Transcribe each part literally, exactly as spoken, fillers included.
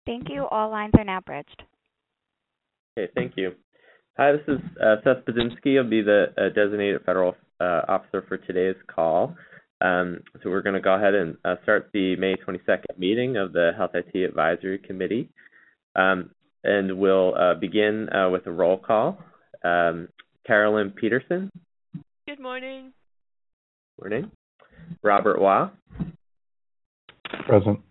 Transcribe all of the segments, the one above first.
Thank you. All lines are now bridged. Okay, thank you. Hi, this is uh, Seth Budzinski. I'll be the uh, designated federal uh, officer for today's call. Um, so we're going to go ahead and uh, start the May twenty-second meeting of the Health I T Advisory Committee. Um, and we'll uh, begin uh, with a roll call. Um, Carolyn Peterson. Good morning. Morning. Robert Waugh. Present.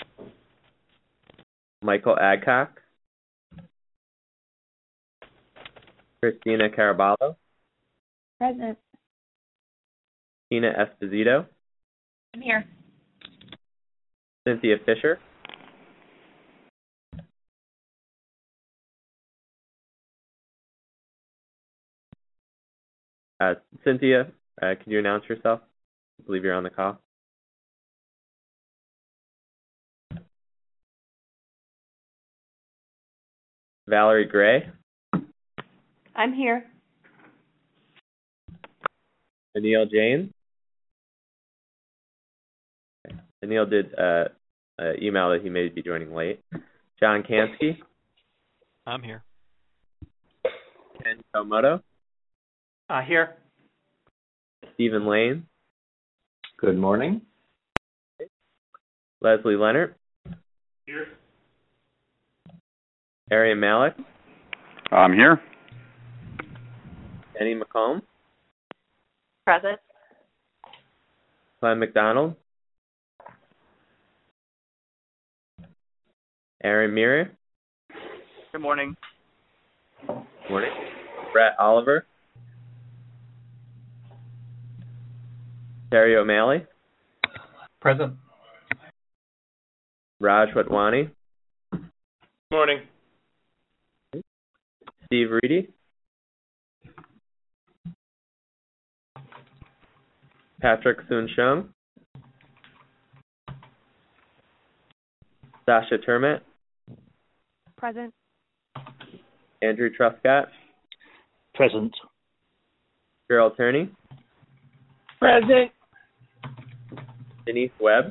Michael Adcock. Christina Caraballo. Present. Tina Esposito. I'm here. Cynthia Fisher. Uh, Cynthia, uh, can you announce yourself? I believe you're on the call. Valerie Gray. I'm here. Anil Jain. Okay. Anil did uh, uh, email that he may be joining late. John Kansky. I'm here. Ken Komodo. Uh, here. Stephen Lane. Good morning. Leslie Leonard. Here. Arian Malik. I'm here. Penny McComb. Present. Glenn McDonald. Aaron Meary. Good morning. Morning. Brett Oliver. Terry O'Malley. Present. Raj Watwani. Morning. Steve Reedy. Patrick Soon-Shung. Sasha Termet. Present. Andrew Truscott. Present. Cheryl Turney. Present. Denise Webb.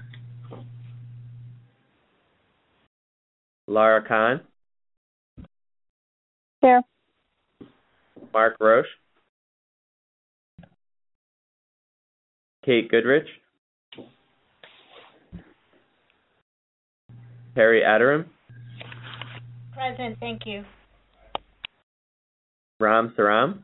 Lara Khan. Here. Mark Roche. Kate Goodrich. Terry Aderim. Present. Thank you. Ram Saram.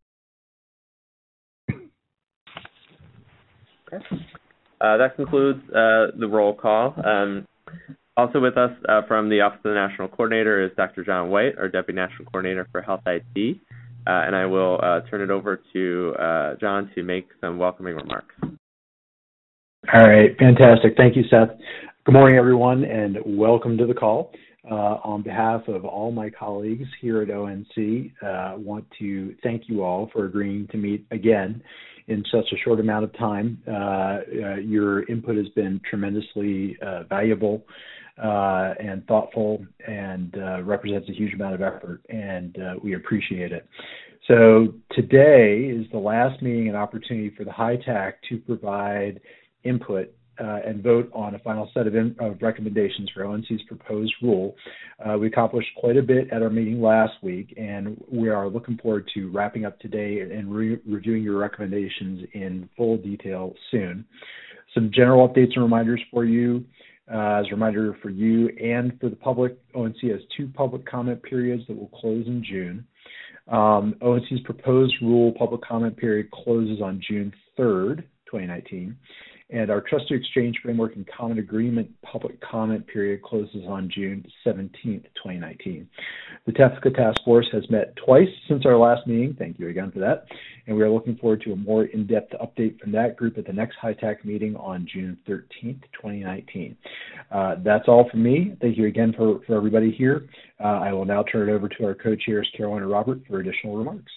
Okay. Uh, that concludes uh, the roll call. Um, also with us uh, from the Office of the National Coordinator is Doctor John White, our Deputy National Coordinator for Health I T. Uh, and I will uh, turn it over to uh, John to make some welcoming remarks. All right, fantastic. Thank you, Seth. Good morning, everyone, and welcome to the call. Uh, on behalf of all my colleagues here at O N C, I uh, want to thank you all for agreeing to meet again in such a short amount of time. Uh, uh, your input has been tremendously uh, valuable uh, and thoughtful and uh, represents a huge amount of effort, and uh, we appreciate it. So today is the last meeting and opportunity for the H I T A C to provide input uh, and vote on a final set of, in, of recommendations for O N C's proposed rule. Uh, we accomplished quite a bit at our meeting last week, and we are looking forward to wrapping up today and re reviewing your recommendations in full detail soon. Some general updates and reminders for you. Uh, as a reminder for you and for the public, O N C has two public comment periods that will close in June. Um, O N C's proposed rule public comment period closes on June third, twenty nineteen. And our Trust to Exchange Framework and Common Agreement public comment period closes on June seventeenth, twenty nineteen. The TEFCA Task Force has met twice since our last meeting. Thank you again for that. And we are looking forward to a more in-depth update from that group at the next H I T A C meeting on June thirteenth, twenty nineteen. Uh, that's all from me. Thank you again for, for everybody here. Uh, I will now turn it over to our co-chairs, Carolyn and Robert, for additional remarks.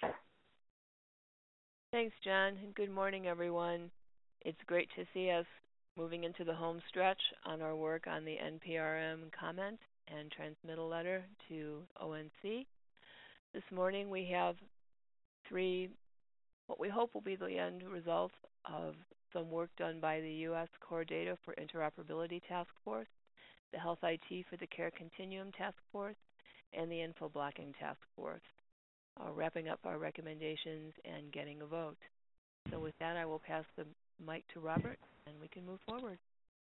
Thanks, John, and good morning, everyone. It's great to see us moving into the home stretch on our work on the N P R M comment and transmittal letter to O N C. This morning we have three, what we hope will be the end result of some work done by the U S Core Data for Interoperability Task Force the Health I T for the Care Continuum Task Force, and the Info Blocking Task Force, uh, wrapping up our recommendations and getting a vote. So with that, I will pass the mic to Robert, and we can move forward.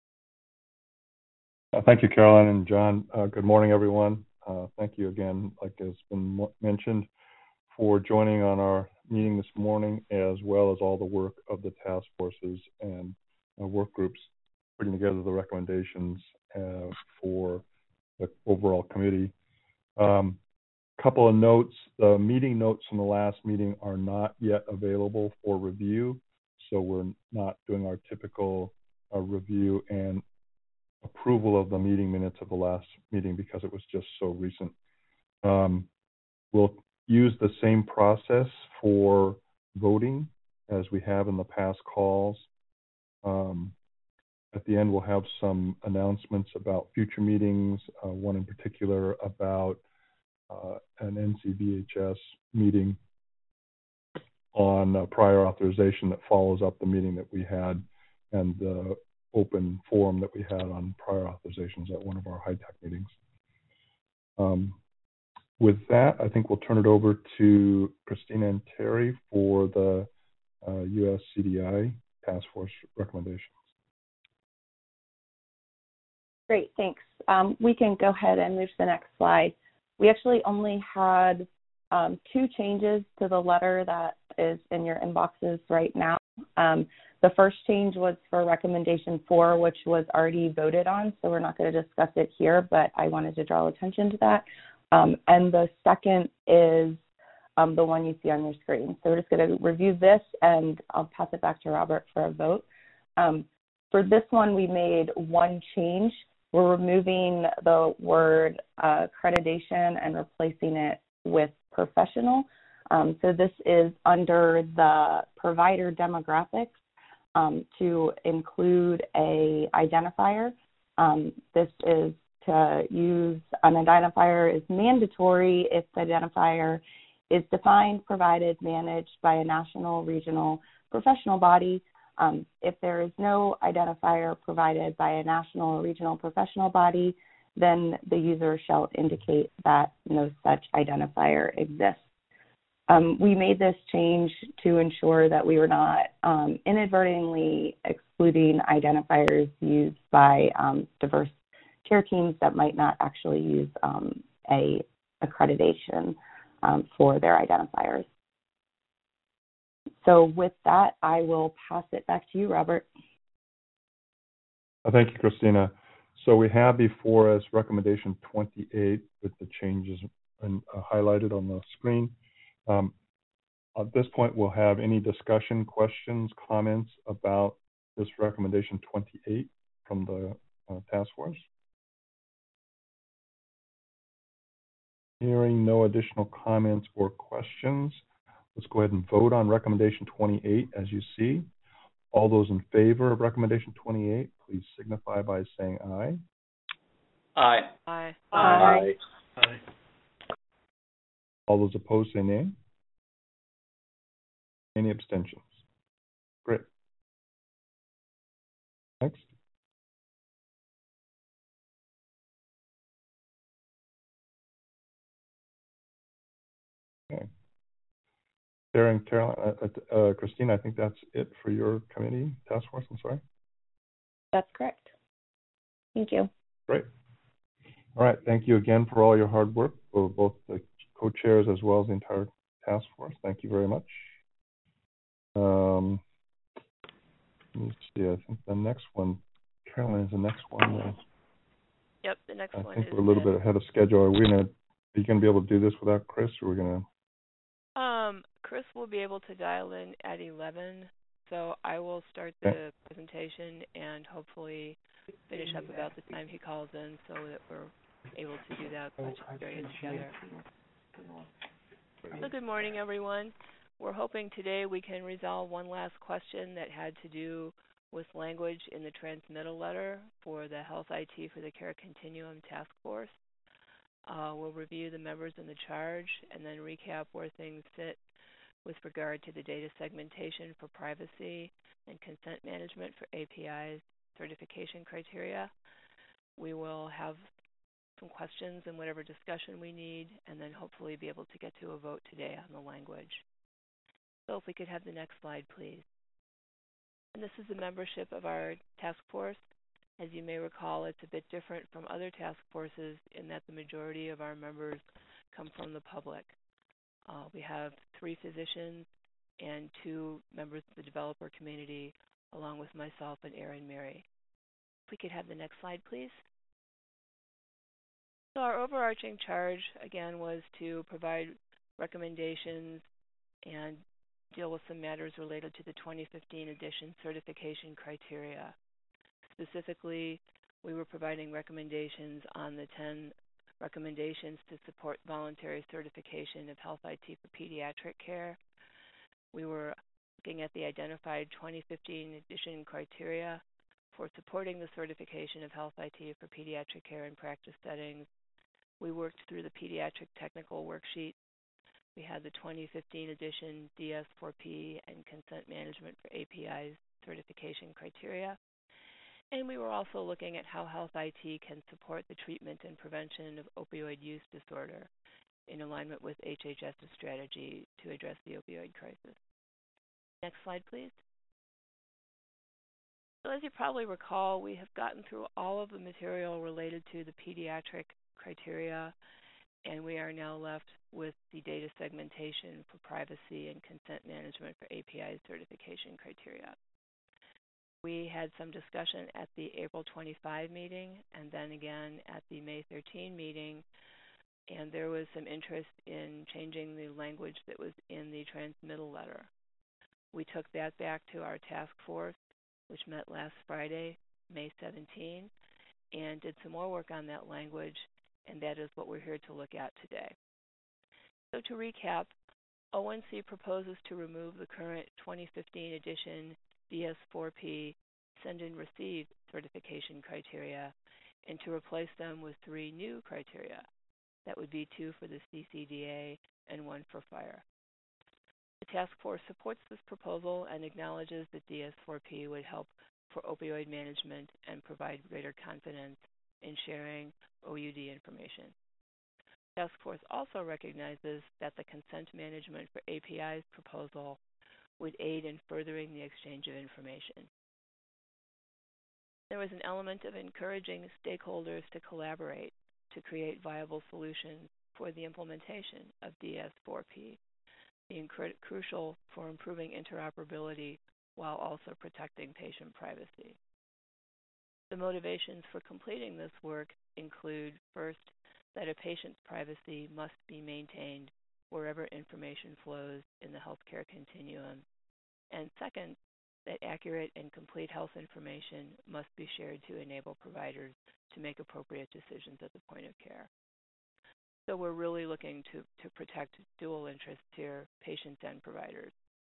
Uh, thank you, Caroline and John. Uh, good morning, everyone. Uh, thank you again, like has been mentioned, for joining on our meeting this morning, as well as all the work of the task forces and uh, work groups putting together the recommendations uh, for the overall committee. Um, couple of notes. The meeting notes from the last meeting are not yet available for review, so we're not doing our typical uh, review and approval of the meeting minutes of the last meeting because it was just so recent. Um, we'll use the same process for voting as we have in the past calls. Um, at the end, we'll have some announcements about future meetings, uh, one in particular about uh, an N C B H S meeting on uh, prior authorization that follows up the meeting that we had and the open forum that we had on prior authorizations at one of our high-tech meetings. Um, with that, I think we'll turn it over to Christina and Terry for the uh, U S C D I task force recommendations. Great, thanks. Um, we can go ahead and move to the next slide. We actually only had um, two changes to the letter that is in your inboxes right now. Um, the first change was for recommendation four, which was already voted on, so we're not going to discuss it here, but I wanted to draw attention to that. Um, and the second is um, the one you see on your screen. So we're just going to review this, and I'll pass it back to Robert for a vote. Um, for this one, we made one change. We're removing the word uh, accreditation and replacing it with professional. Um, so this is under the provider demographics um, to include a identifier. Um, this is to use an identifier is mandatory if the identifier is defined, provided, managed by a national, regional, professional body. Um, if there is no identifier provided by a national or regional professional body, then the user shall indicate that no such identifier exists. Um, we made this change to ensure that we were not um, inadvertently excluding identifiers used by um, diverse care teams that might not actually use um, a accreditation um, for their identifiers. So with that, I will pass it back to you, Robert. Uh, thank you, Christina. So we have before us recommendation twenty-eight with the changes in, uh, highlighted on the screen. Um, at this point, we'll have any discussion, questions, comments about this recommendation twenty-eight from the uh, task force. Hearing no additional comments or questions, let's go ahead and vote on recommendation twenty-eight as you see. All those in favor of recommendation twenty-eight, please signify by saying aye. Aye. Aye. Aye. Aye. All those opposed say nay. Any abstentions? Great. Next. Okay. Sarah and Caroline, uh, uh, Christina, I think that's it for your committee task force. I'm sorry. That's correct. Thank you. Great. All right. Thank you again for all your hard work for both the co-chairs as well as the entire task force. Thank you very much. Um, let me see. I think the next one, Caroline, is the next one. Uh, Yep, the next I one think is we're a little the, bit ahead of schedule. Are we gonna? Are you gonna be able to do this without Chris, or are we gonna? Um, Chris will be able to dial in at eleven, so I will start the Okay. presentation and hopefully finish up about the time he calls in so that we're able to do that area together. So good morning, everyone. We're hoping today we can resolve one last question that had to do with language in the transmittal letter for the Health I T for the Care Continuum Task Force. Uh, we'll review the members in the charge and then recap where things sit with regard to the data segmentation for privacy and consent management for A P Is certification criteria. we will have some questions and whatever discussion we need, and then hopefully be able to get to a vote today on the language. So if we could have the next slide, please. And this is the membership of our task force. As you may recall, it's a bit different from other task forces in that the majority of our members come from the public. Uh, we have three physicians and two members of the developer community, along with myself and Erin Mary. If we could have the next slide, please. So our overarching charge, again, was to provide recommendations and deal with some matters related to the twenty fifteen edition certification criteria. Specifically, we were providing recommendations on the ten recommendations to support voluntary certification of health I T for pediatric care. We were looking at the identified twenty fifteen edition criteria for supporting the certification of health I T for pediatric care in practice settings. We worked through the pediatric technical worksheet. We had the twenty fifteen edition D S four P and consent management for A P Is certification criteria. And we were also looking at how health I T can support the treatment and prevention of opioid use disorder in alignment with H H S's strategy to address the opioid crisis. Next slide, please. So as you probably recall, we have gotten through all of the material related to the pediatric criteria, and we are now left with the data segmentation for privacy and consent management for A P I certification criteria. We had some discussion at the April twenty-fifth meeting and then again at the May thirteenth meeting, and there was some interest in changing the language that was in the transmittal letter. We took that back to our task force, which met last Friday, May seventeenth, and did some more work on that language, and that is what we're here to look at today. So to recap, O N C proposes to remove the current twenty fifteen edition D S four P send and receive certification criteria and to replace them with three new criteria. That would be two for the C C D A and one for fire. The task force supports this proposal and acknowledges that D S four P would help for opioid management and provide greater confidence in sharing O U D information. The task force also recognizes that the consent management for A P Is proposal would aid in furthering the exchange of information. There was an element of encouraging stakeholders to collaborate to create viable solutions for the implementation of D S four P, being cr- crucial for improving interoperability while also protecting patient privacy. The motivations for completing this work include, first, that a patient's privacy must be maintained wherever information flows in the healthcare continuum, and second, that accurate and complete health information must be shared to enable providers to make appropriate decisions at the point of care. So we're really looking to, to protect dual interests here, patients and providers.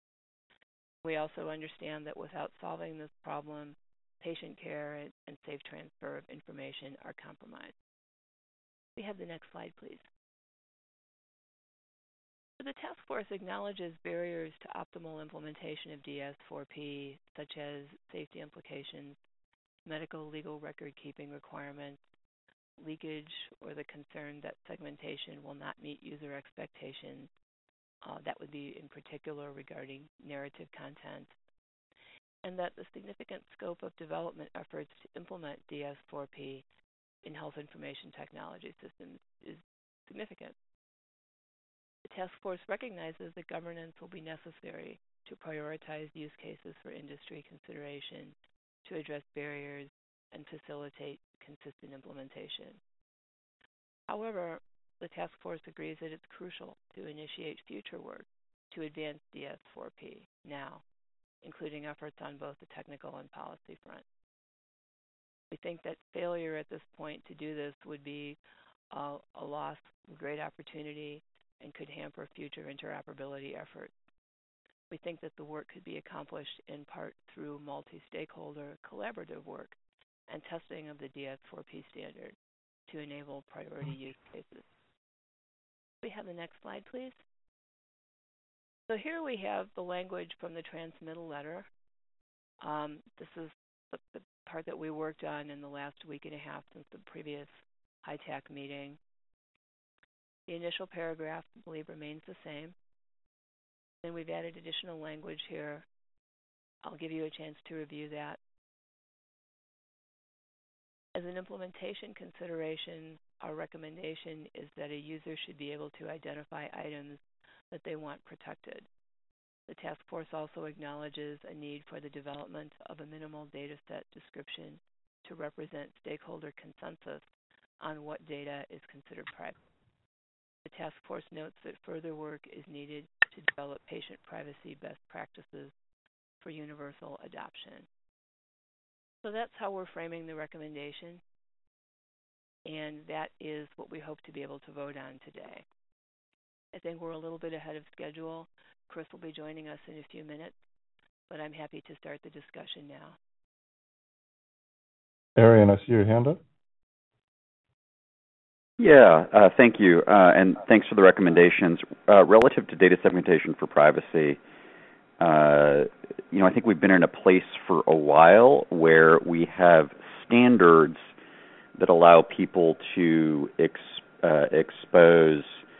We also understand that without solving this problem, patient care and, and safe transfer of information are compromised. We have the next slide, please. The task force acknowledges barriers to optimal implementation of D S four P, such as safety implications, medical legal record keeping requirements, leakage, or the concern that segmentation will not meet user expectations. Uh, that would be in particular regarding narrative content, and that the significant scope of development efforts to implement D S four P in health information technology systems is significant. The task force recognizes that governance will be necessary to prioritize use cases for industry consideration, to address barriers, and facilitate consistent implementation. However, the task force agrees that it's crucial to initiate future work to advance D S four P now, including efforts on both the technical and policy front. We think that failure at this point to do this would be a, a loss of great opportunity and could hamper future interoperability efforts. We think that the work could be accomplished in part through multi-stakeholder collaborative work and testing of the D S four P standard to enable priority use cases. We have the next slide, please. So here we have the language from the transmittal letter. Um, this is the, the part that we worked on in the last week and a half since the previous I T A C meeting. The initial paragraph, I believe, remains the same. Then we've added additional language here. I'll give you a chance to review that. As an implementation consideration, our recommendation is that a user should be able to identify items that they want protected. The task force also acknowledges a need for the development of a minimal data set description to represent stakeholder consensus on what data is considered private. The task force notes that further work is needed to develop patient privacy best practices for universal adoption. So that's how we're framing the recommendation, and that is what we hope to be able to vote on today. I think we're a little bit ahead of schedule. Chris will be joining us in a few minutes, but I'm happy to start the discussion now. Arian, I see your hand up. Yeah, uh, thank you, uh, and thanks for the recommendations. Uh, relative to data segmentation for privacy, uh, you know, I think we've been in a place for a while where we have standards that allow people to ex, uh, expose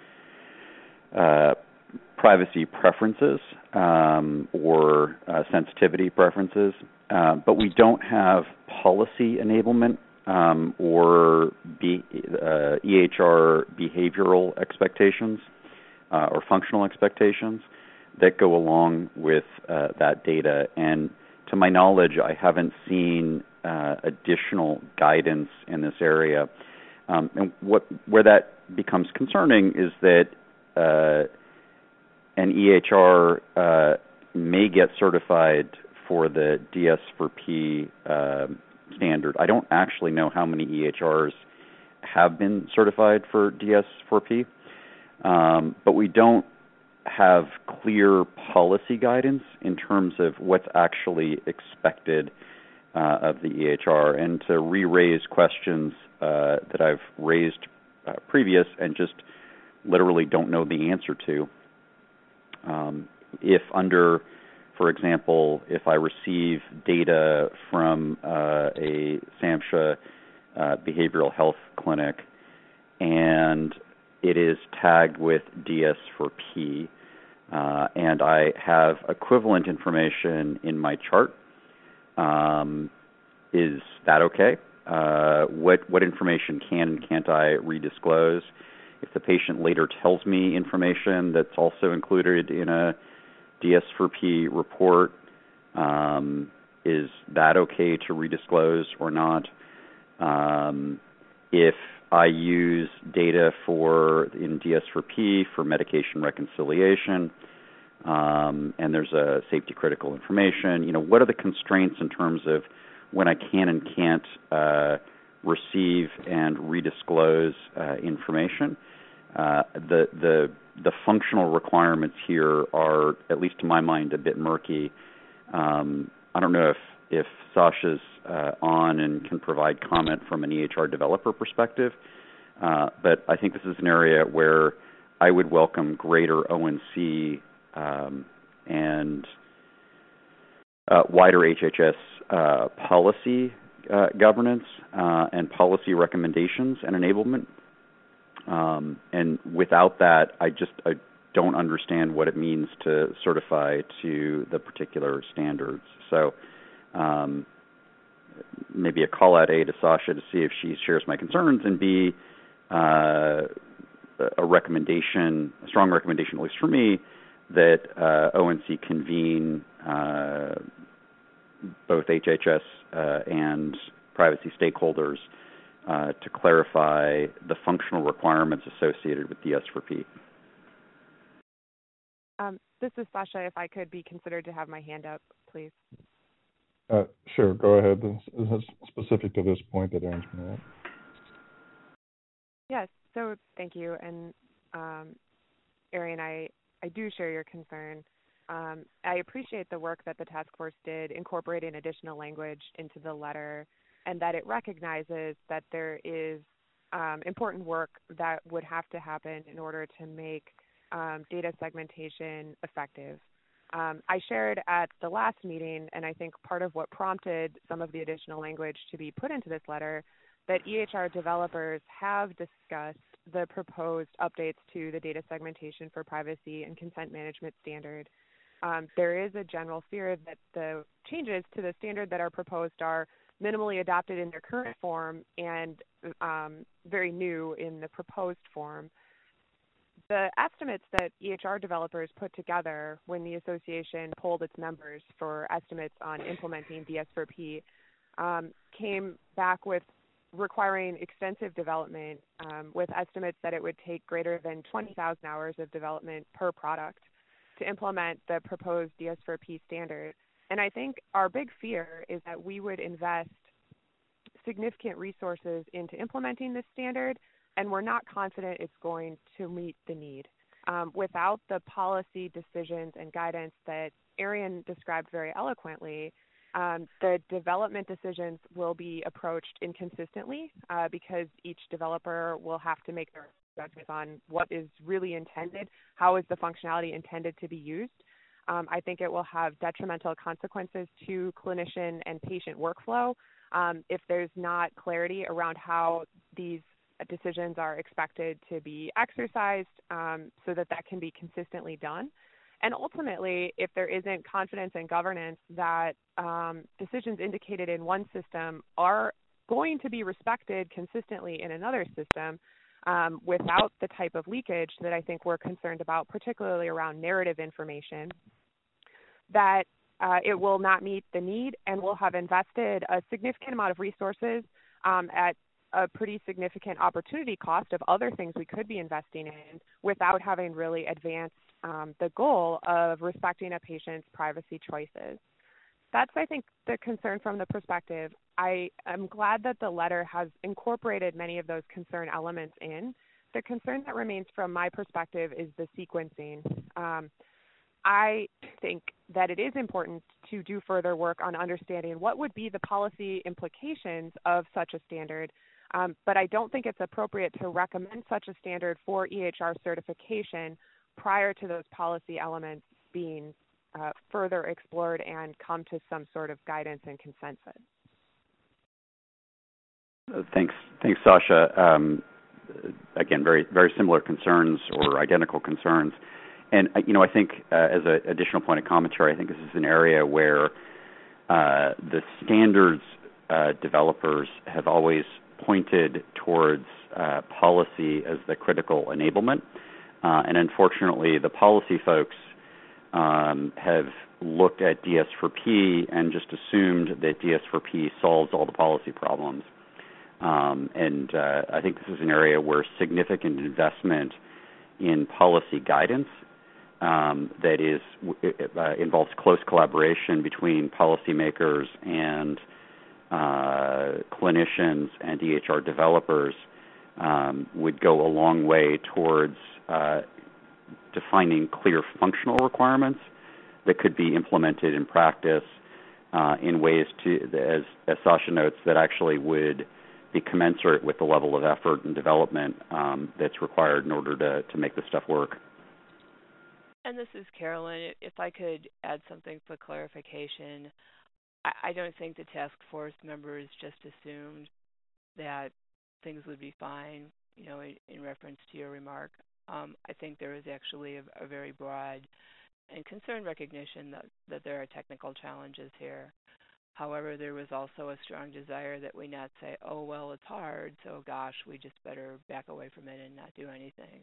uh, privacy preferences um, or uh, sensitivity preferences, uh, but we don't have policy enablement um, or B, uh, E H R behavioral expectations uh, or functional expectations that go along with uh, that data. And to my knowledge, I haven't seen uh, additional guidance in this area. Um, and what where that becomes concerning is that uh, an E H R uh, may get certified for the D S four P uh, standard. I don't actually know how many E H Rs have been certified for D S four P, um, but we don't have clear policy guidance in terms of what's actually expected uh, of the E H R, and to re-raise questions uh, that I've raised uh, previous and just literally don't know the answer to. Um, if under, for example, if I receive data from uh, a SAMHSA uh, behavioral health clinic and it is tagged with D S four P, uh, and I have equivalent information in my chart, um, is that okay? Uh, what what information can and can't I redisclose? If the patient later tells me information that's also included in a D S four P report, um, is that okay to redisclose or not? Um, if I use data for in D S four P for medication reconciliation, um, and there's a safety critical information, you know, what are the constraints in terms of when I can and can't uh, receive and redisclose uh, information? Uh, the the the functional requirements here are, at least to my mind, a bit murky. Um, I don't know if if Sasha's uh, on and can provide comment from an E H R developer perspective, uh, but I think this is an area where I would welcome greater O N C um, and uh, wider H H S uh, policy uh, governance uh, and policy recommendations and enablement. Um, and without that, I just I don't understand what it means to certify to the particular standards. So um, maybe a call out A to Sasha to see if she shares my concerns, and B, uh, a recommendation, a strong recommendation, at least for me, that uh, O N C convene uh, both H H S uh, and privacy stakeholders uh, to clarify the functional requirements associated with D S four P. Um, this is Sasha. If I could be considered to have my hand up, please. Uh, sure, go ahead. This is specific to this point that Aaron's been at. Yes, so thank you. And um, Arian, I, I do share your concern. Um, I appreciate the work that the task force did incorporating additional language into the letter, and that it recognizes that there is um, important work that would have to happen in order to make um, data segmentation effective. Um, I shared at the last meeting, and I think part of what prompted some of the additional language to be put into this letter, that E H R developers have discussed the proposed updates to the data segmentation for privacy and consent management standard. Um, there is a general fear that the changes to the standard that are proposed are minimally adopted in their current form and um, very new in the proposed form. The estimates that E H R developers put together when the association polled its members for estimates on implementing D S four P um, came back with requiring extensive development um, with estimates that it would take greater than twenty thousand hours of development per product to implement the proposed D S four P standard. And I think our big fear is that we would invest significant resources into implementing this standard, and we're not confident it's going to meet the need. Um, without the policy decisions and guidance that Arian described very eloquently, um, the development decisions will be approached inconsistently uh, because each developer will have to make their judgments on what is really intended, how is the functionality intended to be used. Um, I think it will have detrimental consequences to clinician and patient workflow um, if there's not clarity around how these decisions are expected to be exercised um, so that that can be consistently done. And ultimately, if there isn't confidence and governance that um, decisions indicated in one system are going to be respected consistently in another system um, without the type of leakage that I think we're concerned about, particularly around narrative information, that uh, it will not meet the need and will have invested a significant amount of resources um, at a pretty significant opportunity cost of other things we could be investing in without having really advanced um, the goal of respecting a patient's privacy choices. That's, I think, the concern from the perspective. I am glad that the letter has incorporated many of those concern elements in. The concern that remains from my perspective is the sequencing. Um, I think that it is important to do further work on understanding what would be the policy implications of such a standard, um, but I don't think it's appropriate to recommend such a standard for E H R certification prior to those policy elements being uh, further explored and come to some sort of guidance and consensus. Uh, thanks, thanks, Sasha. Um, again, very, very similar concerns or identical concerns. And, you know, I think uh, as an additional point of commentary, I think this is an area where uh, the standards uh, developers have always pointed towards uh, policy as the critical enablement. Uh, and unfortunately, the policy folks um, have looked at D S four P and just assumed that D S four P solves all the policy problems. Um, and uh, I think this is an area where significant investment in policy guidance Um, that is uh, involves close collaboration between policymakers and uh, clinicians and E H R developers um, would go a long way towards uh, defining clear functional requirements that could be implemented in practice uh, in ways to, as, as Sasha notes, that actually would be commensurate with the level of effort and development um, that's required in order to, to make this stuff work. And this is Carolyn. If I could add something for clarification, I, I don't think the task force members just assumed that things would be fine, you know, in, in reference to your remark. Um, I think there is actually a, a very broad and concerned recognition that, that there are technical challenges here. However, there was also a strong desire that we not say, oh, well, it's hard, so gosh, we just better back away from it and not do anything.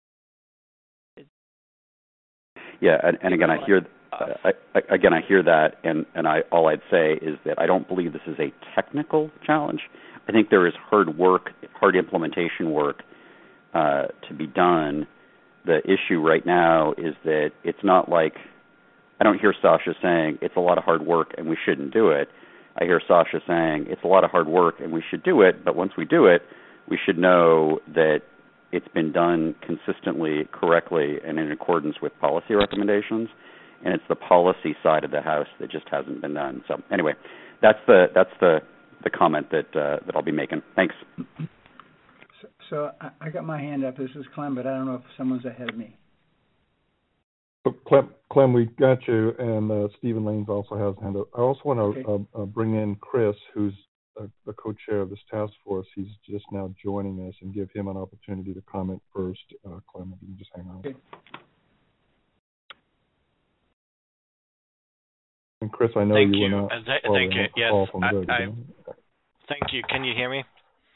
Yeah, and, and again, I hear, uh, I, I, again, I hear that, and, and I, all I'd say is that I don't believe this is a technical challenge. I think there is hard work, hard implementation work uh, to be done. The issue right now is that it's not like, I don't hear Sasha saying it's a lot of hard work and we shouldn't do it. I hear Sasha saying it's a lot of hard work and we should do it, but once we do it, we should know that it's been done consistently, correctly, and in accordance with policy recommendations, and it's the policy side of the house that just hasn't been done. So anyway, that's the that's the, the comment that uh, that I'll be making. Thanks. So, so I got my hand up. This is Clem, but I don't know if someone's ahead of me. So Clem, Clem, we got you, and uh, Stephen Lanes also has a hand up. I also want to okay. uh, uh, bring in Chris, who's uh, the co-chair of this task force. He's just now joining us, and give him an opportunity to comment first. Uh, Clem, if you can just hang on. Okay. And Chris, I know thank you, you were not. Uh, th- thank you. Yes. From I, good, I, you know? Thank you. Can you hear me?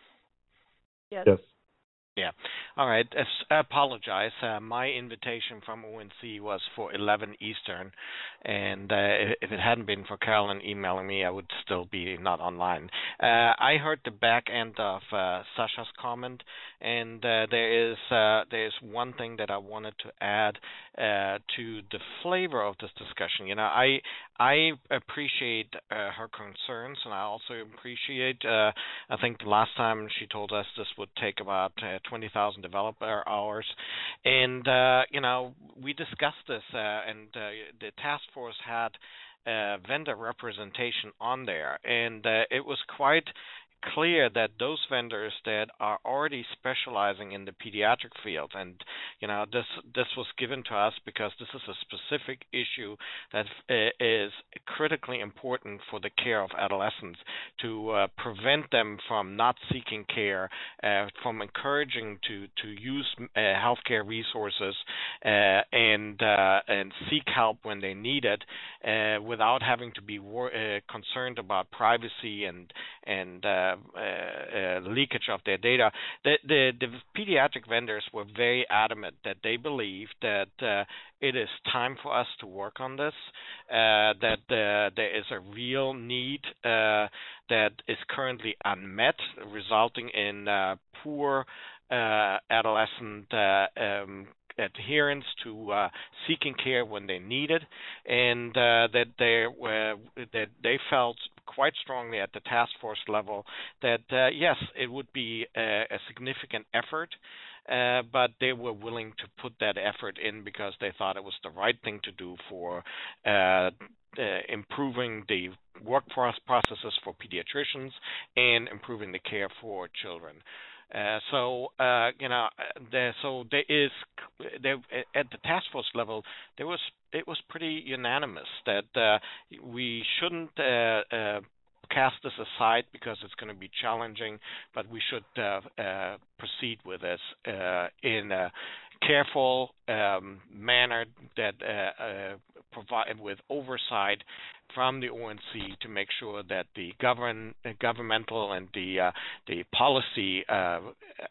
Yes. Yes. Yeah. All right. I apologize. Uh, my invitation from O N C was for eleven Eastern, and uh, if it hadn't been for Carolyn emailing me, I would still be not online. Uh, I heard the back end of uh, Sasha's comment, and uh, there is uh, there is one thing that I wanted to add uh, to the flavor of this discussion. You know, I I appreciate uh, her concerns, and I also appreciate. Uh, I think the last time she told us this would take about uh, twenty thousand developer hours, and uh, you know, we discussed this, uh, and uh, the task force had uh, vendor representation on there, and uh, it was quite clear that those vendors that are already specializing in the pediatric field, and you know, this this was given to us because this is a specific issue that uh, is critically important for the care of adolescents, to uh, prevent them from not seeking care, uh, from encouraging to to use uh, healthcare resources uh, and uh, and seek help when they need it, uh, without having to be wor- uh, concerned about privacy and and uh, Uh, uh, leakage of their data. The, the, the pediatric vendors were very adamant that they believe that uh, it is time for us to work on this, uh, that uh, there is a real need uh, that is currently unmet, resulting in uh, poor uh, adolescent uh, um, adherence to uh, seeking care when they need it, and uh, that they uh, that they felt quite strongly at the task force level that uh, yes, it would be a, a significant effort, uh, but they were willing to put that effort in because they thought it was the right thing to do for uh, uh, improving the workforce processes for pediatricians and improving the care for children. Uh, so uh, you know, there, so there is there at the task force level there was it was pretty unanimous that uh, we shouldn't uh, uh, cast this aside because it's going to be challenging, but we should uh, uh, proceed with this uh, in a careful um, manner that uh, uh, provide with oversight from the O N C to make sure that the govern, uh, governmental and the uh, the policy uh, uh,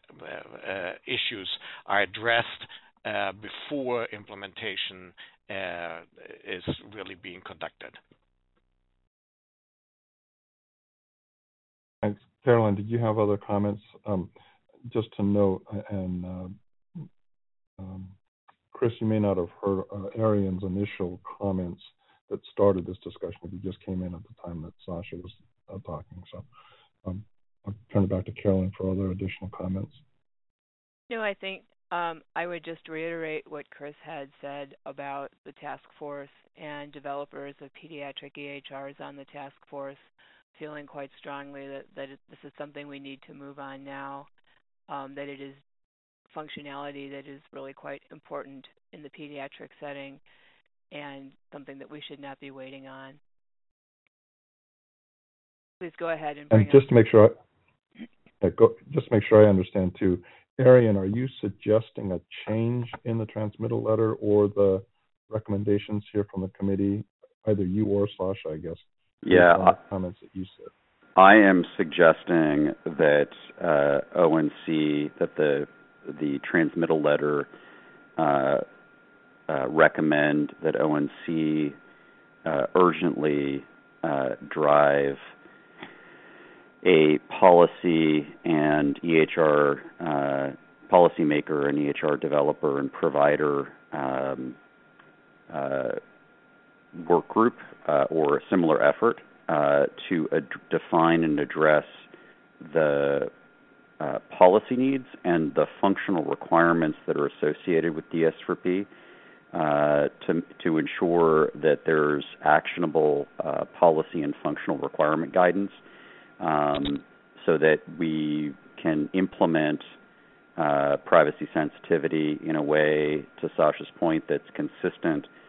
uh, issues are addressed uh, before implementation uh, is really being conducted. Thanks. Carolyn, did you have other comments? Um, just to note, and uh, um, Chris, you may not have heard uh, Arian's initial comments that started this discussion if you just came in at the time that Sasha was uh, talking. So um, I'll turn it back to Carolyn for other additional comments. No, I think um, I would just reiterate what Chris had said about the task force and developers of pediatric E H Rs on the task force feeling quite strongly that, that it, this is something we need to move on now, um, that it is functionality that is really quite important in the pediatric setting and something that we should not be waiting on. Please go ahead and bring And just up. to make sure, I, yeah, go, just to make sure I understand too, Arian, are you suggesting a change in the transmittal letter or the recommendations here from the committee, either you or Sasha, I guess? Yeah, on the comments that you said. I am suggesting that uh, O N C, that the the transmittal letter uh, uh, recommend that O N C uh, urgently uh, drive a policy and E H R uh, policymaker and E H R developer and provider um, uh, work group uh, or a similar effort uh, to ad- define and address the uh, policy needs and the functional requirements that are associated with D S four P uh, to to ensure that there's actionable uh, policy and functional requirement guidance um, so that we can implement uh, privacy sensitivity in a way, to Sasha's point, that's consistent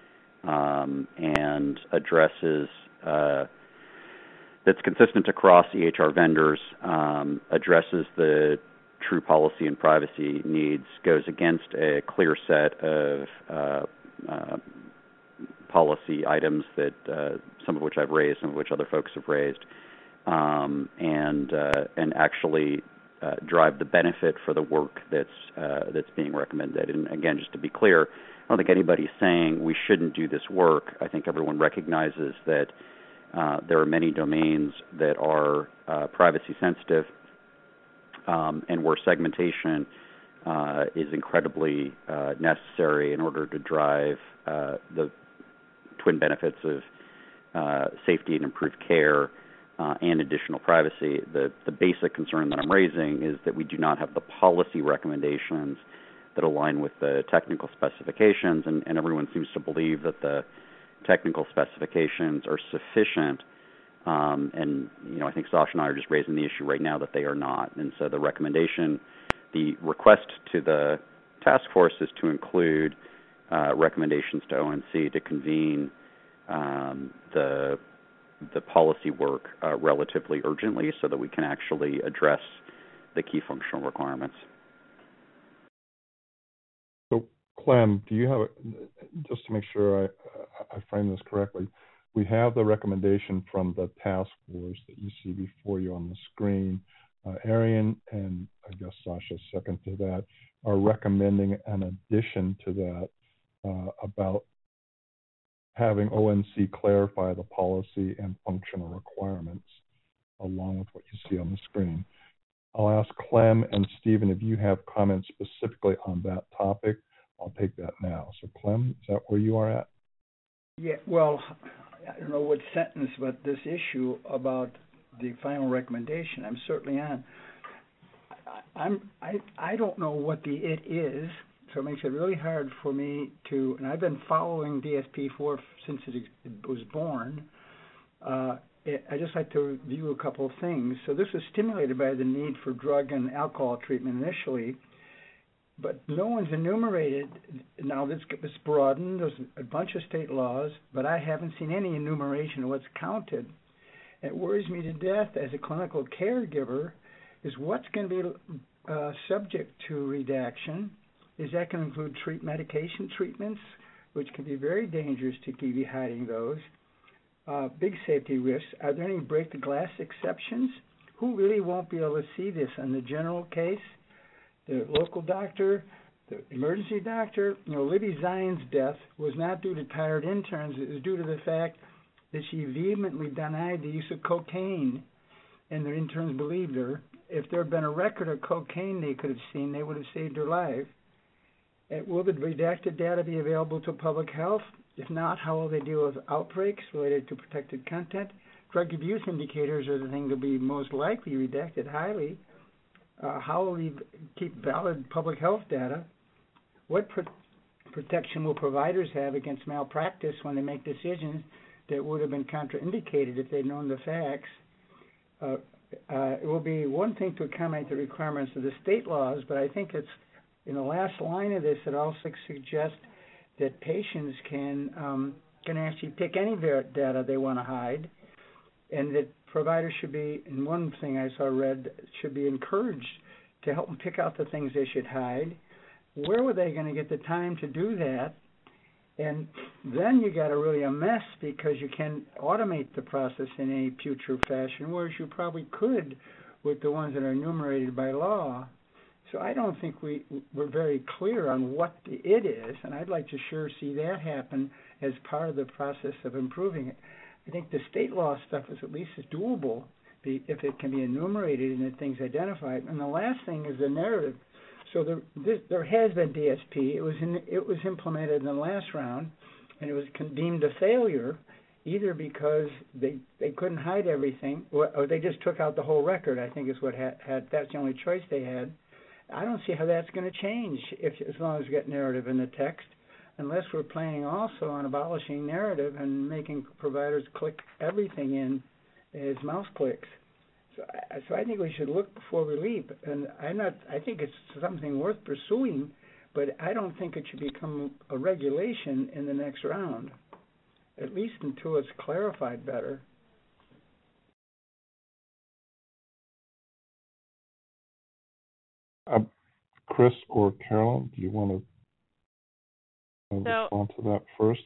um, and addresses uh, that's consistent across E H R vendors, um, addresses the true policy and privacy needs, goes against a clear set of uh, uh, policy items that uh, some of which I've raised, some of which other folks have raised, um, and uh, and actually uh, drive the benefit for the work that's uh, that's being recommended. And again, just to be clear, I don't think anybody's saying we shouldn't do this work. I think everyone recognizes that uh, there are many domains that are uh, privacy sensitive, um, and where segmentation uh, is incredibly uh, necessary in order to drive uh, the twin benefits of uh, safety and improved care uh, and additional privacy. The, the basic concern that I'm raising is that we do not have the policy recommendations that align with the technical specifications, and, and everyone seems to believe that the technical specifications are sufficient. Um, and, you know, I think Sasha and I are just raising the issue right now that they are not. And so the recommendation, the request to the task force is to include uh, recommendations to O N C to convene um, the the policy work uh, relatively urgently so that we can actually address the key functional requirements. So, Clem, do you have, a, just to make sure I, I frame this correctly, we have the recommendation from the task force that you see before you on the screen. Uh, Arian and I guess Sasha, second to that, are recommending an addition to that uh, about having O N C clarify the policy and functional requirements along with what you see on the screen. I'll ask Clem and Stephen if you have comments specifically on that topic. I'll take that now. So Clem, is that where you are at? Yeah, well, I don't know what sentence, but this issue about the final recommendation, I'm certainly on. I, I'm, I, I don't know what the it is, so it makes it really hard for me to, and I've been following D S P four since it was born. Uh, it, I just like to review a couple of things. So this was stimulated by the need for drug and alcohol treatment initially, but no one's enumerated. Now this is broadened. There's a bunch of state laws, but I haven't seen any enumeration of what's counted. It worries me to death as a clinical caregiver is what's going to be uh, subject to redaction. Is that going to include treat medication treatments, which can be very dangerous to keep you hiding those? Uh, big safety risks. Are there any break the glass exceptions? Who really won't be able to see this in the general case? The local doctor, the emergency doctor. You know, Libby Zion's death was not due to tired interns. It was due to the fact that she vehemently denied the use of cocaine, and the interns believed her. If there had been a record of cocaine they could have seen, they would have saved her life. Uh, will the redacted data be available to public health? If not, how will they deal with outbreaks related to protected content? Drug abuse indicators are the thing to be most likely redacted highly. Uh, how will we keep valid public health data? What pro- protection will providers have against malpractice when they make decisions that would have been contraindicated if they'd known the facts? Uh, uh, it will be one thing to accommodate the requirements of the state laws, but I think it's in the last line of this, it also suggests that patients can um, can actually pick any data they want to hide, and that providers should be, and one thing I saw read, should be encouraged to help them pick out the things they should hide. Where were they going to get the time to do that? And then you got a really a mess because you can automate the process in a future fashion, whereas you probably could with the ones that are enumerated by law. So I don't think we, we're very clear on what the it is, and I'd like to sure see that happen as part of the process of improving it. I think the state law stuff is at least is doable if it can be enumerated and the things identified. And the last thing is the narrative. So there, this, there has been D S P. It was in, it was implemented in the last round, and it was deemed a failure, either because they they couldn't hide everything, or, or they just took out the whole record. I think is what had, had that's the only choice they had. I don't see how that's going to change if as long as we get narrative in the text, unless we're planning also on abolishing narrative and making providers click everything in as mouse clicks. So, so I think we should look before we leap. And I'm not. I think it's something worth pursuing, but I don't think it should become a regulation in the next round. at least until it's clarified better. Uh, Chris or Carolyn, do you want to uh, So, respond to that first?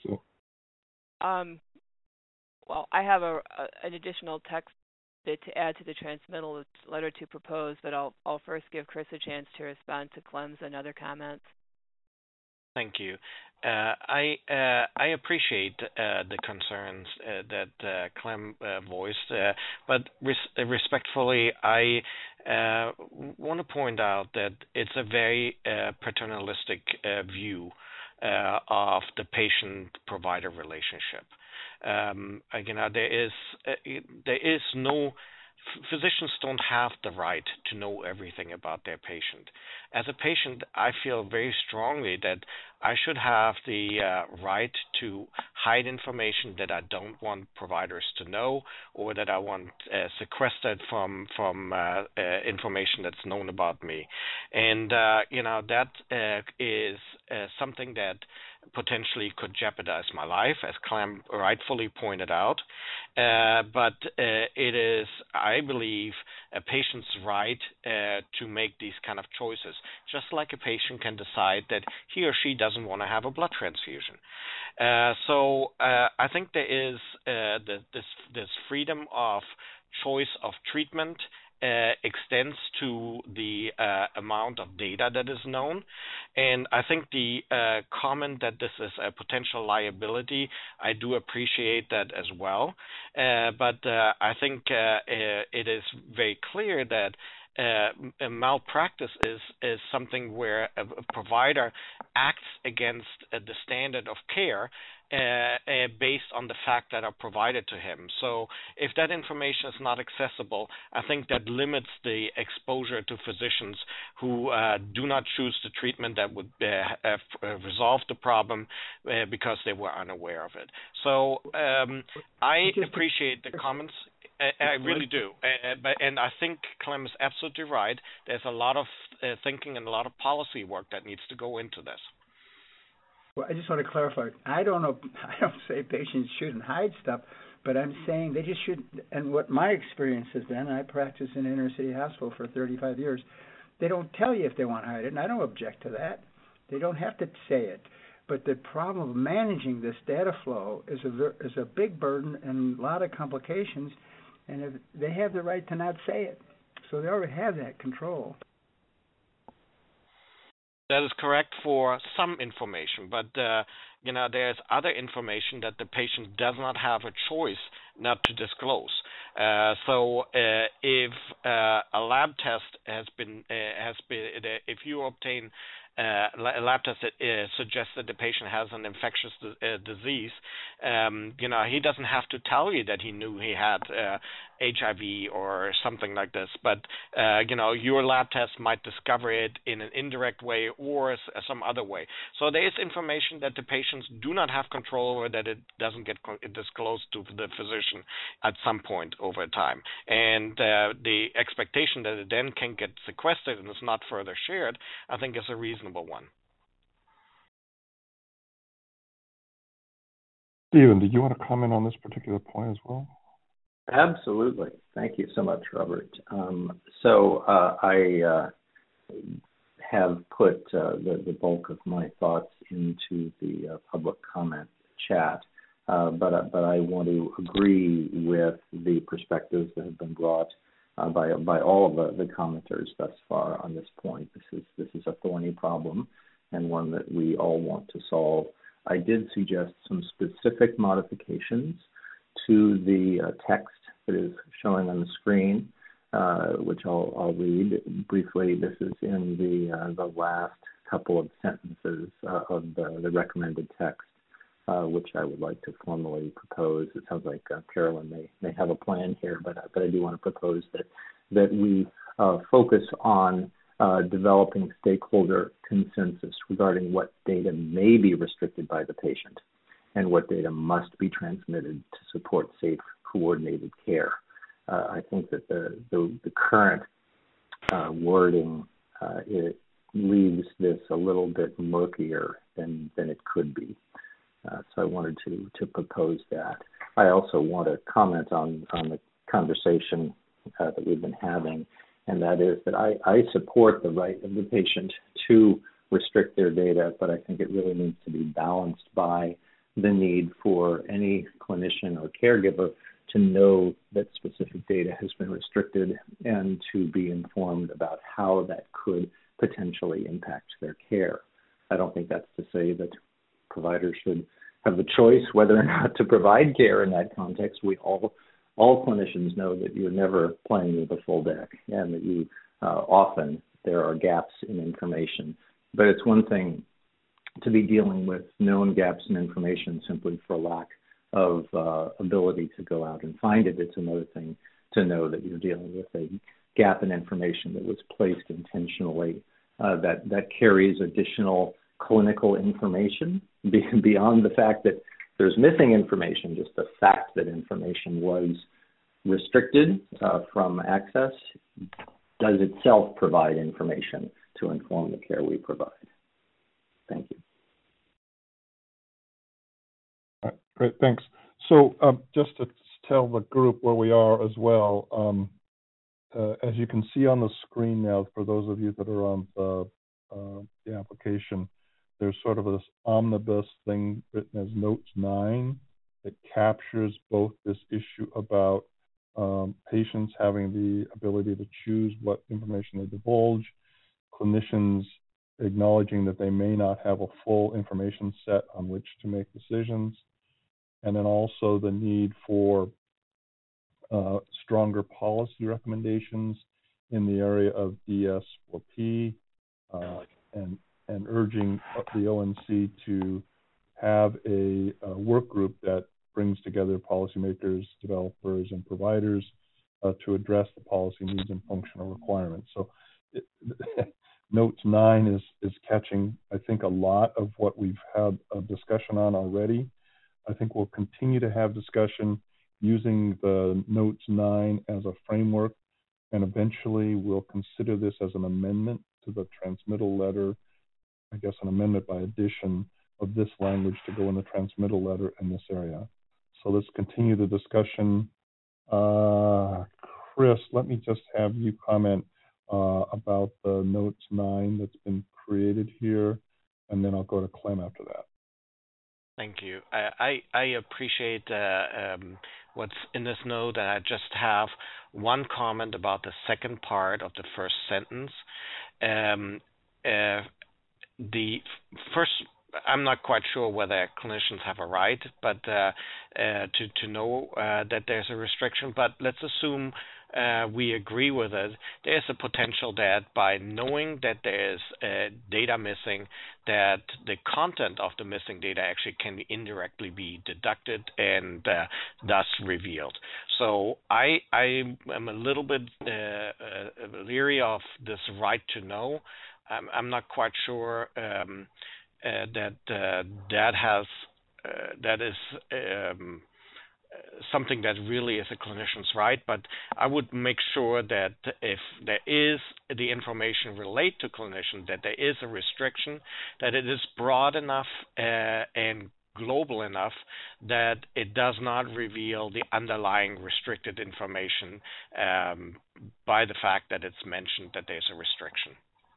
Um, well, I have a, a an additional text bit to add to the transmittal letter to propose, but I'll I'll first give Chris a chance to respond to Clem's and other comments. Thank you. Uh, I uh, I appreciate uh, the concerns uh, that uh, Clem uh, voiced, uh, but res- respectfully, I uh, want to point out that it's a very uh, paternalistic uh, view uh, of the patient-provider relationship. Um, again, uh, there is uh, there is no physicians don't have the right to know everything about their patient. As a patient, I feel very strongly that I should have the uh, right to hide information that I don't want providers to know, or that I want uh, sequestered from from uh, uh, information that's known about me. And uh, you know that uh, is uh, something that potentially could jeopardize my life, as Clem rightfully pointed out. Uh, but uh, it is, I believe, a patient's right uh, to make these kind of choices, just like a patient can decide that he or she doesn't want to have a blood transfusion. Uh, so uh, I think there is uh, the, this, this freedom of choice of treatment Uh, extends to the uh, amount of data that is known. And I think the uh, comment that this is a potential liability, I do appreciate that as well. Uh, but uh, I think uh, uh, it is very clear that uh, a malpractice is, is something where a, a provider acts against uh, the standard of care Uh, uh, based on the fact that are provided to him. So if that information is not accessible, I think that limits the exposure to physicians who uh, do not choose the treatment that would uh, uh, resolve the problem uh, because they were unaware of it. So um, I appreciate the comments. I, I really do. Uh, but, and I think Clem is absolutely right. There's a lot of uh, thinking and a lot of policy work that needs to go into this. Well, I just want to clarify. I don't know. I don't say patients shouldn't hide stuff, but I'm saying they just shouldn't. And what my experience has been, I practiced in an inner city hospital for thirty-five years. They don't tell you if they want to hide it, and I don't object to that. They don't have to say it. But the problem of managing this data flow is a is a big burden and a lot of complications, and if they have the right to not say it, so they already have that control. That is correct for some information, but uh, you know there's other information that the patient does not have a choice not to disclose. Uh, so uh, if uh, a lab test has been uh, has been uh, if you obtain uh, a lab test that uh, suggests that the patient has an infectious uh, disease, um, you know he doesn't have to tell you that he knew he had uh, H I V or something like this, but uh, you know your lab test might discover it in an indirect way or some other way. So there is information that the patients do not have control over, that it doesn't get disclosed to the physician at some point over time, and uh, the expectation that it then can get sequestered and is not further shared, I think, is a reasonable one. Stephen, did you want to comment on this particular point as well? Absolutely. Thank you so much, Robert. Um, so uh, I uh, have put uh, the, the bulk of my thoughts into the uh, public comment chat, uh, but, uh, but I want to agree with the perspectives that have been brought uh, by, by all of the, the commenters thus far on this point. This is, this is a thorny problem and one that we all want to solve. I did suggest some specific modifications to the uh, text that is showing on the screen, uh, which I'll, I'll read briefly. This is in the uh, the last couple of sentences uh, of the, the recommended text, uh, which I would like to formally propose. It sounds like uh, Carolyn may may have a plan here, but but I do want to propose that that we uh, focus on uh, developing stakeholder consensus regarding what data may be restricted by the patient and what data must be transmitted to support safe, coordinated care. Uh, I think that the, the, the current uh, wording uh, it leaves this a little bit murkier than, than it could be. Uh, so I wanted to, to propose that. I also want to comment on, on the conversation uh, that we've been having, and that is that I, I support the right of the patient to restrict their data, but I think it really needs to be balanced by the need for any clinician or caregiver to know that specific data has been restricted and to be informed about how that could potentially impact their care. I don't think that's to say that providers should have the choice whether or not to provide care in that context. We all, all clinicians know that you're never playing with a full deck, and that you uh, often there are gaps in information. But it's one thing to be dealing with known gaps in information simply for lack of uh, ability to go out and find it. It's another thing to know that you're dealing with a gap in information that was placed intentionally uh, that, that carries additional clinical information beyond the fact that there's missing information. Just the fact that information was restricted uh, from access does itself provide information to inform the care we provide. Thank you. All right, great, thanks. So um, just to tell the group where we are as well, um, uh, as you can see on the screen now, for those of you that are on the, uh, the application, there's sort of this omnibus thing written as Notes nine that captures both this issue about um, patients having the ability to choose what information they divulge, clinicians acknowledging that they may not have a full information set on which to make decisions, and then also the need for uh, stronger policy recommendations in the area of D S four P, uh, and, and urging the O N C to have a, a work group that brings together policymakers, developers, and providers uh, to address the policy needs and functional requirements. So it, Notes nine is, is catching, I think, a lot of what we've had a discussion on already. I think we'll continue to have discussion using the Notes nine as a framework, and eventually we'll consider this as an amendment to the transmittal letter, I guess an amendment by addition of this language to go in the transmittal letter in this area. So let's continue the discussion. Uh, Chris, let me just have you comment uh, about the Notes nine that's been created here, and then I'll go to Clem after that. Thank you. I, I, I appreciate uh, um, what's in this note, and I just have one comment about the second part of the first sentence. Um, uh, the first, I'm not quite sure whether clinicians have a right, but uh, uh, to to know uh, that there's a restriction. But let's assume uh, we agree with it. There's a potential that by knowing that there's uh, data missing, that the content of the missing data actually can indirectly be deducted and uh, thus revealed. So I I am a little bit uh, uh, leery of this right to know. I'm, I'm not quite sure um, uh, that uh, that has uh, that is um, something that really is a clinician's right, but I would make sure that if there is the information relate to clinician, that there is a restriction, that it is broad enough uh, and global enough that it does not reveal the underlying restricted information um, by the fact that it's mentioned that there's a restriction.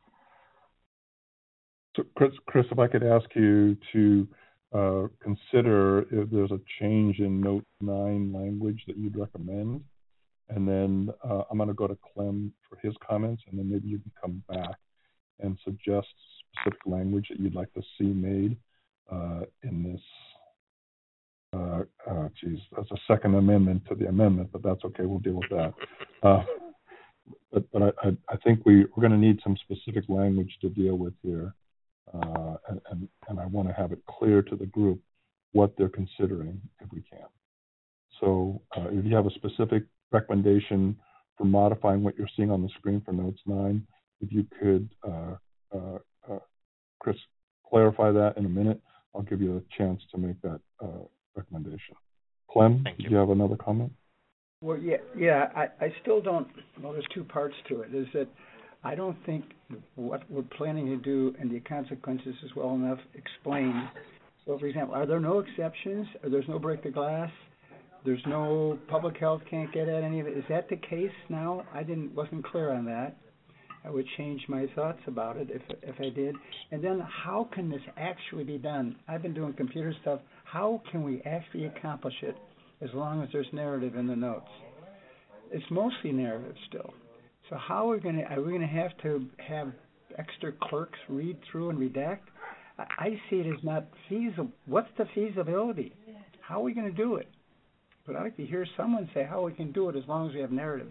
So Chris, Chris, if I could ask you to uh, consider if there's a change in Note nine language that you'd recommend, and then uh, I'm going to go to Clem for his comments, and then maybe you can come back and suggest specific language that you'd like to see made uh, in this. Uh, uh, geez, that's a second amendment to the amendment, but that's okay. We'll deal with that. Uh, but but I, I think we, we're going to need some specific language to deal with here. Uh, and, and, and I want to have it clear to the group what they're considering if we can. So uh, if you have a specific recommendation for modifying what you're seeing on the screen for Notes nine, if you could, uh, uh, uh, Chris, clarify that in a minute, I'll give you a chance to make that uh, recommendation. Clem, Thank you. Do you have another comment? Well, yeah, yeah. I, I still don't. Well, there's two parts to it. Is that I don't think what we're planning to do and the consequences is well enough explained So, for example, are there no exceptions? Or there's no break the glass? There's no public health can't get at any of it. Is that the case now? I didn't wasn't clear on that. I would change my thoughts about it if if I did. And then how can this actually be done? I've been doing computer stuff. How can we actually accomplish it as long as there's narrative in the notes? It's mostly narrative still. So how are we going to are we going to have to have extra clerks read through and redact? I see it as not feasible. What's the feasibility? How are we going to do it? But I'd like to hear someone say how we can do it as long as we have narrative.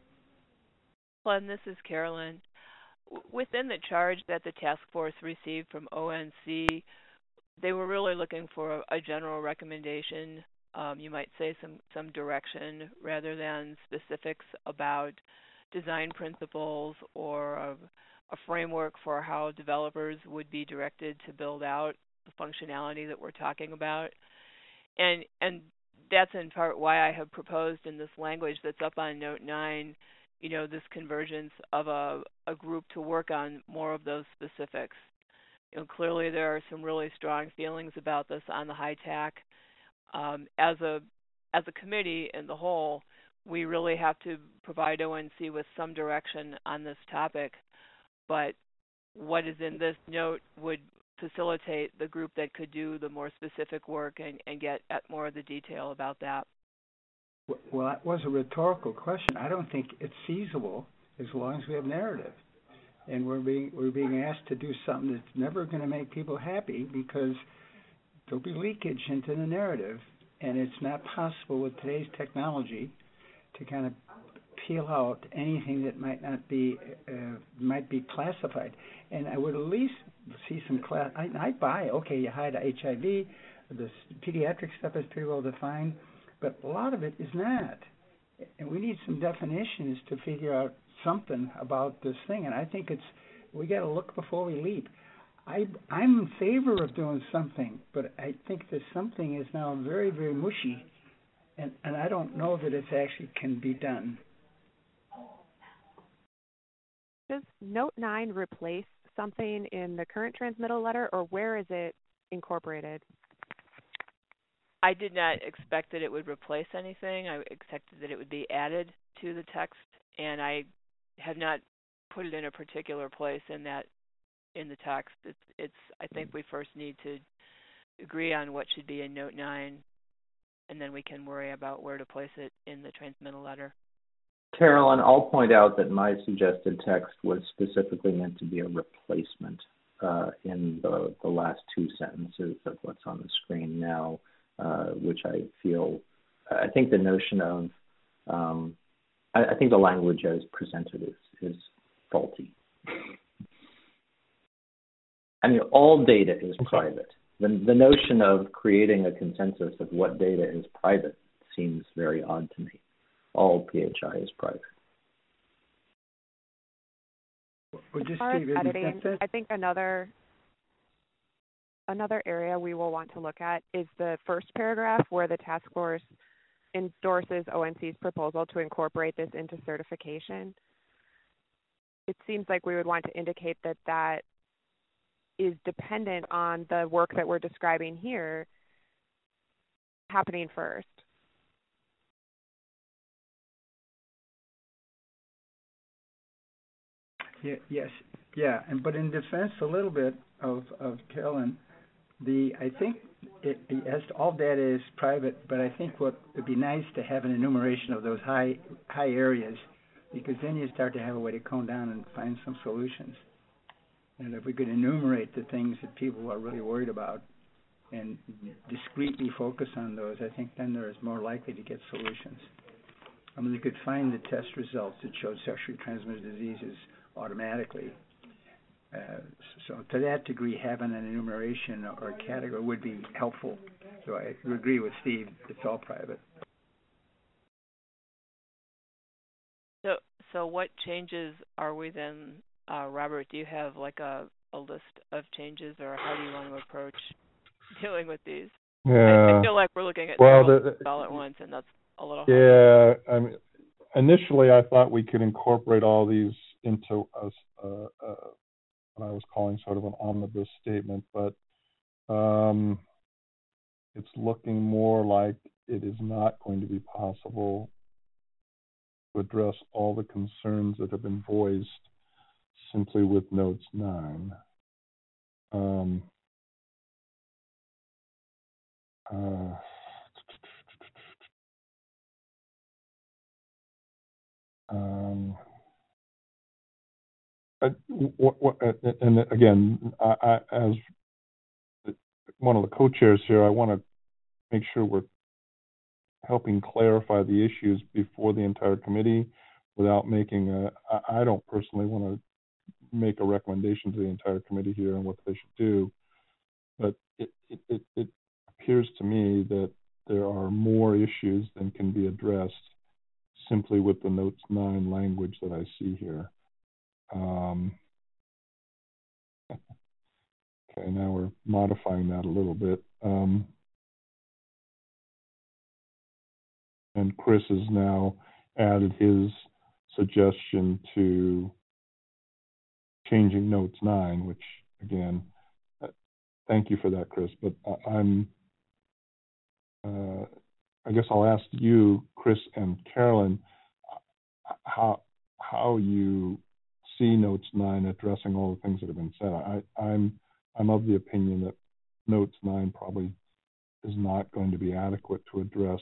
Glenn, this is Carolyn. Within the charge that the task force received from O N C, they were really looking for a general recommendation. Um, you might say some, some direction rather than specifics about design principles or a, a framework for how developers would be directed to build out the functionality that we're talking about. And and that's in part why I have proposed in this language that's up on Note nine, you know, this convergence of a, a group to work on more of those specifics. You know, clearly there are some really strong feelings about this on the high tac. Um, as a as a committee in the whole, we really have to provide O N C with some direction on this topic. But what is in this note would facilitate the group that could do the more specific work and, and get at more of the detail about that. Well, that was a rhetorical question. I don't think it's feasible as long as we have narrative. And we're being we're being asked to do something that's never going to make people happy because there'll be leakage into the narrative, and it's not possible with today's technology to kind of peel out anything that might not be uh, might be classified. And I would at least see some class. I, I buy okay, you hide H I V, the pediatric stuff is pretty well defined, but a lot of it is not. And we need some definitions to figure out something about this thing. And I think it's we got to look before we leap. I, I'm in favor of doing something, but I think that something is now very, very mushy, and, and I don't know that it actually can be done. Does Note nine replace something in the current transmittal letter, or where is it incorporated? I did not expect that it would replace anything. I expected that it would be added to the text, and I have not put it in a particular place in that in the text. It's, it's. I think we first need to agree on what should be in Note nine, and then we can worry about where to place it in the transmittal letter. Carolyn, I'll point out that my suggested text was specifically meant to be a replacement uh, in the, the last two sentences of what's on the screen now, uh, which I feel, I think the notion of, um, I, I think the language as presented is, is faulty. I mean, all data is private. The, the notion of creating a consensus of what data is private seems very odd to me. All P H I is private. Well, just as far as Steve, editing, I think another another area we will want to look at is the first paragraph where the task force endorses O N C's proposal to incorporate this into certification. It seems like we would want to indicate that that is dependent on the work that we're describing here happening first. Yeah, yes, yeah, and but in defense a little bit of of Carolyn, the I think it, as all data is private, but I think what would be nice to have an enumeration of those high high areas, because then you start to have a way to cone down and find some solutions. And if we could enumerate the things that people are really worried about and discreetly focus on those, I think then there is more likely to get solutions. I mean, we could find the test results that showed sexually transmitted diseases automatically. Uh, so to that degree, having an enumeration or a category would be helpful. So I agree with Steve, it's all private. So, so what changes are we then, uh, Robert, do you have like a, a list of changes, or how do you want to approach dealing with these? Yeah. I, I feel like we're looking at well, several the, things all at once, and that's a little Yeah, hard. I mean, initially I thought we could incorporate all these into a, uh, uh, what I was calling sort of an omnibus statement, but um, it's looking more like it is not going to be possible to address all the concerns that have been voiced simply with Notes nine. Um, uh, um, I, what, what, and again, I, I, as one of the co-chairs here, I want to make sure we're helping clarify the issues before the entire committee without making a, I don't personally want to make a recommendation to the entire committee here on what they should do, but it, it, it, it appears to me that there are more issues than can be addressed simply with the Notes nine language that I see here. Um, okay, now we're modifying that a little bit. Um, and Chris has now added his suggestion to changing Notes nine, which again, uh, thank you for that, Chris. But I, I'm, uh, I guess I'll ask you, Chris and Carolyn, how how you see Notes nine addressing all the things that have been said. I, I'm I'm of the opinion that Notes nine probably is not going to be adequate to address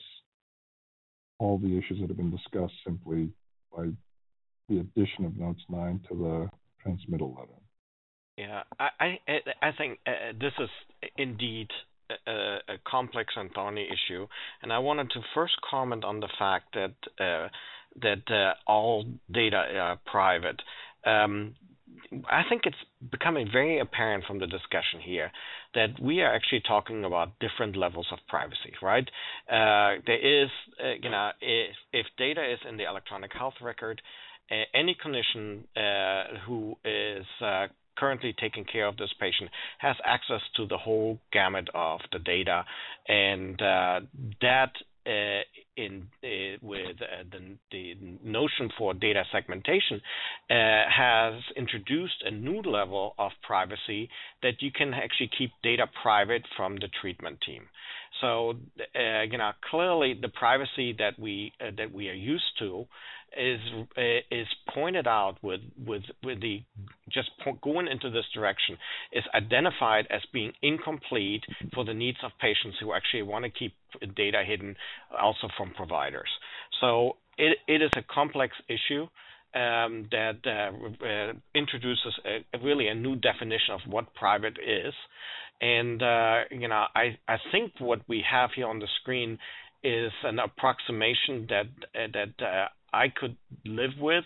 all the issues that have been discussed simply by the addition of Notes nine to the transmittal letter. Yeah, I I, I think uh, this is indeed a, a complex and thorny issue, and I wanted to first comment on the fact that uh, that uh, all data are private. Um, I think it's becoming very apparent from the discussion here that we are actually talking about different levels of privacy, right? Uh, there is, uh, you know, if, if data is in the electronic health record, uh, any clinician uh, who is uh, currently taking care of this patient has access to the whole gamut of the data, and uh, that uh, in uh, with uh, the, the notion for data segmentation uh, has introduced a new level of privacy that you can actually keep data private from the treatment team. So, uh, you know, clearly the privacy that we uh, that we are used to is uh, is pointed out with with with the just po- going into this direction is identified as being incomplete for the needs of patients who actually want to keep data hidden, also from providers. So it it is a complex issue um, that uh, uh, introduces a, a really a new definition of what private is. And, uh, you know, I, I think what we have here on the screen is an approximation that uh, that uh, I could live with,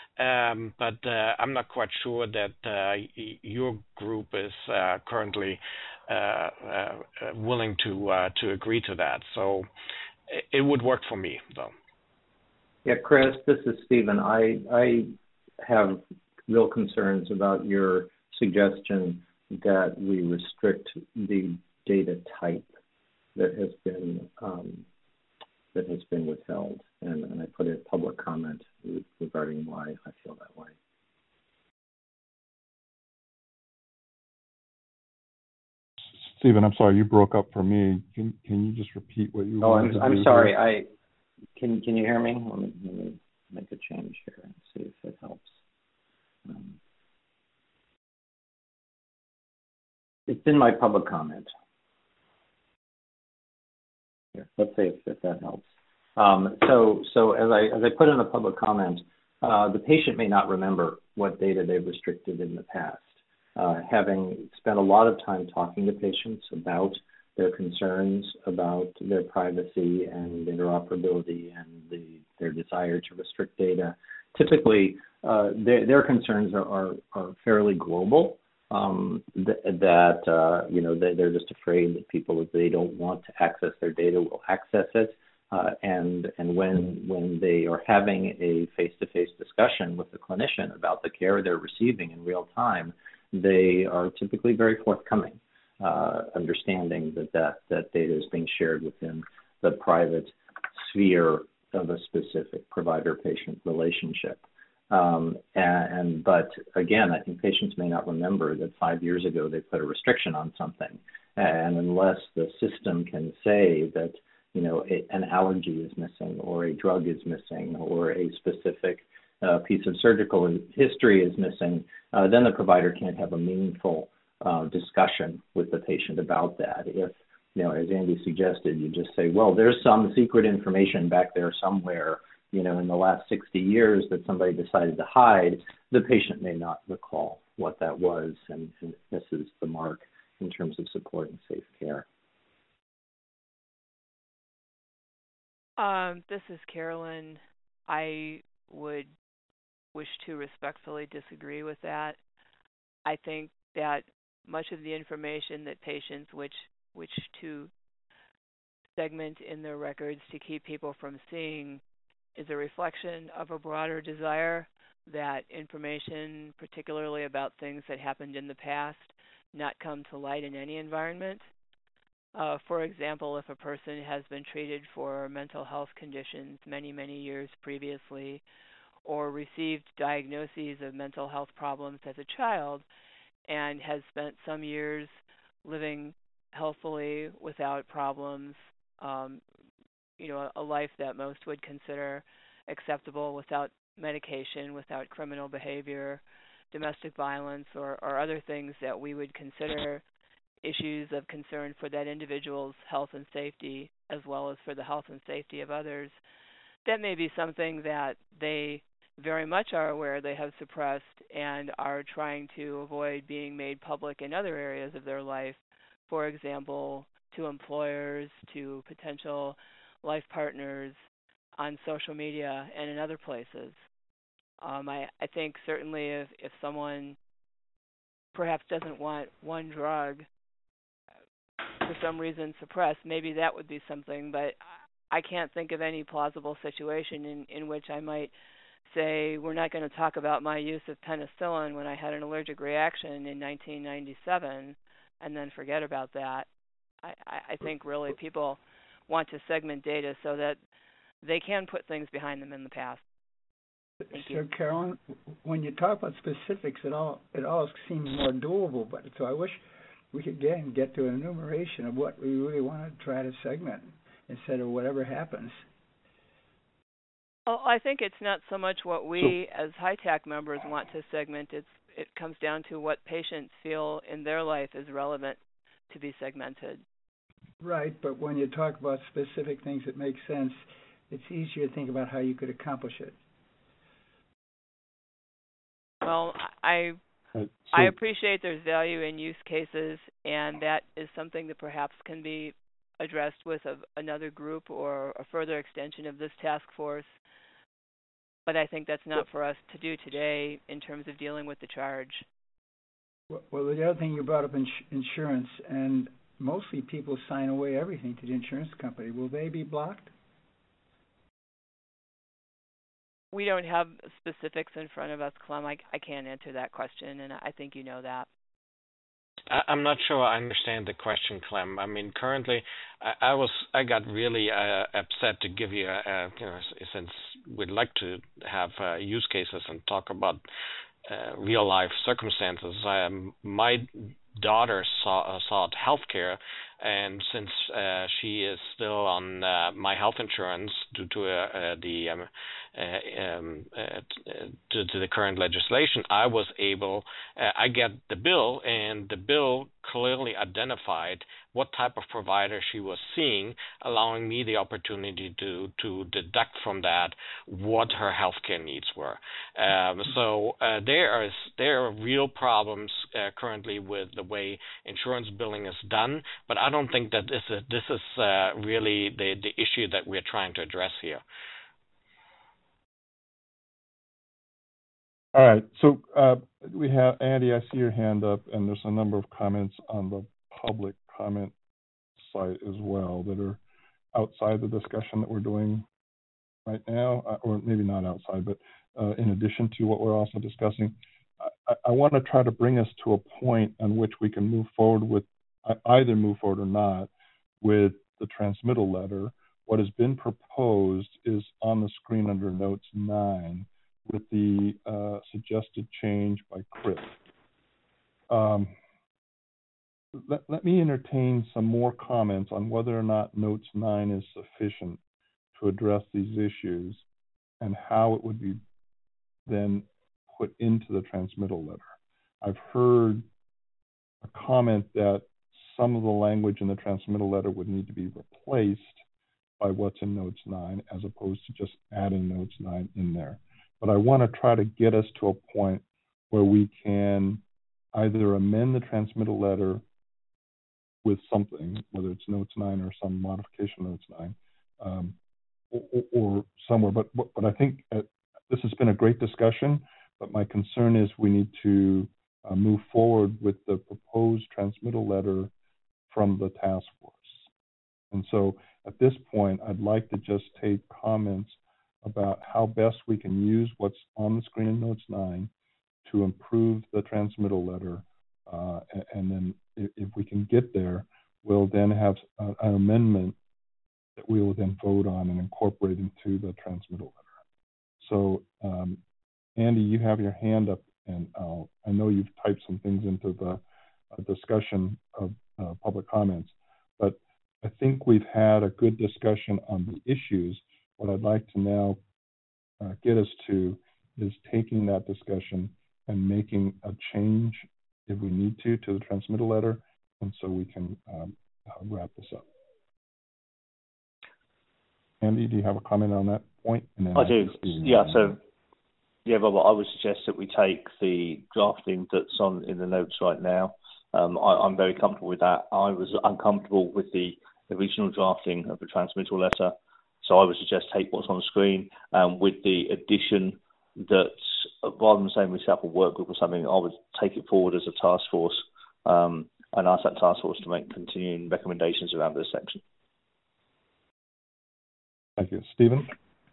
um, but uh, I'm not quite sure that uh, y- your group is uh, currently uh, uh, willing to uh, to agree to that. So it, it would work for me, though. Yeah, Chris, this is Stephen. I I have real concerns about your suggestion that we restrict the data type that has been um, that has been withheld, and, and I put a public comment regarding why I feel that way. Stephen, I'm sorry, you broke up for me. Can can you just repeat what you? Oh, I'm wanted to I'm do sorry. here? I can can you hear me? Let me, let me make a change here and see if it helps. Um, It's in my public comment. Here, let's see if, if that helps. Um, so, so as I as I put in the public comment, uh, the patient may not remember what data they've restricted in the past. Uh, having spent a lot of time talking to patients about their concerns about their privacy and interoperability and the, their desire to restrict data, typically uh, their, their concerns are, are, are fairly global. Um, th- that, uh, you know, they, they're just afraid that people, if they don't want to access their data, will access it. Uh, and and when when they are having a face-to-face discussion with the clinician about the care they're receiving in real time, they are typically very forthcoming, uh, understanding that, that that data is being shared within the private sphere of a specific provider-patient relationship. Um, and, and but again, I think patients may not remember that five years ago they put a restriction on something, and unless the system can say that you know a, an allergy is missing, or a drug is missing, or a specific uh, piece of surgical history is missing, uh, then the provider can't have a meaningful uh, discussion with the patient about that. If you know, as Andy suggested, you just say, well, there's some secret information back there somewhere, you know, in the last sixty years that somebody decided to hide, the patient may not recall what that was, and, and misses the mark in terms of supporting safe care. Um, this is Carolyn. I would wish to respectfully disagree with that. I think that much of the information that patients which which to segment in their records to keep people from seeing is a reflection of a broader desire that information, particularly about things that happened in the past, not come to light in any environment. Uh, for example, if a person has been treated for mental health conditions many, many years previously, or received diagnoses of mental health problems as a child, and has spent some years living healthfully without problems, um, you know, a life that most would consider acceptable without medication, without criminal behavior, domestic violence, or, or other things that we would consider issues of concern for that individual's health and safety, as well as for the health and safety of others. That may be something that they very much are aware they have suppressed and are trying to avoid being made public in other areas of their life, for example, to employers, to potential life partners, on social media, and in other places. Um, I, I think certainly if, if someone perhaps doesn't want one drug for some reason suppressed, maybe that would be something, but I can't think of any plausible situation in, in which I might say we're not going to talk about my use of penicillin when I had an allergic reaction in nineteen ninety-seven and then forget about that. I, I think really people want to segment data so that they can put things behind them in the past. Thank so, you. Carolyn, when you talk about specifics, it all it all seems more doable. But so I wish we could again get to an enumeration of what we really want to try to segment instead of whatever happens. Well, I think it's not so much what we so, as HITAC members want to segment. It's it comes down to what patients feel in their life is relevant to be segmented. Right, but when you talk about specific things that make sense, it's easier to think about how you could accomplish it. Well, I so, I appreciate there's value in use cases, and that is something that perhaps can be addressed with a, another group or a further extension of this task force. But I think that's not for us to do today in terms of dealing with the charge. Well, the other thing you brought up, ins- insurance, and mostly people sign away everything to the insurance company. Will they be blocked? We don't have specifics in front of us, Clem. I, I can't answer that question, and I think you know that. I, I'm not sure I understand the question, Clem. I mean, currently, I, I was I got really uh, upset to give you, a, a, you know, since we'd like to have uh, use cases and talk about uh, real life circumstances. Um, my daughter saw, uh, sought health care, and since uh, she is still on uh, my health insurance due to uh, uh, the um, uh, um, uh, to, to the current legislation, I was able. Uh, I get the bill, and the bill clearly identified what type of provider she was seeing, allowing me the opportunity to to deduct from that what her healthcare needs were. Um, so uh, there is there are real problems uh, currently with the way insurance billing is done, but I don't think that this is this is uh, really the the issue that we're trying to address here. All right. So uh, we have Andy. I see your hand up, and there's a number of comments on the public comment site as well that are outside the discussion that we're doing right now, or maybe not outside, but uh, in addition to what we're also discussing. I, I want to try to bring us to a point on which we can move forward with, either move forward or not, with the transmittal letter. What has been proposed is on the screen under Notes nine, with the uh, suggested change by Chris. Um, let, let me entertain some more comments on whether or not Notes nine is sufficient to address these issues and how it would be then put into the transmittal letter. I've heard a comment that some of the language in the transmittal letter would need to be replaced by what's in Notes nine as opposed to just adding Notes nine in there. But I want to try to get us to a point where we can either amend the transmittal letter with something, whether it's Notes nine or some modification of Notes nine, um, or, or somewhere. But, but, but I think uh, this has been a great discussion, but my concern is we need to uh, move forward with the proposed transmittal letter from the task force. And so at this point, I'd like to just take comments about how best we can use what's on the screen in Notes nine to improve the transmittal letter. Uh, and, and then if, if we can get there, we'll then have a, an amendment that we will then vote on and incorporate into the transmittal letter. So, um, Andy, you have your hand up, and I'll, I know you've typed some things into the uh, discussion of uh, public comments, but I think we've had a good discussion on the issues. What I'd like to now uh, get us to is taking that discussion and making a change, if we need to, to the transmittal letter, and so we can um, uh, wrap this up. Andy, do you have a comment on that point? And then I I do. Yeah. So, yeah, Robert, I would suggest that we take the drafting that's on in the notes right now. Um, I, I'm very comfortable with that. I was uncomfortable with the original drafting of the transmittal letter, so I would suggest take what's on the screen um, with the addition that rather than saying we set up a work group or something, I would take it forward as a task force um, and ask that task force to make continuing recommendations around this section. Thank you. Stephen?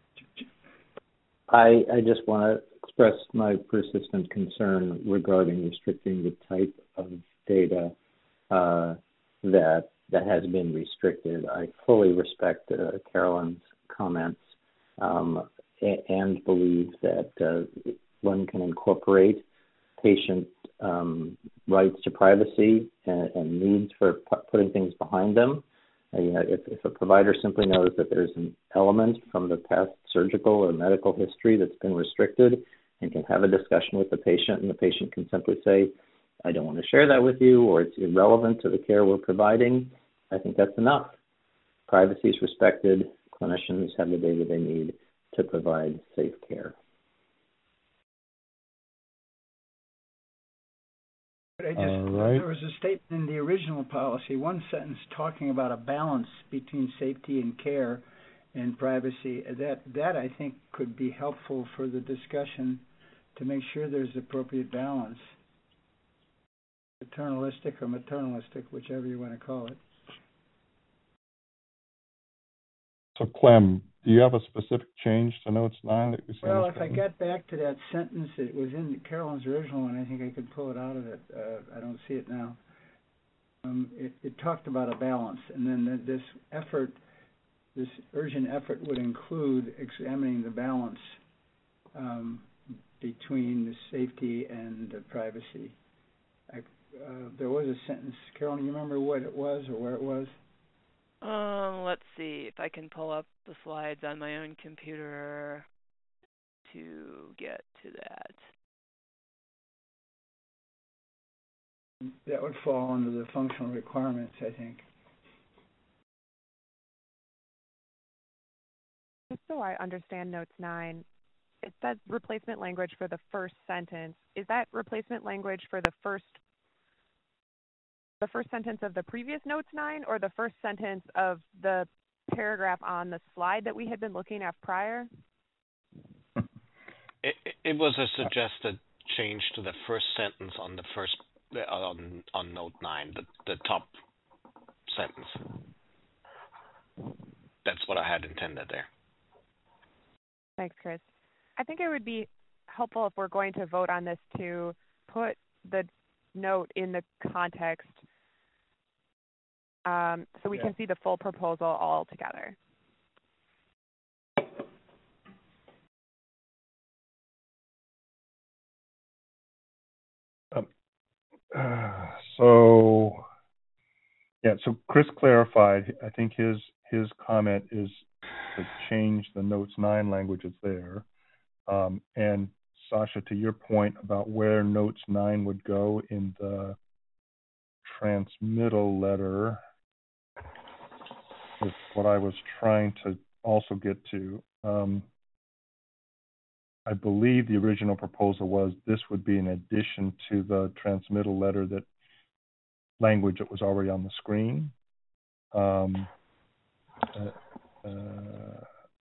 I, I just want to express my persistent concern regarding restricting the type of data uh, that that has been restricted. I fully respect uh, Carolyn's comments um, and believe that uh, one can incorporate patient um, rights to privacy and, and needs for p- putting things behind them. Uh, you know, if, if a provider simply knows that there's an element from the past surgical or medical history that's been restricted and can have a discussion with the patient, and the patient can simply say, I don't want to share that with you, or it's irrelevant to the care we're providing, I think that's enough. Privacy is respected. Clinicians have the data they need to provide safe care. But I just, All right. there was a statement in the original policy, one sentence talking about a balance between safety and care and privacy. That, that I think could be helpful for the discussion to make sure there's appropriate balance. Paternalistic or maternalistic, whichever you want to call it. So, Clem, do you have a specific change to Notes nine that we see? Well, if I got back to that sentence, it was in Carolyn's original one. I think I could pull it out of it. Uh, I don't see it now. Um, it, it talked about a balance, and then this effort, this urgent effort would include examining the balance um, between the safety and the privacy. I, uh, there was a sentence. Carolyn, you remember what it was or where it was? Um, let's see if I can pull up the slides on my own computer to get to that. That would fall under the functional requirements, I think. Just so I understand Notes nine, it says replacement language for the first sentence. Is that replacement language for the first the first sentence of the previous Notes nine, or the first sentence of the paragraph on the slide that we had been looking at prior? It, it was a suggested change to the first sentence on the first on on Note nine, the the top sentence. That's what I had intended there. Thanks, Chris. I think it would be helpful if we're going to vote on this to put the note in the context um, so we yeah. can see the full proposal all together. Uh, so, yeah, so Chris clarified. I think his his comment is to change the notes nine languages there. Um, and Sasha, to your point about where notes nine would go in the transmittal letter, is what I was trying to also get to. Um, I believe the original proposal was this would be in addition to the transmittal letter, that language that was already on the screen. Um, uh, uh,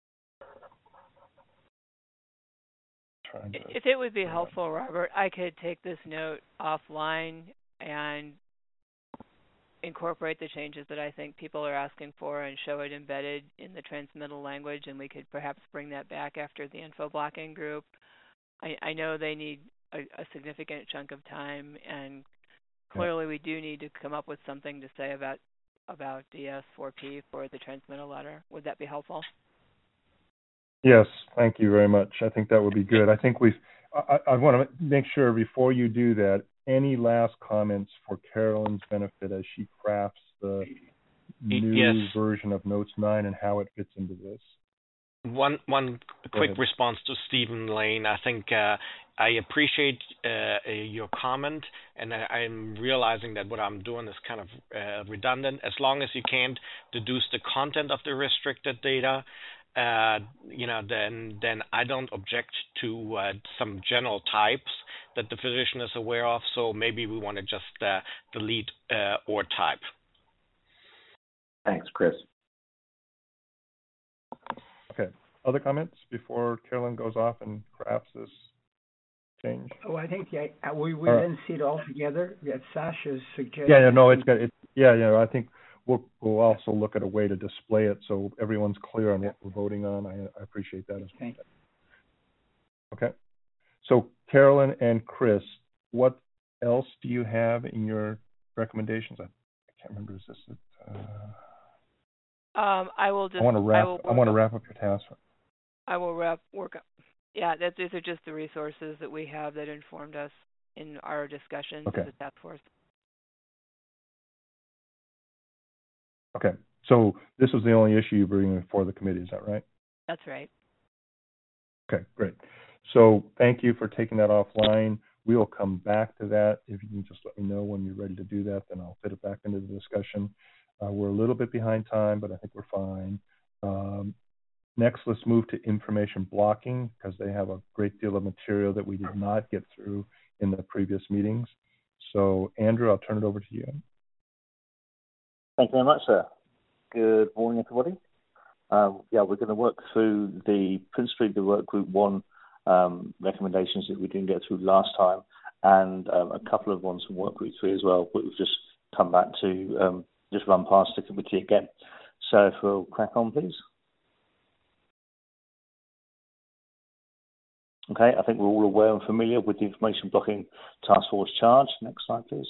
If it would be helpful, Robert, I could take this note offline and incorporate the changes that I think people are asking for and show it embedded in the transmittal language, and we could perhaps bring that back after the info blocking group. I, I know they need a, a significant chunk of time, and clearly we do need to come up with something to say about about D S four P for the transmittal letter. Would that be helpful? Yes, thank you very much. I think that would be good. I think we've, I, I want to make sure before you do that, any last comments for Carolyn's benefit as she crafts the new yes. version of Notes nine and how it fits into this? One one Go quick ahead. response to Stephen Lane. I think uh, I appreciate uh, your comment, and I, I'm realizing that what I'm doing is kind of uh, redundant. As long as you can't deduce the content of the restricted data, uh, you know, then then I don't object to uh, some general types that the physician is aware of. So maybe we want to just uh, delete uh, or type. Thanks, Chris. Okay. Other comments before Carolyn goes off and crafts this change? Oh, I think yeah, we we All right. didn't see it all together. That Sasha's suggestion. Yeah, yeah, no, it's got it. Yeah, yeah. I think we'll we'll also look at a way to display it so everyone's clear on what we're voting on. I, I appreciate that as well. Thank you. Okay. So Carolyn and Chris, what else do you have in your recommendations? I, I can't remember. Is this it? Uh, Um, I will just. I want to wrap. I, will I want to wrap up your task. I will wrap work up. Yeah, that these are just the resources that we have that informed us in our discussions Okay. as a task force. Okay. So this was the only issue you bring before the committee. Is that right? That's right. Okay, great. So thank you for taking that offline. We will come back to that. If you can just let me know when you're ready to do that, then I'll fit it back into the discussion. Uh, we're a little bit behind time, but I think we're fine. Um, next, let's move to information blocking, because they have a great deal of material that we did not get through in the previous meetings. So Andrew, I'll turn it over to you. Thank you very much, sir. Good morning, everybody. Um, yeah, we're going to work through the principally the work group one um, recommendations that we didn't get through last time, and um, a couple of ones from work group three as well, but we've just come back to um, just run past the committee again. So if we'll crack on, please. Okay, I think we're all aware and familiar with the information blocking task force charge. Next slide, please.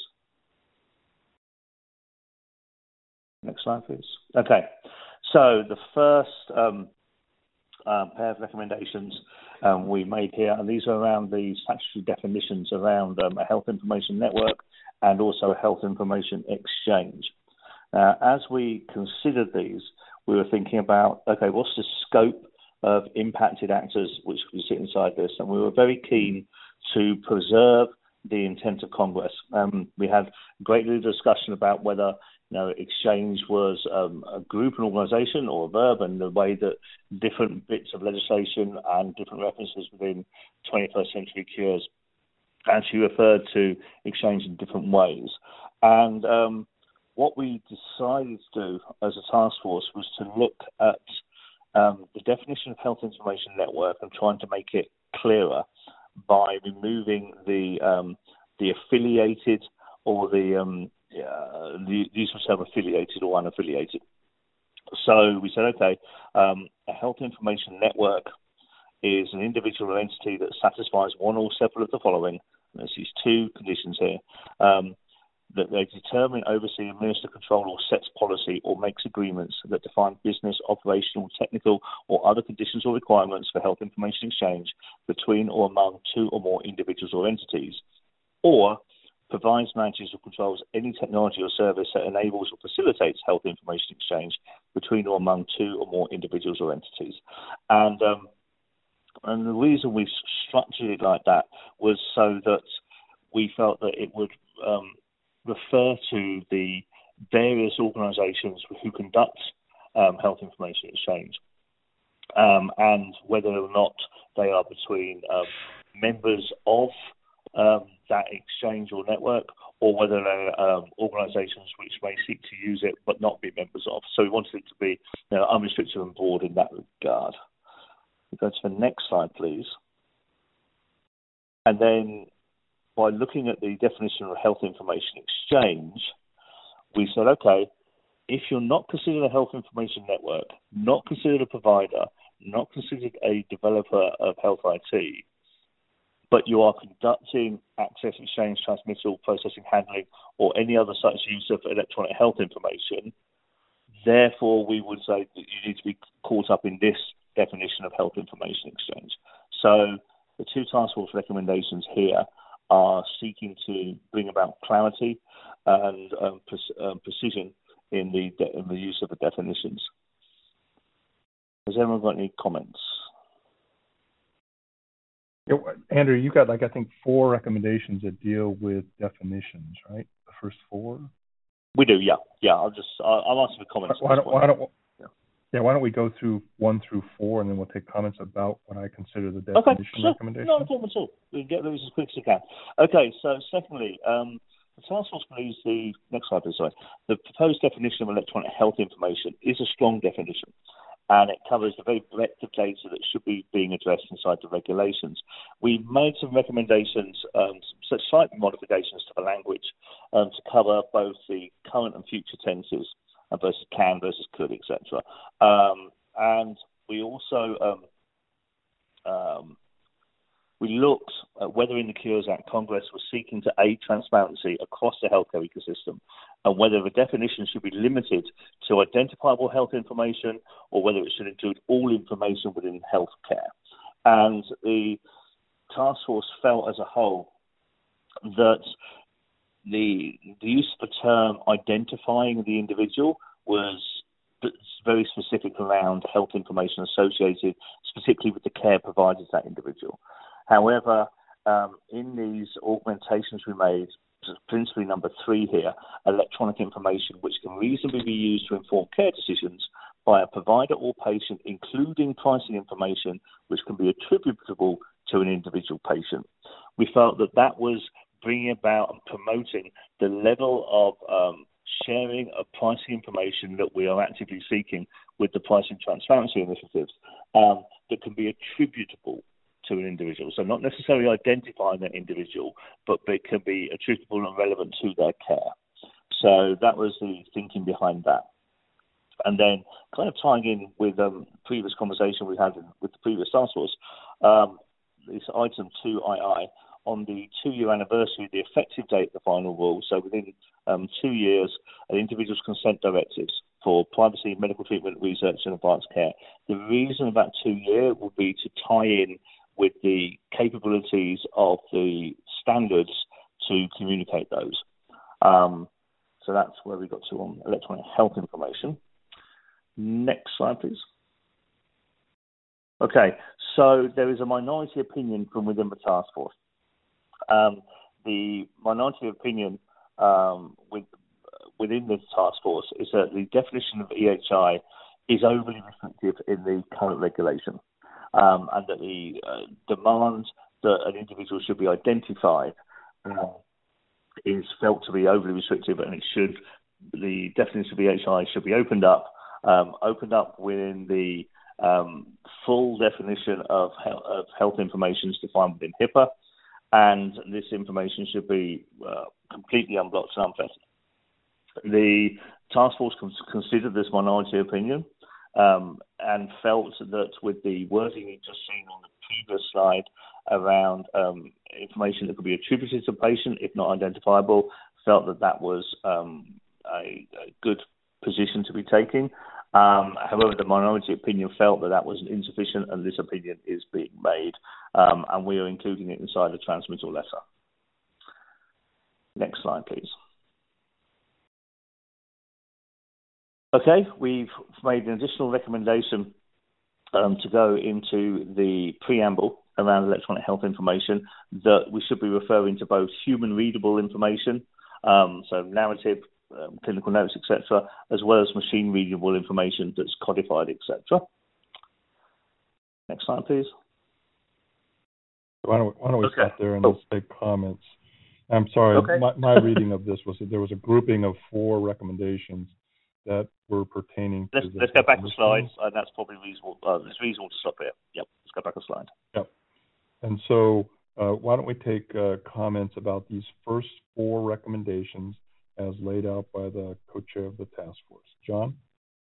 Next slide, please. Okay, so the first um, uh, pair of recommendations um, we made here, and these are around the statutory definitions around um, a health information network and also a health information exchange. Uh, as we considered these, we were thinking about, okay, what's the scope of impacted actors which we sit inside this? And we were very keen to preserve the intent of Congress. Um, we had great discussion about whether you know, exchange was um, a group, an organisation, or a verb, and the way that different bits of legislation and different references within twenty-first century cures actually referred to exchange in different ways. And um, what we decided to do as a task force was to look at um, the definition of health information network and trying to make it clearer by removing the um, the affiliated or the um, uh, the use of term affiliated or unaffiliated. So we said, okay, um, a health information network is an individual entity that satisfies one or several of the following. There's these two conditions here. Um, that they determine, oversee, administer, control, or sets policy or makes agreements that define business, operational, technical, or other conditions or requirements for health information exchange between or among two or more individuals or entities. Or provides, manages, or controls any technology or service that enables or facilitates health information exchange between or among two or more individuals or entities. And um, and the reason we structured it like that was so that we felt that it would um, refer to the various organisations who conduct um, health information exchange, um, and whether or not they are between um, members of um, that exchange or network, or whether they're um, organisations which may seek to use it but not be members of. So we wanted it to be, you know, unrestricted and broad in that regard. We go to the next slide, please. And then, by looking at the definition of health information exchange, we said, okay, if you're not considered a health information network, not considered a provider, not considered a developer of health I T, but you are conducting access, exchange, transmittal, processing, handling, or any other such use of electronic health information, therefore we would say that you need to be caught up in this definition of health information exchange. So the two task force recommendations here are seeking to bring about clarity and um, pre- um, precision in the, de- in the use of the definitions. Has anyone got any comments? Yeah, Andrew, you got like I think four recommendations that deal with definitions, right? The first four. We do, yeah, yeah. I'll just I'll, I'll answer the comments. Why don't, why don't yeah. yeah, why don't we go through one through four, and then we'll take comments about what I consider the definition okay, sure. recommendation. No problem at all. We can get those as quick as we can. Okay, so secondly, um, the task force believes the next slide, please. Sorry, the proposed definition of electronic health information is a strong definition, and it covers the very breadth of data that should be being addressed inside the regulations. We made some recommendations, um, some slight modifications to the language um, to cover both the current and future tenses, uh, versus can versus could, et cetera. Um, and we also um, um, we looked at whether in the Cures Act Congress was seeking to aid transparency across the healthcare ecosystem, and whether the definition should be limited to identifiable health information or whether it should include all information within healthcare. And the task force felt as a whole that the, the use of the term identifying the individual was very specific around health information associated specifically with the care provided to that individual. However, um, in these augmentations we made, principally number three here, electronic information which can reasonably be used to inform care decisions by a provider or patient, including pricing information which can be attributable to an individual patient. We felt that that was bringing about and promoting the level of um, sharing of pricing information that we are actively seeking with the pricing transparency initiatives um, that can be attributable to an individual. So not necessarily identifying that individual, but it can be attributable and relevant to their care. So that was the thinking behind that. And then kind of tying in with um, previous conversation we had with the previous task force, um, this item two two I on the two-year anniversary of the effective date of the final rule, so within um, two years, an individual's consent directives for privacy, medical treatment, research and advanced care. The reason about two-year would be to tie in with the capabilities of the standards to communicate those. Um, so that's where we got to on electronic health information. Next slide, please. Okay, so there is a minority opinion from within the task force. Um, the minority opinion um, with, within this task force is that the definition of E H I is overly restrictive in the current regulation, um, and that the uh, demand that an individual should be identified uh, is felt to be overly restrictive, and it should the definition of E H I should be opened up, um, opened up within the um, full definition of, he- of health information as defined within HIPAA. And this information should be uh, completely unblocked and unfettered. The task force cons- considered this minority opinion um, and felt that with the wording you've just seen on the previous slide around um, information that could be attributed to a patient, if not identifiable, felt that that was um, a, a good position to be taking. Um, however, the minority opinion felt that that was insufficient, and this opinion is being made, um, and we are including it inside the transmittal letter. Next slide, please. Okay, we've made an additional recommendation um, to go into the preamble around electronic health information that we should be referring to both human readable information, um, so narrative, um, clinical notes, et cetera, as well as machine readable information that's codified, et cetera. Next slide, please. Why don't we, why don't we okay. stop there and oh. just take comments? I'm sorry, okay. my, my reading of this was that there was a grouping of four recommendations that were pertaining to. Let's, let's go back a slide, and that's probably reasonable. Uh, it's reasonable to stop here. Yep, let's go back a slide. Yep. And so, uh, why don't we take uh, comments about these first four recommendations as laid out by the co-chair of the task force? John,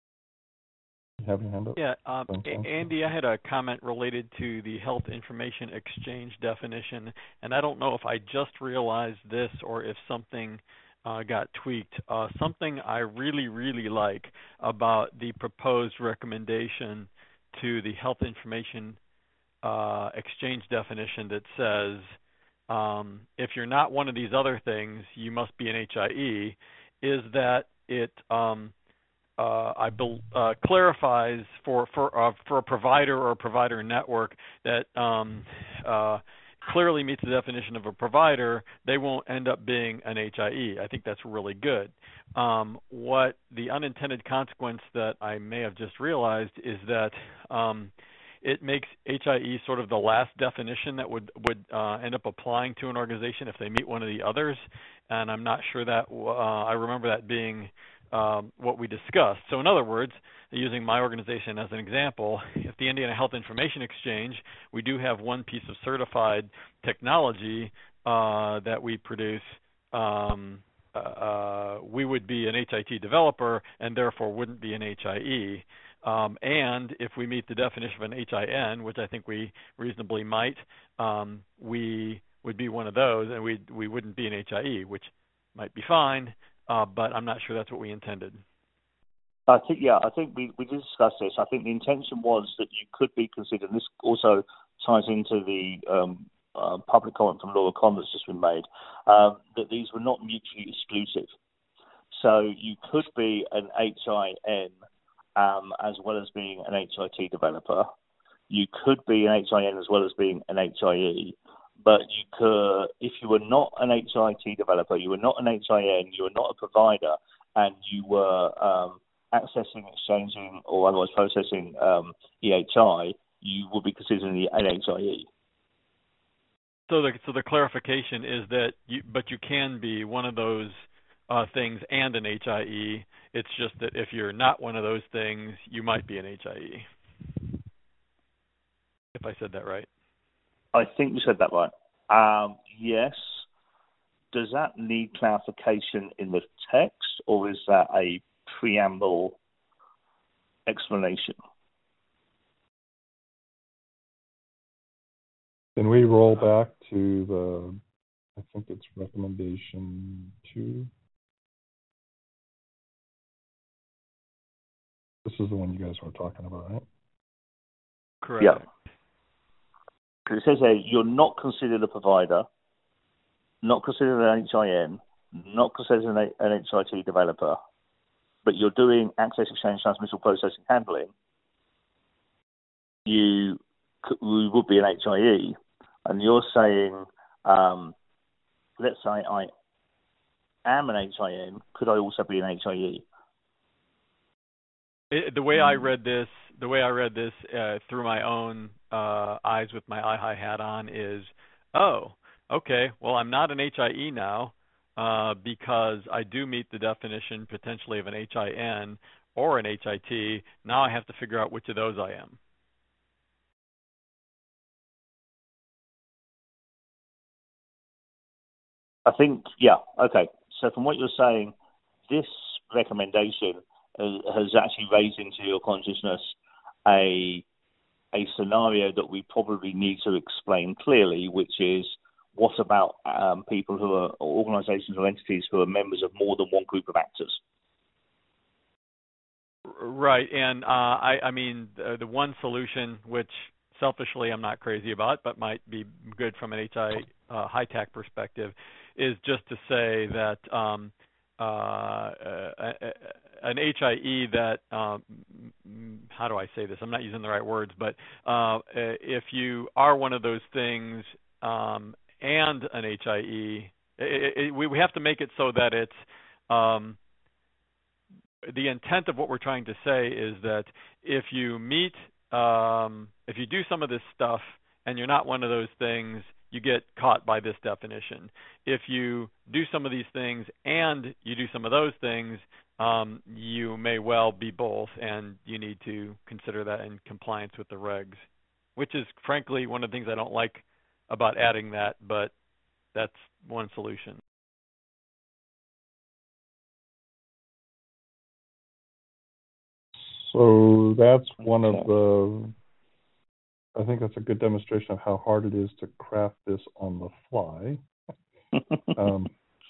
you have your hand up? Yeah, um, Andy, I had a comment related to the health information exchange definition, and I don't know if I just realized this or if something Uh, got tweaked. Uh, something I really, really like about the proposed recommendation to the health information uh, exchange definition that says um, if you're not one of these other things, you must be an H I E, is that it um, uh, I be, uh, clarifies for for uh, for a provider or a provider network that um, uh, clearly meets the definition of a provider, they won't end up being an H I E. I think that's really good. Um, what the unintended consequence that I may have just realized is that um, it makes H I E sort of the last definition that would, would uh, end up applying to an organization if they meet one of the others, and I'm not sure that, uh, I remember that being um, what we discussed. So in other words, using my organization as an example, if the Indiana Health Information Exchange, we do have one piece of certified technology uh, that we produce, um, uh, we would be an H I T developer and therefore wouldn't be an H I E. Um, and if we meet the definition of an H I N, which I think we reasonably might, um, we would be one of those and we we wouldn't be an H I E, which might be fine, uh, but I'm not sure that's what we intended. I think, yeah, I think we, we did discuss this. I think the intention was that you could be considered, and this also ties into the um, uh, public comment from Laura Conn that's just been made, um, that these were not mutually exclusive. So you could be an H I N um, as well as being an H I T developer. You could be an H I N as well as being an H I E. But you could, if you were not an H I T developer, you were not an H I N, you were not a provider, and you were um, accessing, exchanging, or otherwise processing um, E H I, you would be considered an H I E. So the so the clarification is that, you, but you can be one of those uh, things and an H I E. It's just that if you're not one of those things, you might be an H I E. If I said that right. I think you said that right. Um, yes. Does that need clarification in the text, or is that a preamble explanation? Can we roll back to the, I think it's recommendation two. This is the one you guys were talking about, right? Correct. Yeah. Because it says there, you're not considered a provider, not considered an H I N, not considered an, an H I T developer, but you're doing access, exchange, transmittal, processing, handling, you, you would be an H I E. And you're saying, um, let's say I am an H I N, could I also be an H I E? It, the way I read this, the way I read this uh, through my own uh, eyes with my I H I hat on is, oh, okay, well, I'm not an H I E now uh, because I do meet the definition potentially of an H I N or an H I T. Now I have to figure out which of those I am. I think, yeah, okay. So from what you're saying, this recommendation uh, has actually raised into your consciousness a a scenario that we probably need to explain clearly, which is what about um, people who are, or organizations or entities who are members of more than one group of actors? Right, and uh, I, I mean, the, the one solution, which selfishly I'm not crazy about, but might be good from an H I uh, high-tech perspective, is just to say that um, uh, uh, an H I E that, um, how do I say this? I'm not using the right words, but uh, if you are one of those things um, and an H I E, it, it, we, we have to make it so that it's, um, the intent of what we're trying to say is that if you meet, um, if you do some of this stuff and you're not one of those things, you get caught by this definition. If you do some of these things and you do some of those things, um, you may well be both, and you need to consider that in compliance with the regs, which is frankly one of the things I don't like about adding that, but that's one solution. So that's one of the, I think that's a good demonstration of how hard it is to craft this on the fly. um,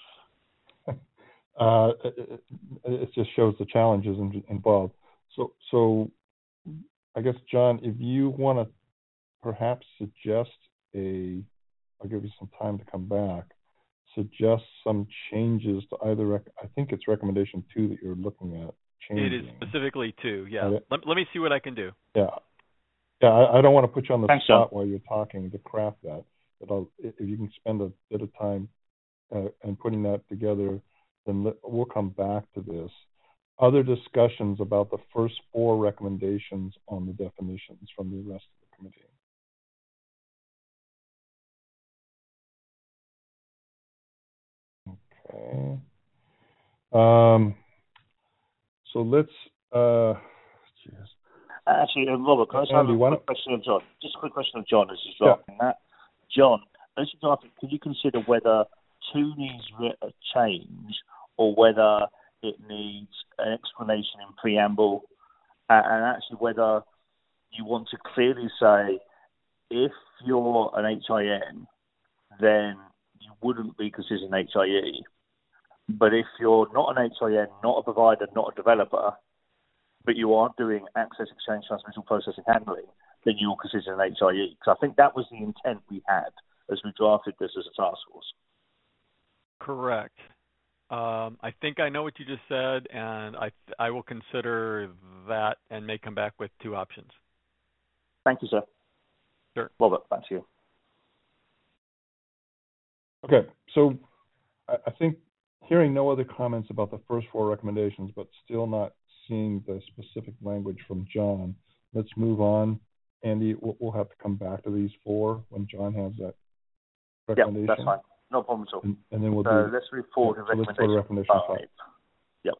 uh, it, it just shows the challenges involved. So, so I guess, John, if you want to perhaps suggest a, I'll give you some time to come back, suggest some changes to either, rec I think it's recommendation two that you're looking at. Changing. It is specifically two, yeah. Uh, let, let me see what I can do. Yeah. Yeah, I, I don't want to put you on the Thanks, spot John. while you're talking to craft that, but I'll, if you can spend a bit of time uh, and putting that together, then let, we'll come back to this. Other discussions about the first four recommendations on the definitions from the rest of the committee. Okay. Um, so let's, uh, geez. Actually, uh, Robert, can I just have a quick question of John? Just a quick question of John as he's drafting yeah. that. John, as you're drafting, could you consider whether two needs a change or whether it needs an explanation in preamble, uh, and actually whether you want to clearly say if you're an H I N, then you wouldn't be considered an H I E. But if you're not an H I N, not a provider, not a developer, but you are doing access, exchange, transmission, processing, handling, then you're considered an H I E. Because I think that was the intent we had as we drafted this as a task force. Correct. Um, I think I know what you just said, and I I will consider that and may come back with two options. Thank you, sir. Sure. Robert, back to you. Okay, so I, I think hearing no other comments about the first four recommendations, but still not seeing the specific language from John, let's move on. Andy, we'll, we'll have to come back to these four when John has that recommendation. Yeah, that's fine. No problem at all. And, and then we'll so do. let's move forward yeah, to so recommendation, recommendation five. five. Yep.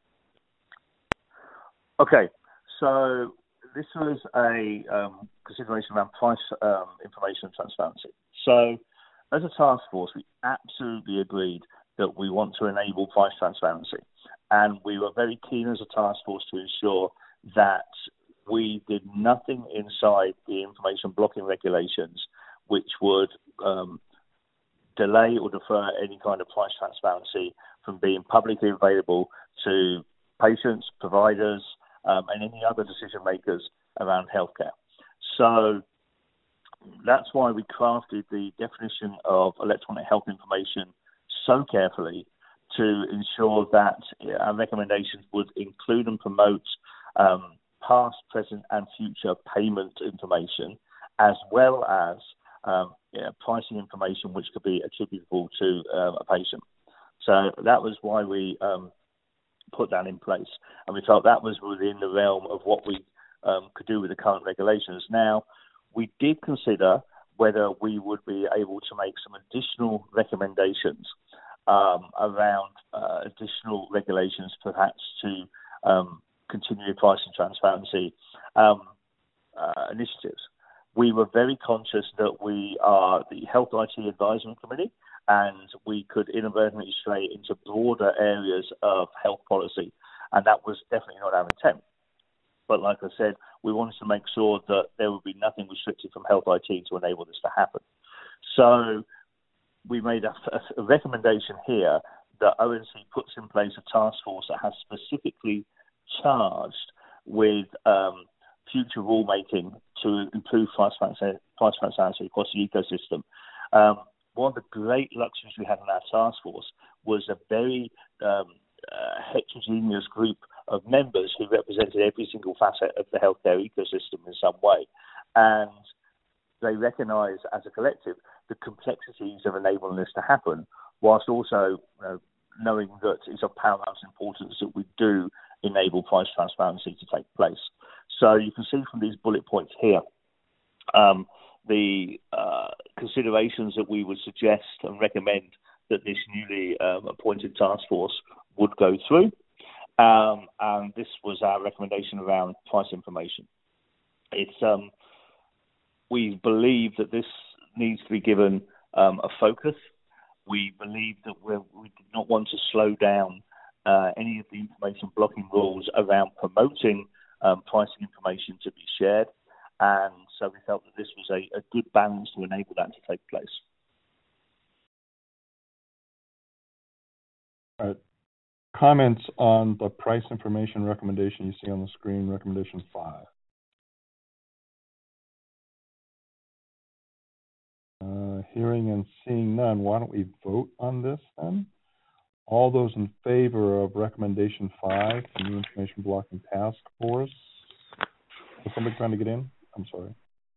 Okay, so this was a um, consideration around price um, information and transparency. So as a task force, we absolutely agreed that we want to enable price transparency. And we were very keen as a task force to ensure that we did nothing inside the information blocking regulations which would um, delay or defer any kind of price transparency from being publicly available to patients, providers, um, and any other decision makers around healthcare. So that's why we crafted the definition of electronic health information so carefully to ensure that our recommendations would include and promote um, past, present, and future payment information, as well as um, yeah, pricing information which could be attributable to um, a patient. So that was why we um, put that in place, and we felt that was within the realm of what we um, could do with the current regulations. Now, we did consider whether we would be able to make some additional recommendations um, around uh, additional regulations, perhaps to um, continue pricing transparency um, uh, initiatives. We were very conscious that we are the Health I T Advisory Committee, and we could inadvertently stray into broader areas of health policy, and that was definitely not our intent. But like I said, we wanted to make sure that there would be nothing restricted from Health I T to enable this to happen. So we made a, a recommendation here that O N C puts in place a task force that has specifically charged with um, future rulemaking to improve price transparency across the ecosystem. Um, one of the great luxuries we had in our task force was a very um, uh, heterogeneous group of members who represented every single facet of the healthcare ecosystem in some way. And they recognise as a collective the complexities of enabling this to happen, whilst also you know, knowing that it's of paramount importance that we do enable price transparency to take place. So you can see from these bullet points here um, the uh, considerations that we would suggest and recommend that this newly um, appointed task force would go through. Um, and this was our recommendation around price information. It's um, we believe that this needs to be given um, a focus. We believe that we're, we do not want to slow down uh, any of the information blocking rules around promoting um, pricing information to be shared. And so we felt that this was a, a good balance to enable that to take place. All right. Comments on the price information recommendation you see on the screen, recommendation five. Uh, hearing and seeing none, why don't we vote on this then? All those in favor of recommendation five, the new information blocking task force. Is somebody trying to get in? I'm sorry.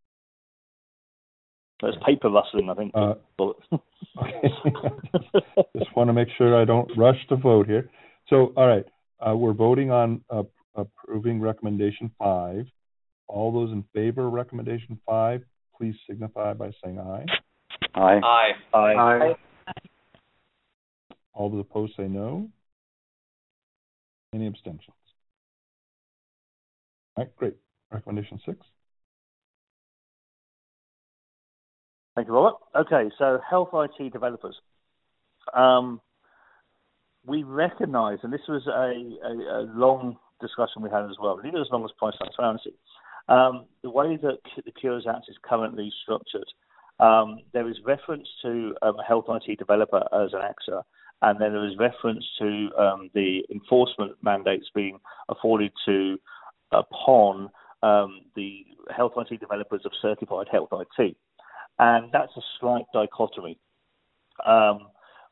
There's paper rustling, I think. Uh, okay. just, just want to make sure I don't rush to vote here. So, all right, uh, we're voting on uh, approving recommendation five. All those in favor of recommendation five, please signify by saying aye. Aye. Aye. Aye. Aye. All those opposed say no. Any abstentions? All right, great. Recommendation six. Thank you, Robert. Okay, so health I T developers. Um, we recognise, and this was a, a, a long discussion we had as well, nearly as long as price transparency, um, the way that the Cures Act is currently structured. Um, there is reference to um, a health I T developer as an actor, and then there is reference to um, the enforcement mandates being afforded to upon um, the health I T developers of certified health I T. And that's a slight dichotomy. Um,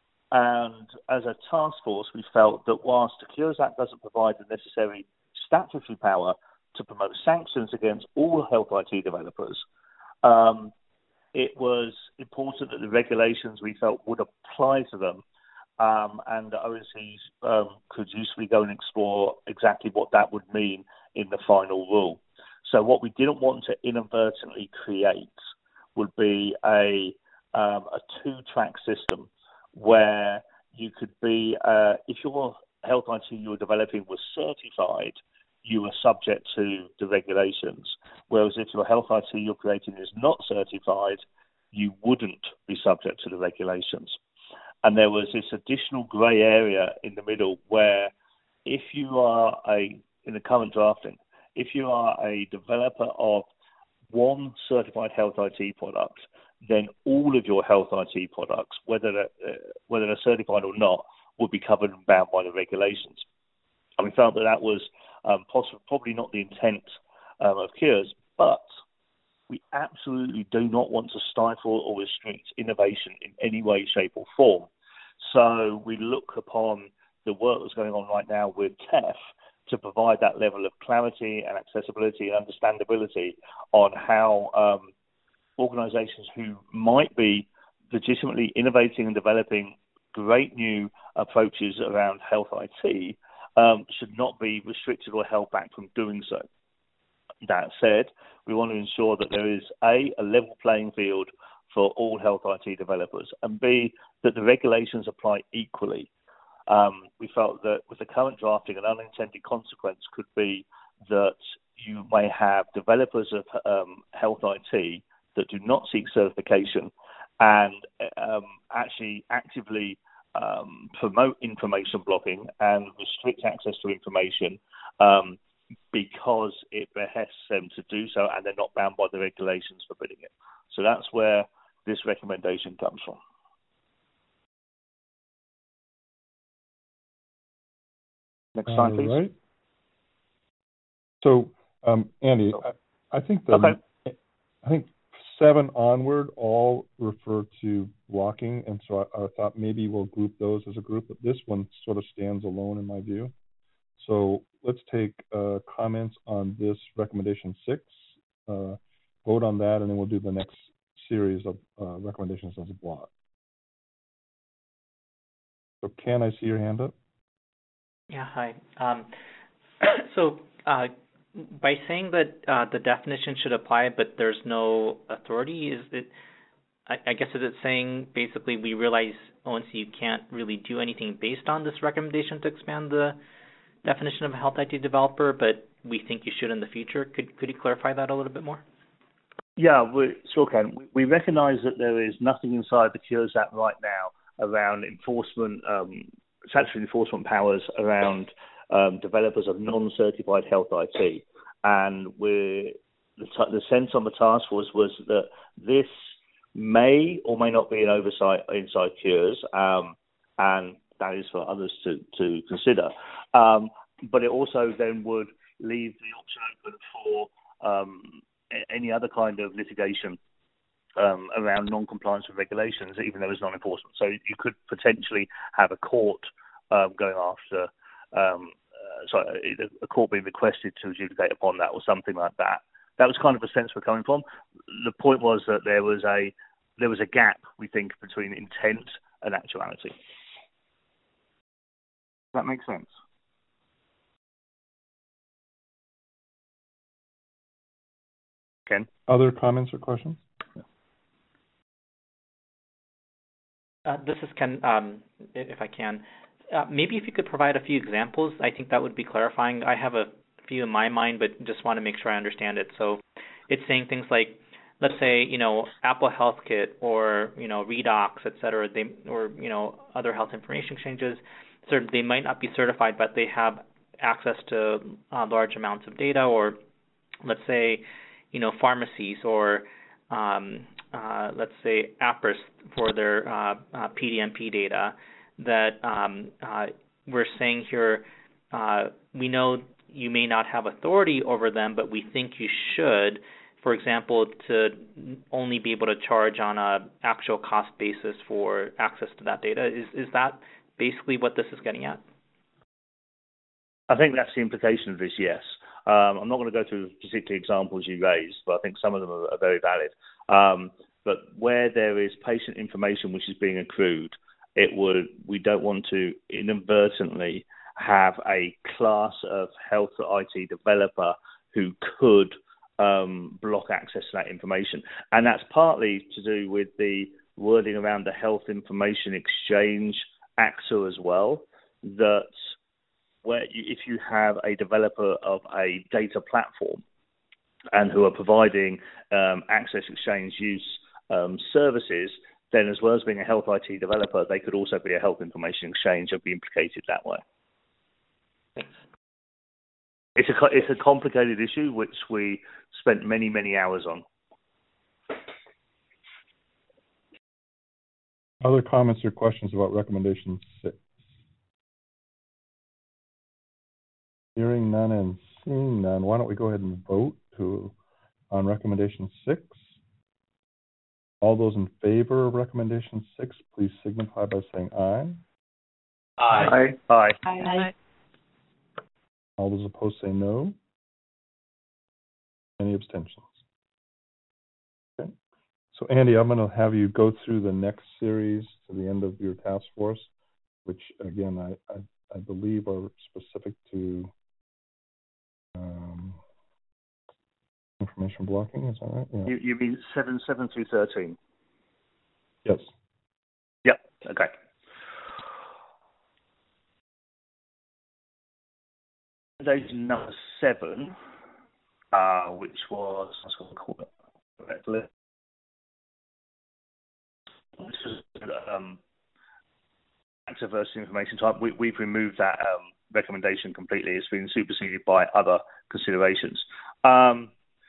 and as a task force, we felt that whilst the Cures Act doesn't provide the necessary statutory power to promote sanctions against all health I T developers, um, it was important that the regulations we felt would apply to them, um, and the O N Cs um, could usefully go and explore exactly what that would mean in the final rule. So what we didn't want to inadvertently create would be a um, a two-track system where you could be, uh, if your health I T you were developing was certified, you were subject to the regulations. Whereas if your health I T you're creating is not certified, you wouldn't be subject to the regulations. And there was this additional grey area in the middle where if you are a, in the current drafting, if you are a developer of one certified health I T product, then all of your health I T products, whether they're, uh, whether they're certified or not, would be covered and bound by the regulations. And we felt that that was um, possibly, probably not the intent um, of Cures, but we absolutely do not want to stifle or restrict innovation in any way, shape or form. So we look upon the work that's going on right now with T E F to provide that level of clarity and accessibility and understandability on how um, organizations who might be legitimately innovating and developing great new approaches around health I T um, should not be restricted or held back from doing so. That said, we want to ensure that there is A, a level playing field for all health I T developers, and B, that the regulations apply equally. Um, we felt that with the current drafting, an unintended consequence could be that you may have developers of um, health I T that do not seek certification and um, actually actively um, promote information blocking and restrict access to information um, because it behests them to do so, and they're not bound by the regulations forbidding it. So that's where this recommendation comes from. Next slide, please. All right. So, um, Andy, I, I think the okay. I think seven onward all refer to blocking, and so I, I thought maybe we'll group those as a group, but this one sort of stands alone in my view. So let's take uh, comments on this recommendation six, uh, vote on that, and then we'll do the next series of uh, recommendations as a block. So Ken, I see your hand up. Yeah, hi. Um, so uh, by saying that uh, the definition should apply, but there's no authority, is it? I, I guess is it saying basically we realize O N C U can't really do anything based on this recommendation to expand the definition of a health I T developer, but we think you should in the future. Could could you clarify that a little bit more? Yeah, we sure can. We recognise that there is nothing inside the Cures Act right now around enforcement, um, statutory enforcement powers around um, developers of non-certified health I T. And we're, the, t- the sense on the task force was that this may or may not be an oversight inside Cures, um, and that is for others to, to consider. Um, but it also then would leave the option open for um, any other kind of litigation um, around non-compliance with regulations, even though it's non-enforcement. So you could potentially have a court um, going after, um, uh, sorry, a court being requested to adjudicate upon that or something like that. That was kind of the sense we're coming from. The point was that there was a there was a gap, we think, between intent and actuality. Does that make sense? Ken? Other comments or questions? Uh, this is Ken, um, if I can. Uh, maybe if you could provide a few examples, I think that would be clarifying. I have a few in my mind, but just want to make sure I understand it. So it's saying things like, let's say, you know, Apple Health Kit or, you know, Redox, et cetera, they, or, you know, other health information exchanges, so they might not be certified, but they have access to uh, large amounts of data, or let's say, you know, pharmacies or um, uh, let's say Appriss for their uh, uh, P D M P data that um, uh, we're saying here, uh, we know you may not have authority over them, but we think you should, for example, to only be able to charge on a actual cost basis for access to that data. Is is that basically what this is getting at? I think that's the implication of this, yes. Um, I'm not going to go through the particular examples you raised, but I think some of them are, are very valid. Um, but where there is patient information which is being accrued, it would we don't want to inadvertently have a class of health I T developer who could um, block access to that information. And that's partly to do with the wording around the Health Information Exchange Act as well, that where you, if you have a developer of a data platform and who are providing um, access exchange use um, services, then as well as being a health I T developer, they could also be a health information exchange and be implicated that way. Thanks. It's a, it's a complicated issue which we spent many, many hours on. Other comments or questions about recommendation six? Hearing none and seeing none, why don't we go ahead and vote to on recommendation six? All those in favor of recommendation six, please signify by saying aye. Aye. Aye. Aye. Aye. All those opposed say no. Any abstentions? Okay. So Andy, I'm going to have you go through the next series to the end of your task force, which again I, I, I believe are specific to um, information blocking. Is that right? Yeah. You, you mean seven, seven through thirteen? Yes. Yep. Okay. Recommendation number seven, uh, which was, I was going to call it correctly. This was um, active versus information type. We, we've removed that um, recommendation completely. It's been superseded by other considerations. Um,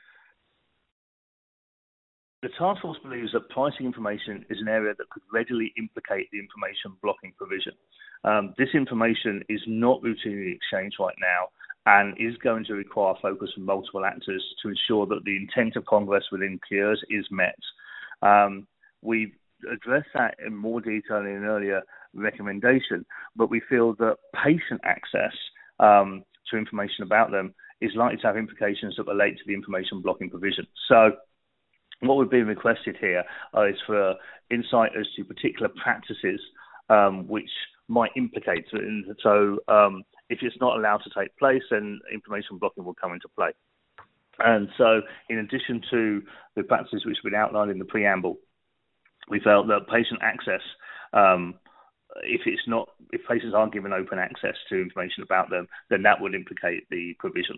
the task force believes that pricing information is an area that could readily implicate the information blocking provision. Um, this information is not routinely exchanged right now and is going to require focus from multiple actors to ensure that the intent of Congress within Cures is met. Um, we've addressed that in more detail in an earlier recommendation, but we feel that patient access um, to information about them is likely to have implications that relate to the information blocking provision. So what we've been requested here uh, is for insight as to particular practices um, which might implicate. So um, if it's not allowed to take place, then information blocking will come into play. And so in addition to the practices which have been outlined in the preamble, we felt that patient access, um, if it's not, if patients aren't given open access to information about them, then that would implicate the provision.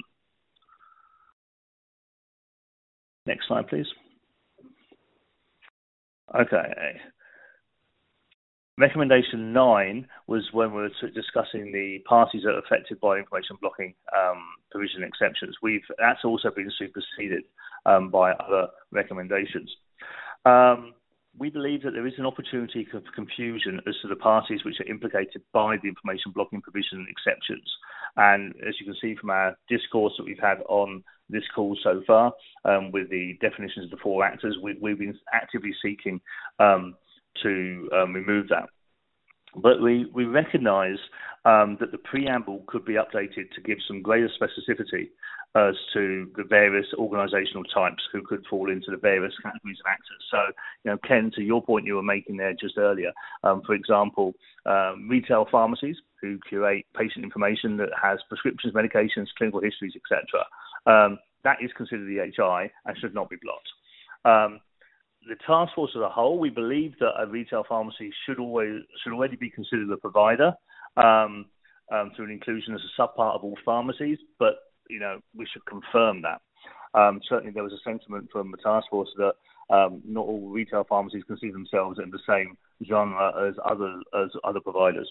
Next slide, please. Okay. Recommendation nine was when we were discussing the parties that are affected by information blocking um, provision exceptions. We've that's also been superseded um, by other recommendations. Um, we believe that there is an opportunity for confusion as to the parties which are implicated by the information blocking provision exceptions. And as you can see from our discourse that we've had on this call so far, um, with the definitions of the four actors, we, we've been actively seeking um, to um, remove that. But we, we recognise um, that the preamble could be updated to give some greater specificity as to the various organisational types who could fall into the various categories of actors. So, you know, Ken, to your point you were making there just earlier, um, for example, um, retail pharmacies who curate patient information that has prescriptions, medications, clinical histories, et cetera. Um, that is considered E H I and should not be blocked. Um, The task force as a whole, we believe that a retail pharmacy should always should already be considered a provider um, um, through an inclusion as a subpart of all pharmacies, but you know we should confirm that. Um, certainly, there was a sentiment from the task force that um, not all retail pharmacies consider themselves in the same genre as other as other providers.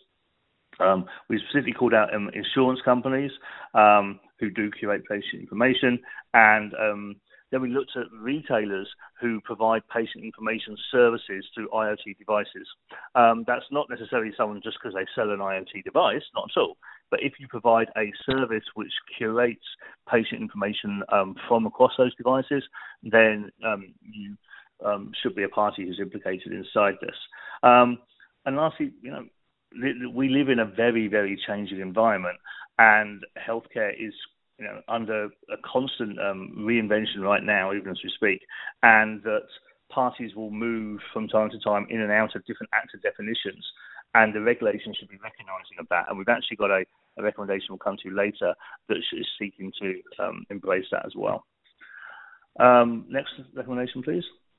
Um, we specifically called out um, insurance companies um, who do curate patient information, and um, then we looked at retailers who provide patient information services through I O T devices. Um, that's not necessarily someone just because they sell an I O T device, not at all. But if you provide a service which curates patient information um, from across those devices, then um, you um, should be a party who's implicated inside this. Um, and lastly, you know, we live in a very, very changing environment, and healthcare is you know, under a constant um, reinvention right now, even as we speak, and that parties will move from time to time in and out of different actor definitions, and the regulation should be recognising of that. And we've actually got a, a recommendation we'll come to later that is seeking to um, embrace that as well. Um, next recommendation, please.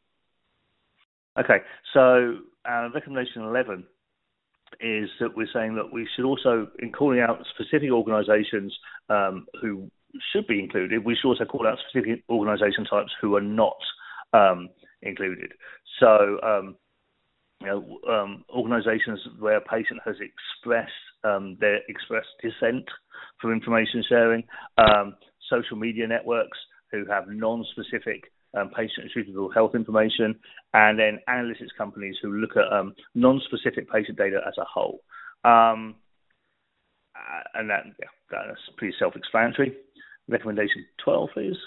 Okay, so uh, recommendation eleven is that we're saying that we should also, in calling out specific organisations um, who should be included, we should also call out specific organisation types who are not um, included. So, um, you know, um, organisations where a patient has expressed um, their expressed dissent from information sharing, um, social media networks who have non-specific Um, patient-attributable health information, and then analytics companies who look at um, non-specific patient data as a whole. Um, and that, yeah, that's pretty self-explanatory. Recommendation twelve, please.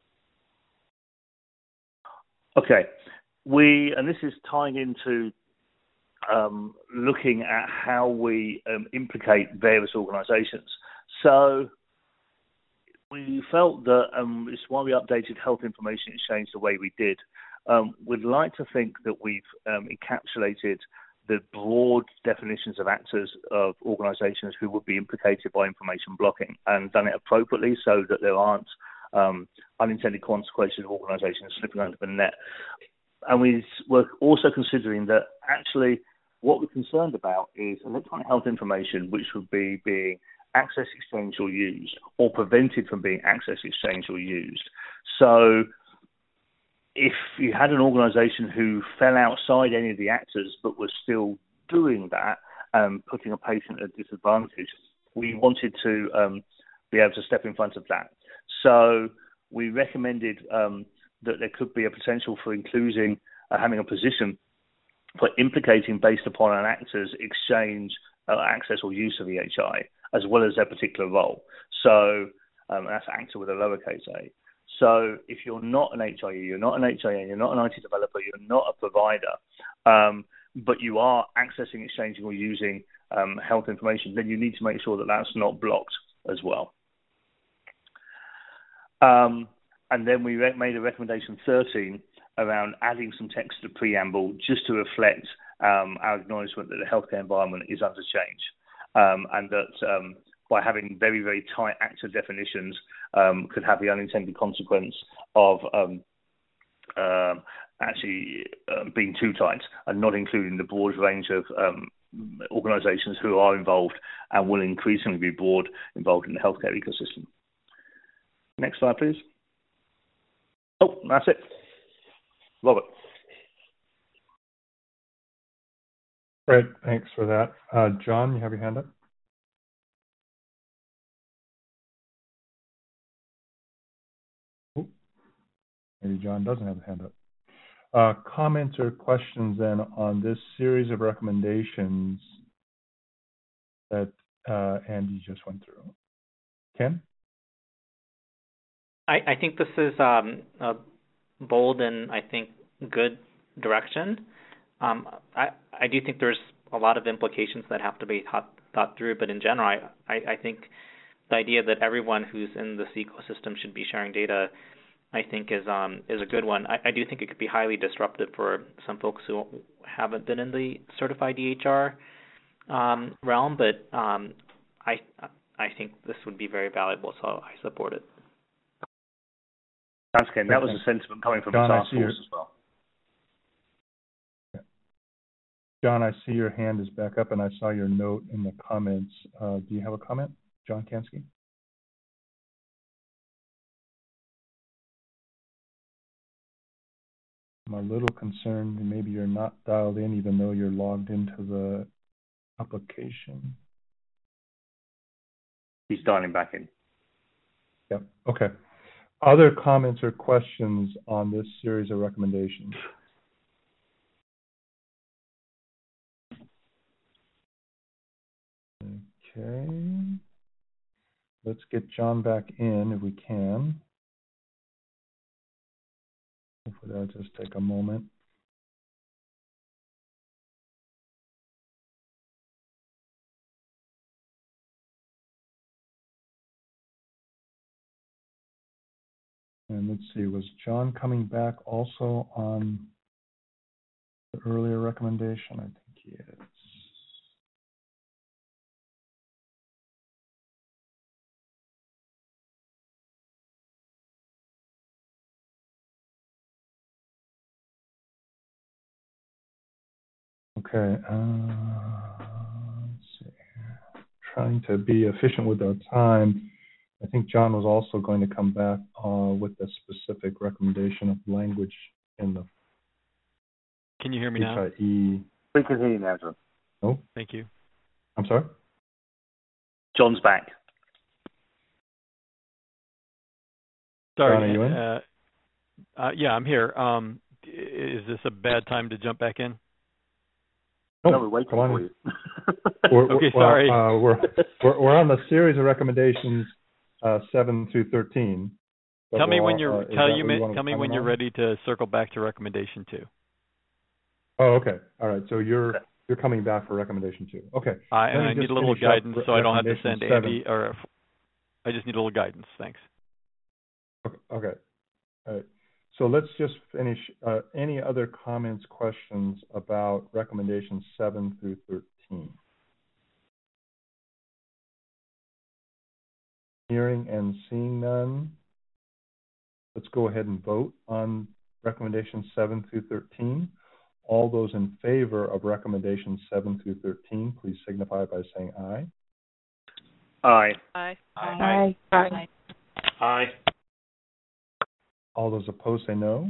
Okay, we, and this is tying into um, looking at how we um, implicate various organisations. So, we felt that um, it's why we updated Health Information Exchange the way we did. Um, we'd like to think that we've um, encapsulated the broad definitions of actors of organisations who would be implicated by information blocking and done it appropriately so that there aren't um, unintended consequences of organisations slipping under the net. And we were also considering that actually what we're concerned about is electronic health information which would be being access, exchanged or used, or prevented from being accessed, exchanged or used. So if you had an organisation who fell outside any of the actors but was still doing that, um, putting a patient at disadvantage, we wanted to um, be able to step in front of that. So we recommended um, that there could be a potential for including, uh, having a position for implicating based upon an actor's exchange, uh, access or use of E H I, as well as their particular role. So um, that's actor with a lowercase a. So if you're not an H I E, you're not an H I A, you're not an I T developer, you're not a provider, um, but you are accessing, exchanging, or using um, health information, then you need to make sure that that's not blocked as well. Um, and then we re- made a recommendation thirteen around adding some text to the preamble just to reflect um, our acknowledgement that the healthcare environment is under change, um, and that um, by having very, very tight actor definitions um, could have the unintended consequence of um, um, actually uh, being too tight and not including the broad range of um, organisations who are involved and will increasingly be broad involved in the healthcare ecosystem. Next slide, please. Oh, that's it. Robert. Great, thanks for that. Uh, John, you have your hand up? Ooh, maybe John doesn't have a hand up. Uh, comments or questions then on this series of recommendations that uh, Andy just went through? Ken? I, I think this is um, a bold and I think good direction. Um, I, I do think there's a lot of implications that have to be thought, thought through, but in general, I, I, I think the idea that everyone who's in this ecosystem should be sharing data, I think is um, is a good one. I, I do think it could be highly disruptive for some folks who haven't been in the certified E H R um, realm, but um, I I think this would be very valuable, so I support it. Thanks, Ken. That was a sentiment coming from John, the task I see force your, as well. John, I see your hand is back up, and I saw your note in the comments. Uh, do you have a comment, John Kansky? I'm a little concerned maybe you're not dialed in even though you're logged into the application. He's dialing back in. Yep, okay. Other comments or questions on this series of recommendations? Okay. Let's get John back in if we can. Hopefully that'll just take a moment. And let's see, was John coming back also on the earlier recommendation? I think he is. Okay, uh, let's see here. Trying to be efficient with our time. I think John was also going to come back uh, with a specific recommendation of language in the Can you hear me H now? I E. We can hear you now, John. Oh, Thank you. I'm sorry? John's back. Sorry. John, are you in? Uh, uh, yeah, I'm here. Um, is this a bad time to jump back in? Oh, no, we're waiting come on for in. you. we're, okay, well, sorry. Uh, we're, we're we're on the series of recommendations uh, seven through thirteen. Tell me we'll, when you're uh, tell you, you you tell me when you're on? ready to circle back to recommendation two. Oh, okay. All right. So you're okay. You're coming back for recommendation two. Okay. I, and I need a little guidance so I don't have to send seven. Andy, or I just need a little guidance. Thanks. Okay. Okay. All right. So let's just finish. Uh, any other comments, questions about recommendations seven through thirteen? Hearing and seeing none, let's go ahead and vote on recommendations seven through thirteen. All those in favor of recommendations seven through thirteen, please signify by saying aye. Aye. Aye. Aye. Aye. Aye. All those opposed say no.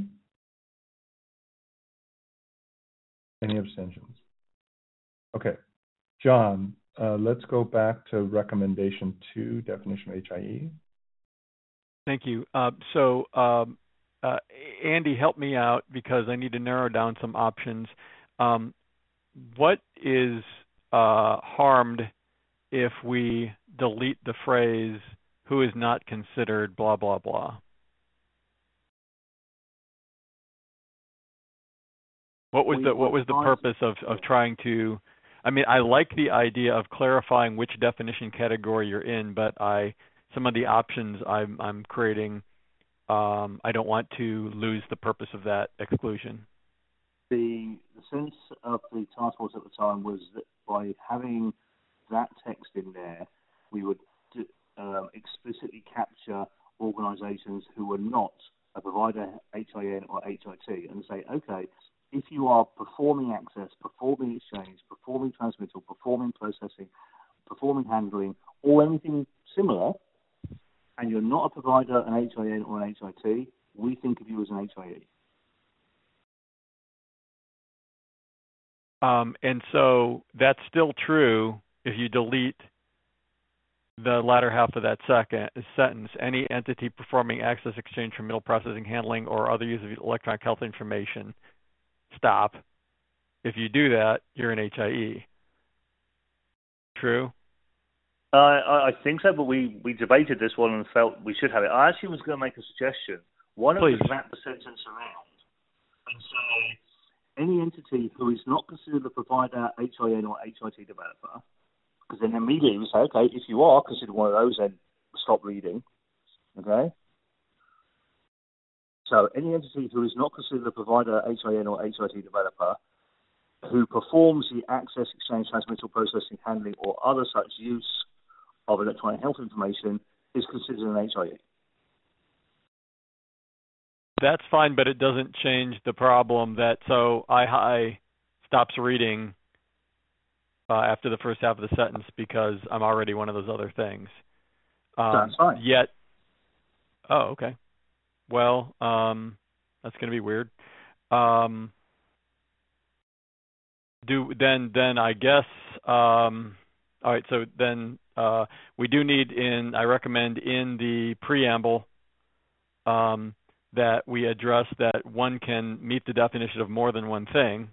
Any abstentions? Okay. John, uh, let's go back to recommendation two, definition of H I E. Thank you. Uh, so, um, uh, Andy, help me out because I need to narrow down some options. Um, what is uh, harmed if we delete the phrase, who is not considered blah, blah, blah? What was we the what was the purpose of, of trying to? I mean, I like the idea of clarifying which definition category you're in, but I some of the options I'm I'm creating, um, I don't want to lose the purpose of that exclusion. The, the sense of the task force at the time was that by having that text in there, we would do, um, explicitly capture organisations who were not a provider H I N or H I T and say, okay, if you are performing access, performing exchange, performing transmittal, performing processing, performing handling, or anything similar, and you're not a provider, an H I N or an H I T, we think of you as an H I E. Um, and so that's still true if you delete the latter half of that second sentence. Any entity performing access, exchange, transmittal, processing, handling, or other use of electronic health information, stop. If you do that, you're an H I E. True? Uh, I, I think so, but we, we debated this one and felt we should have it. I actually was going to make a suggestion. Why don't we wrap the sentence around and say any entity who is not considered a provider, H I N or H I T developer, because then immediately we say, okay, if you are considered one of those, then stop reading. Okay? So any entity who is not considered a provider, H I N or H I T developer, who performs the access, exchange, transmittal, processing, handling, or other such use of electronic health information is considered an H I E. That's fine, but it doesn't change the problem that, so I, I stops reading uh, after the first half of the sentence because I'm already one of those other things. Um, That's fine. Yet, oh, okay. Well, um, that's going to be weird. Um, do then, then I guess, um, all right, so then uh, we do need in, I recommend in the preamble, um, that we address that one can meet the definition of more than one thing.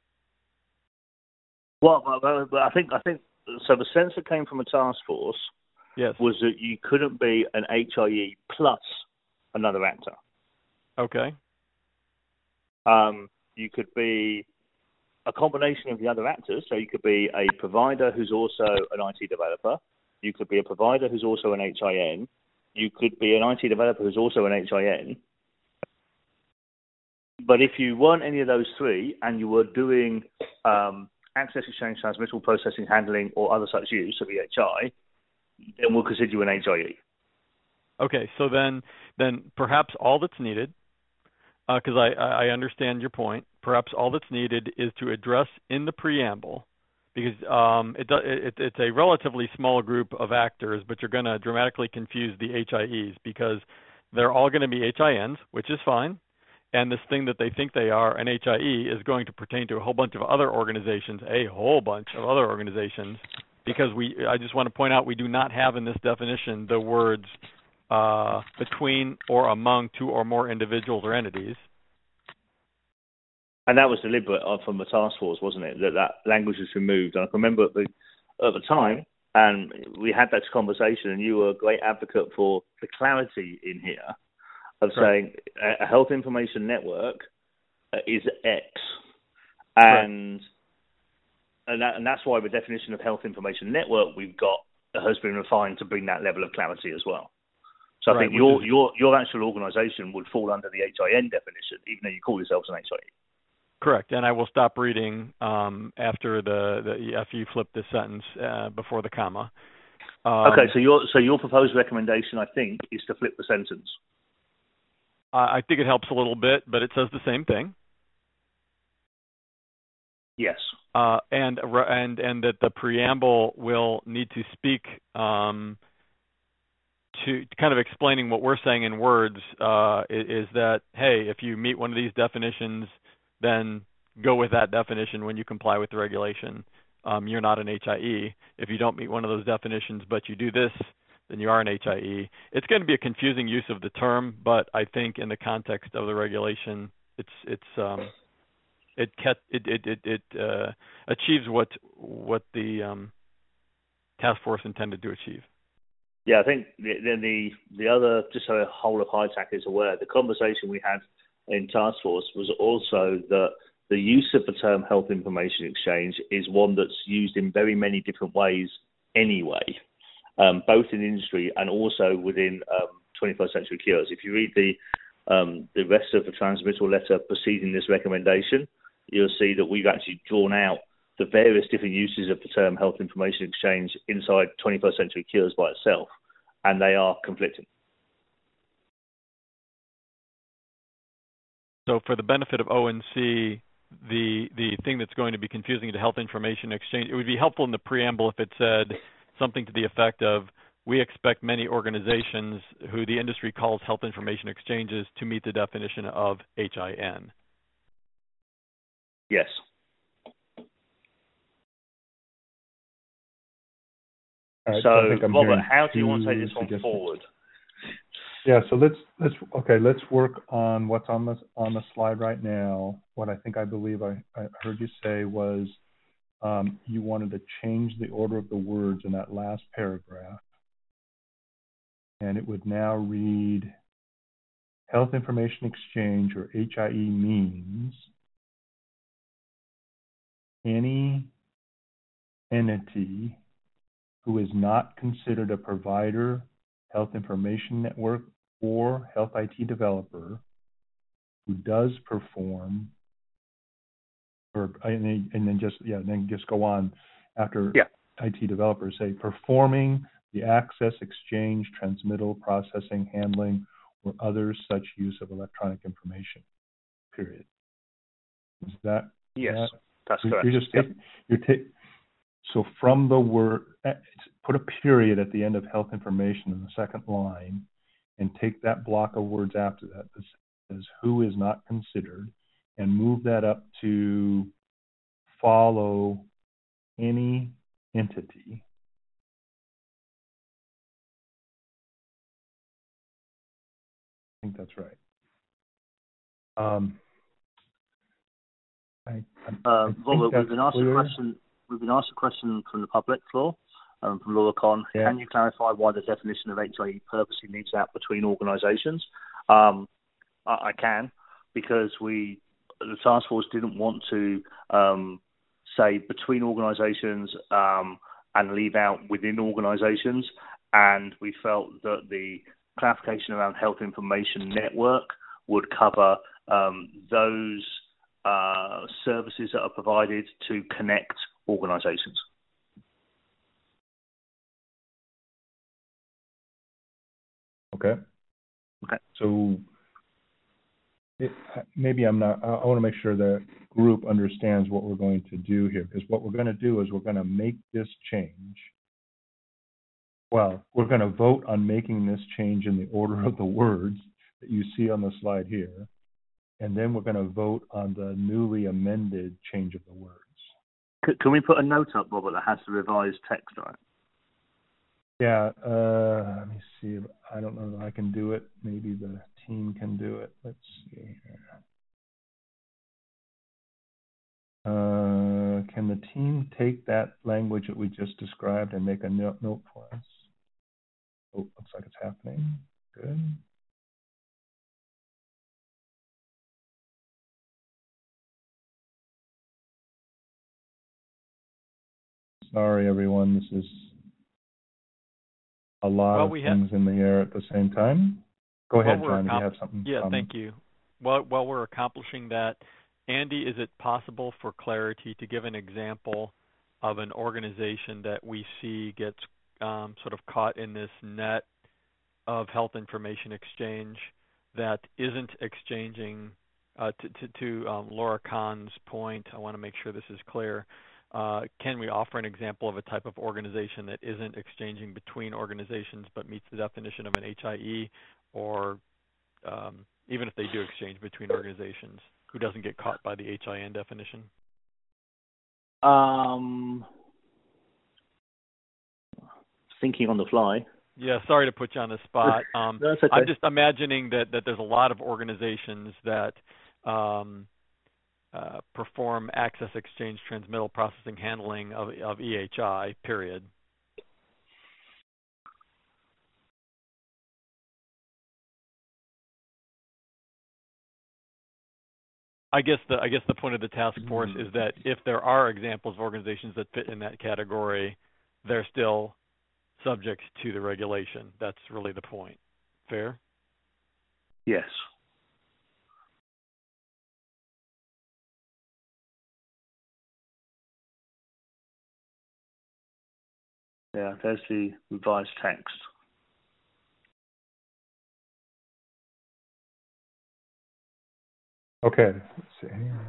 Well, well, well, I think I think so. The sense that came from a task force yes. was that you couldn't be an H I E plus another actor. Okay. Um, you could be a combination of the other actors. So you could be a provider who's also an I T developer. You could be a provider who's also an H I N. You could be an I T developer who's also an H I N. But if you weren't any of those three and you were doing um, access, exchange, transmittal, processing, handling, or other such use of E H I, then we'll consider you an H I E. Okay, so then then perhaps all that's needed, because uh, I, I understand your point, perhaps all that's needed is to address in the preamble, because um, it, it, it's a relatively small group of actors, but you're going to dramatically confuse the H I Es because they're all going to be H I Ns, which is fine. And this thing that they think they are, an H I E, is going to pertain to a whole bunch of other organizations, a whole bunch of other organizations, because we, I just want to point out we do not have in this definition the words uh, between or among two or more individuals or entities. And that was deliberate from the task force, wasn't it? That that language was removed. And I can remember at the, at the time, and we had that conversation, and you were a great advocate for the clarity in here. Of saying a health information network is X, and and, that, and that's why the definition of health information network we've got has been refined to bring that level of clarity as well. So I right, think your is, your your actual organisation would fall under the H I N definition, even though you call yourselves an H I E. Correct, and I will stop reading um, after the, the after you flip this sentence uh, before the comma. Um, okay, so your so your proposed recommendation, I think, is to flip the sentence. I think it helps a little bit, but it says the same thing. Yes. Uh, and and and that the preamble will need to speak um, to kind of explaining what we're saying in words uh, is, is that, hey, if you meet one of these definitions, then go with that definition when you comply with the regulation. Um, you're not an H I E. If you don't meet one of those definitions, but you do this, then you are an H I E. It's going to be a confusing use of the term, but I think in the context of the regulation, it's it's um, it it it it, it uh, achieves what what the um, task force intended to achieve. Yeah, I think the the the other, just so the whole of HITAC is aware, the conversation we had in task force was also that the use of the term health information exchange is one that's used in very many different ways anyway, um, both in industry and also within um, twenty-first century cures. If you read the um, the rest of the transmittal letter preceding this recommendation, you'll see that we've actually drawn out the various different uses of the term health information exchange inside twenty-first century cures by itself, and they are conflicting. So for the benefit of O N C, the the thing that's going to be confusing to health information exchange, it would be helpful in the preamble if it said something to the effect of, we expect many organizations who the industry calls health information exchanges to meet the definition of H I N. Yes. All right, so, so I think I'm Robert, hearing how do you want to take two this one suggestions. forward? Yeah, so let's let's okay, let's work on what's on the on the slide right now. What I think I believe I, I heard you say was um, you wanted to change the order of the words in that last paragraph, and it would now read: Health Information Exchange, or H I E, means any entity who is not considered a provider, health information network, or health I T developer who does perform, or and then, and then just yeah, then just go on after yeah. I T developers, say performing the access, exchange, transmittal, processing, handling, or other such use of electronic information. Period. Is that yes? That, that's you're, correct. You're just yep. taking, you're taking. So from the word, put a period at the end of health information in the second line, and take that block of words after that that says who is not considered, and move that up to follow any entity. I think that's right. Um, I, I, Uh, I Robert, we've been asked clear. a question. We've been asked a question from the public floor, um, from Laura Con. Yeah. Can you clarify why the definition of H I E purposely leaves out between organisations? Um, I, I can, because we, the task force, didn't want to um, say between organisations um, and leave out within organisations, and we felt that the clarification around health information network would cover um, those uh, services that are provided to connect organisations. Okay. Okay. So it, maybe I'm not, I, I want to make sure the group understands what we're going to do here, because what we're going to do is we're going to make this change. Well, we're going to vote on making this change in the order of the words that you see on the slide here, and then we're going to vote on the newly amended change of the words. C- can we put a note up, Robert, that has the revised text on it? Yeah, uh, let me see. I don't know if I can do it. Maybe the team can do it. Let's see here. Uh, can the team take that language that we just described and make a note, note for us? Oh, looks like it's happening. Good. Sorry, everyone. This is a lot well, of we things ha- in the air at the same time. Go ahead, well, John. Accom- you have something? Yeah, um, thank you. While, while we're accomplishing that, Andy, is it possible for clarity to give an example of an organization that we see gets um, sort of caught in this net of health information exchange that isn't exchanging, uh, to, to, to um, Laura Kahn's point, I want to make sure this is clear. Uh, can we offer an example of a type of organization that isn't exchanging between organizations but meets the definition of an H I E, or um, even if they do exchange between organizations, who doesn't get caught by the H I N definition? Um, thinking on the fly. Yeah, sorry to put you on the spot. Um, no, that's okay. I'm just imagining that, that there's a lot of organizations that um, uh, perform access, exchange, transmittal, processing, handling of, of E H I, period. I guess the I guess the point of the task force is that if there are examples of organizations that fit in that category, they're still subject to the regulation. That's really the point. Fair? Yes. Yeah, there's the revised text. Okay, let's see here.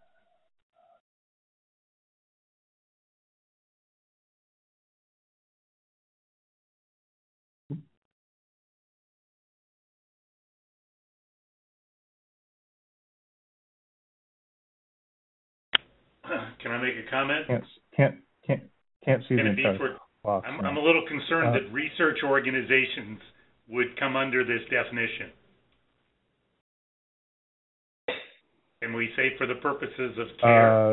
Can I make a comment? Can't can't can't can't see Can the it be entire for, box. I'm, no. I'm a little concerned Uh, that research organizations would come under this definition. Can we say for the purposes of care? Uh,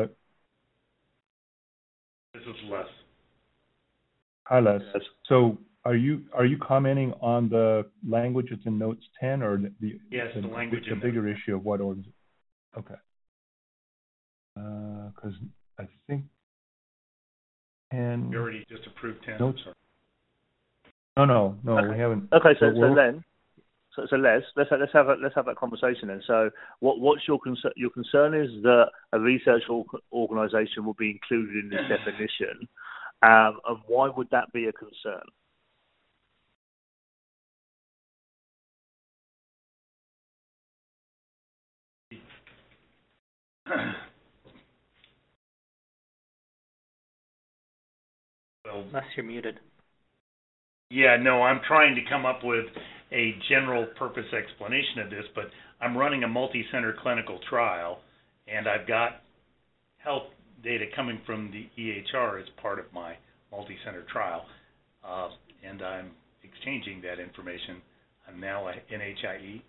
This is less. Hi, Les. So are you are you commenting on the language that's in Notes ten, or the the, Yes, the, the language the in bigger issue of what orgs? Okay. Because uh, I think ten. We already just approved ten. Notes. I'm sorry. No, no, no, Okay. we haven't. Okay, so we're- so then, so, so Les, let's let's have a, let's have that conversation then. So, what what's your concern? Your concern is that a research org- organisation will be included in this definition, um, and why would that be a concern? Well, Les, you're muted. yeah, no, I'm trying to come up with a general purpose explanation of this, but I'm running a multi-center clinical trial, and I've got health data coming from the E H R as part of my multi-center trial, uh, and I'm exchanging that information. I'm now a N H I E.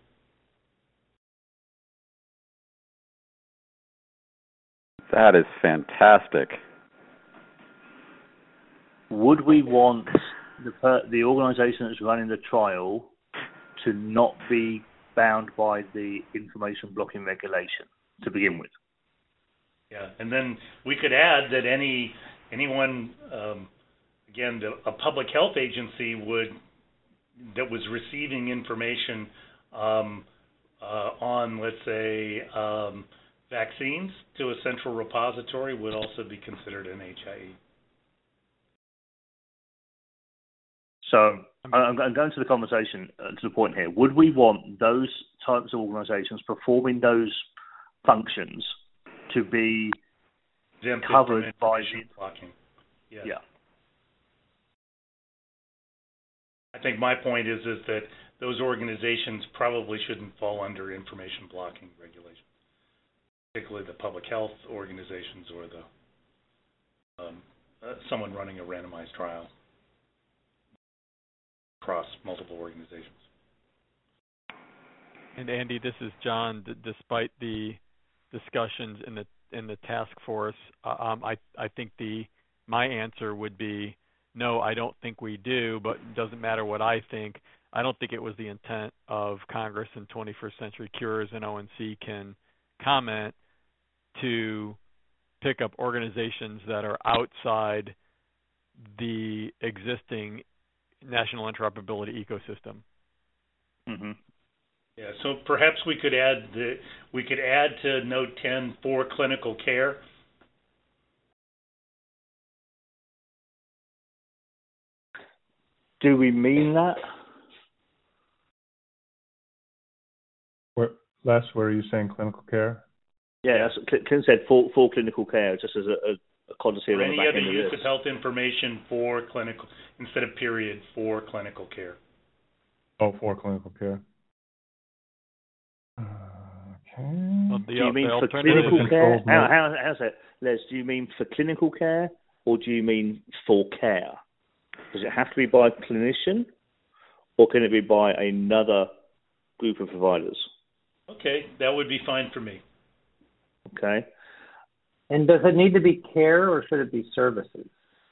That is fantastic. Would we want the per- the organisation that's running the trial to not be bound by the information blocking regulation to begin with? Yeah, and then we could add that any anyone, um, again, the, a public health agency would that was receiving information um, uh, on, let's say, um, vaccines to a central repository would also be considered an H I E. So I'm I'm going to the conversation uh, to the point here. Would we want those types of organisations performing those functions to be Exempted covered from by information the blocking? Yes. yeah? I think my point is is that those organizations probably shouldn't fall under information blocking regulations, particularly the public health organizations or the um, uh, someone running a randomized trial across multiple organizations. And Andy, this is John. D- despite the discussions in the in the task force, uh, um, I I think the my answer would be no. I don't think we do, but it doesn't matter what I think. I don't think it was the intent of Congress and twenty-first Century Cures, and O N C can comment to pick up organizations that are outside the existing national interoperability ecosystem. Mm-hmm. Yeah, so perhaps we could add the we could add to note ten for clinical care. Do we mean that? Where, Les, where are you saying clinical care? Yeah, that's, Clint said for, for clinical care, just as a, a, a courtesy Or around the any back other end of use this. of health information for clinical instead of period for clinical care. Oh, for clinical care. Uh, okay. Well, the, do you mean the for alternative clinical care? Controlled How, note. how, how's that, Les? Do you mean for clinical care or do you mean for care? Does it have to be by a clinician or can it be by another group of providers? Okay, that would be fine for me. Okay. And does it need to be care or should it be services?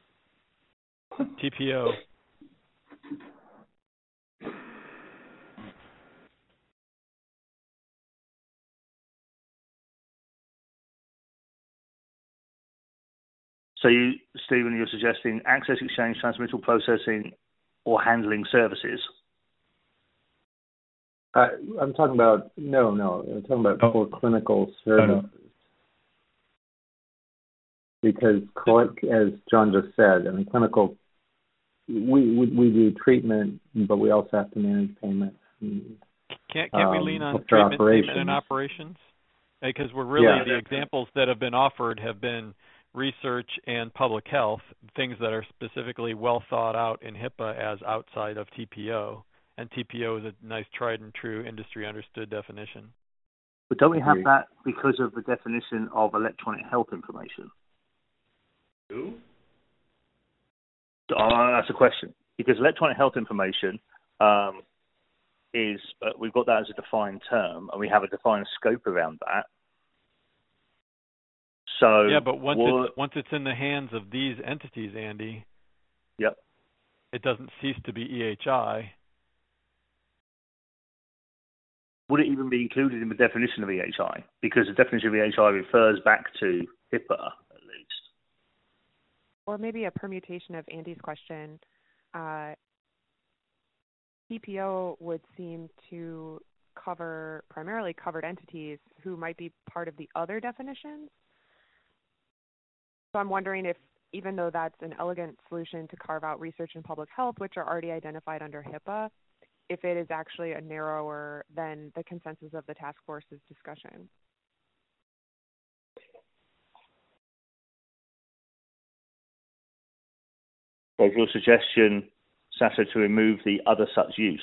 T P O. So you, Stephen, you're suggesting access, exchange, transmittal, processing, or handling services? Uh, I'm talking about, no, no, I'm talking about Oh. for clinical No, services. no. Because, as John just said, I mean, clinical, we, we, we do treatment, but we also have to manage payment. And, Can't, can't we um, lean on healthcare treatment, operations. payment, and operations? Because we're really, Yeah. the examples that have been offered have been research and public health, things that are specifically well thought out in HIPAA as outside of T P O. And T P O is a nice tried and true industry understood definition. But don't we have that because of the definition of electronic health information? Who? Oh, that's a question. Because electronic health information um, is, uh, we've got that as a defined term, and we have a defined scope around that. So yeah, but once what, it's once it's in the hands of these entities, Andy, yep, it doesn't cease to be E H I. Would it even be included in the definition of E H I? Because the definition of E H I refers back to HIPAA, at least. Or maybe a permutation of Andy's question. Uh, T P O would seem to cover primarily covered entities who might be part of the other definitions. So I'm wondering if, even though that's an elegant solution to carve out research and public health, which are already identified under HIPAA, if it is actually a narrower than the consensus of the task force's discussion. So is your suggestion, Sasha, to remove the other such use?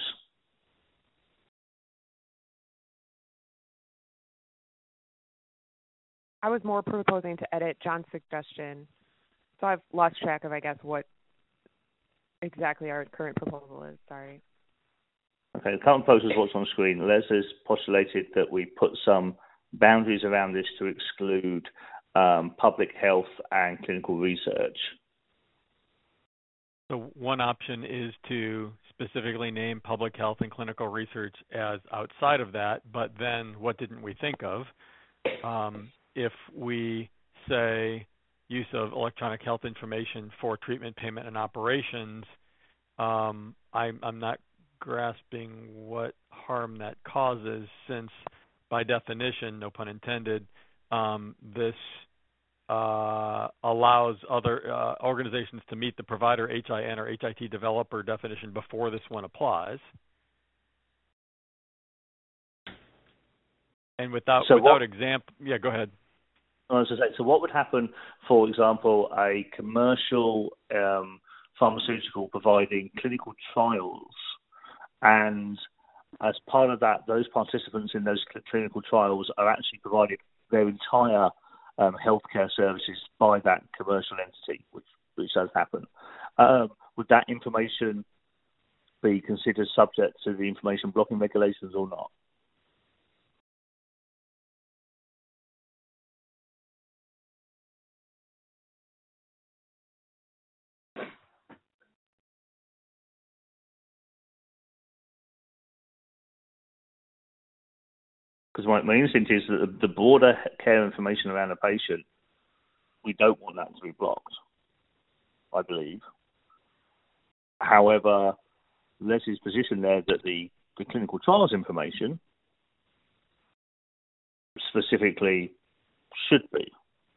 I was more proposing to edit John's suggestion. So I've lost track of, I guess, what exactly our current proposal is. Sorry. Okay, the current proposal is what's on screen. Les has postulated that we put some boundaries around this to exclude um, public health and clinical research. So one option is to specifically name public health and clinical research as outside of that, but then what didn't we think of? Um, if we say use of electronic health information for treatment, payment, and operations, um, I'm, I'm not grasping what harm that causes, since by definition, no pun intended, um, this uh, allows other uh, organizations to meet the provider H I N or H I T developer definition before this one applies. And without So without what, example, yeah, go ahead. I was going to say, so what would happen, for example, a commercial um, pharmaceutical providing clinical trials, and as part of that, those participants in those cl- clinical trials are actually provided their entire um, healthcare services by that commercial entity, which which does happen. Um, would that information be considered subject to the information blocking regulations or not? Because my, my instinct is that the, the broader care information around a patient, we don't want that to be blocked, I believe. However, Leslie's position there that the, the clinical trials information specifically should be.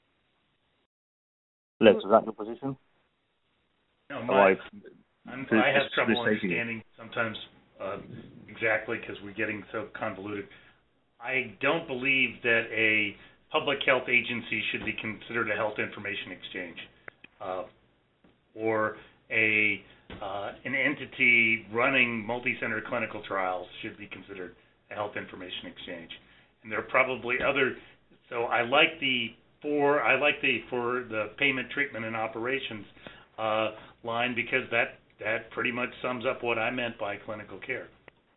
Les, is that your position? No, Oh, my, I've- I'm, Who's- I have who's trouble mistaking you? understanding sometimes uh, exactly because we're getting so convoluted. I don't believe that a public health agency should be considered a health information exchange, uh, or a uh, an entity running multi-center clinical trials should be considered a health information exchange. And there are probably other. So I like the for I like the for the payment, treatment, and operations uh, line, because that that pretty much sums up what I meant by clinical care.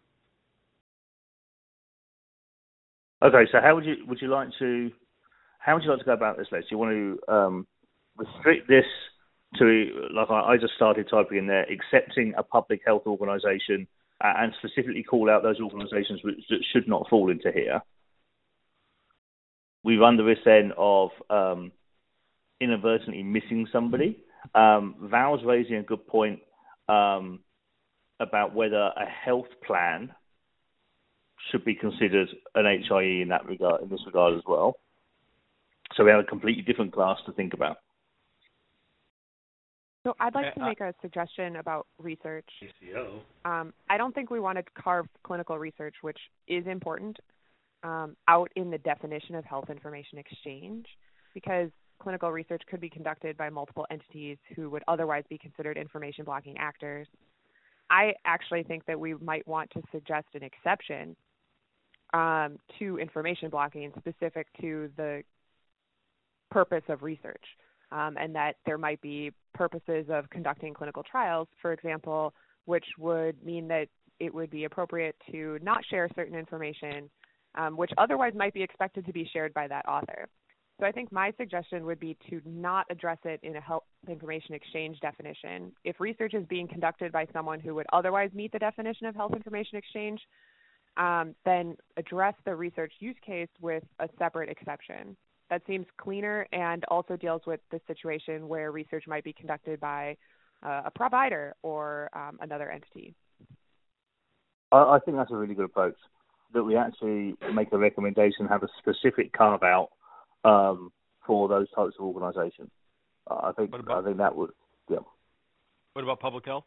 Okay, so how would you would you like to how would you like to go about this, Les? Do you want to um, restrict this to, like I, I just started typing in there, accepting a public health organisation, uh, and specifically call out those organisations which that should not fall into here? We run the risk then of um, inadvertently missing somebody. Um, Val's raising a good point um, about whether a health plan should be considered an H I E in that regard, in this regard as well. So we have a completely different class to think about. So I'd like to make a suggestion about research. A C O. Um, I don't think we want to carve clinical research, which is important, um, out in the definition of health information exchange, because clinical research could be conducted by multiple entities who would otherwise be considered information blocking actors. I actually think that we might want to suggest an exception um, to information blocking specific to the purpose of research. Um, and that there might be purposes of conducting clinical trials, for example, which would mean that it would be appropriate to not share certain information, um, which otherwise might be expected to be shared by that author. So I think my suggestion would be to not address it in a health information exchange definition. If research is being conducted by someone who would otherwise meet the definition of health information exchange, um, then address the research use case with a separate exception. That seems cleaner and also deals with the situation where research might be conducted by uh, a provider or um, another entity. I, I think that's a really good approach, that we actually make a recommendation, have a specific carve-out um, for those types of organisations. Uh, I think I think that would, yeah. What about public health?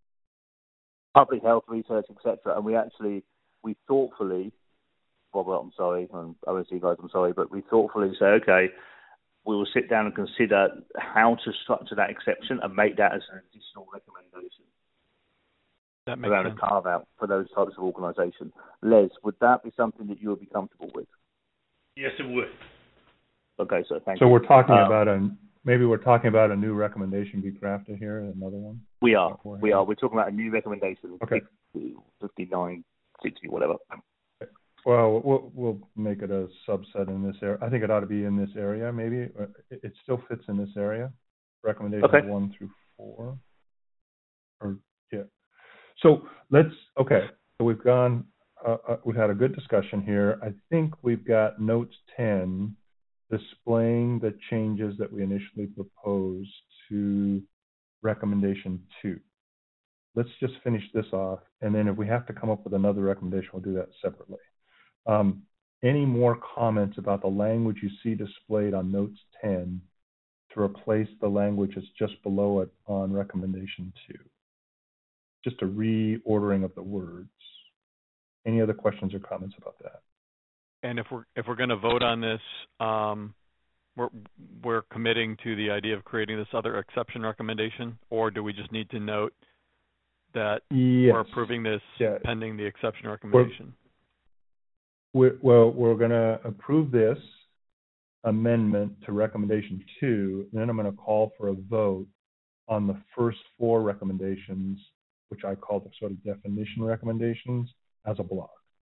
Public health, research, et cetera. And we actually, we thoughtfully, Robert, I'm sorry, and O N C guys, I'm sorry, but we thoughtfully say, okay, we will sit down and consider how to structure that exception and make that as an additional recommendation. That makes around sense. a carve-out for those types of organisations. Les, would that be something that you would be comfortable with? Yes, it would. Okay, so thank so you. we're talking um, about a maybe we're talking about a new recommendation be crafted here, another one. We are. We are. We're talking about a new recommendation. Okay. fifty-nine, sixty, whatever. Well, we'll we'll make it a subset in this area. I think it ought to be in this area. Maybe it, it still fits in this area. Recommendations okay. one through four. Or yeah. So let's okay. So we've gone. Uh, uh, we've had a good discussion here. I think we've got notes ten displaying the changes that we initially proposed to recommendation two. Let's just finish this off, and then if we have to come up with another recommendation, we'll do that separately. Um, any more comments about the language you see displayed on notes ten to replace the language that's just below it on recommendation two? Just a reordering of the words. Any other questions or comments about that? And if we're if we're going to vote on this, um, we're we're committing to the idea of creating this other exception recommendation, or do we just need to note that yes. we're approving this yeah. pending the exception recommendation? We're, we're, well, we're going to approve this amendment to recommendation two, and then I'm going to call for a vote on the first four recommendations, which I call the sort of definition recommendations, as a block.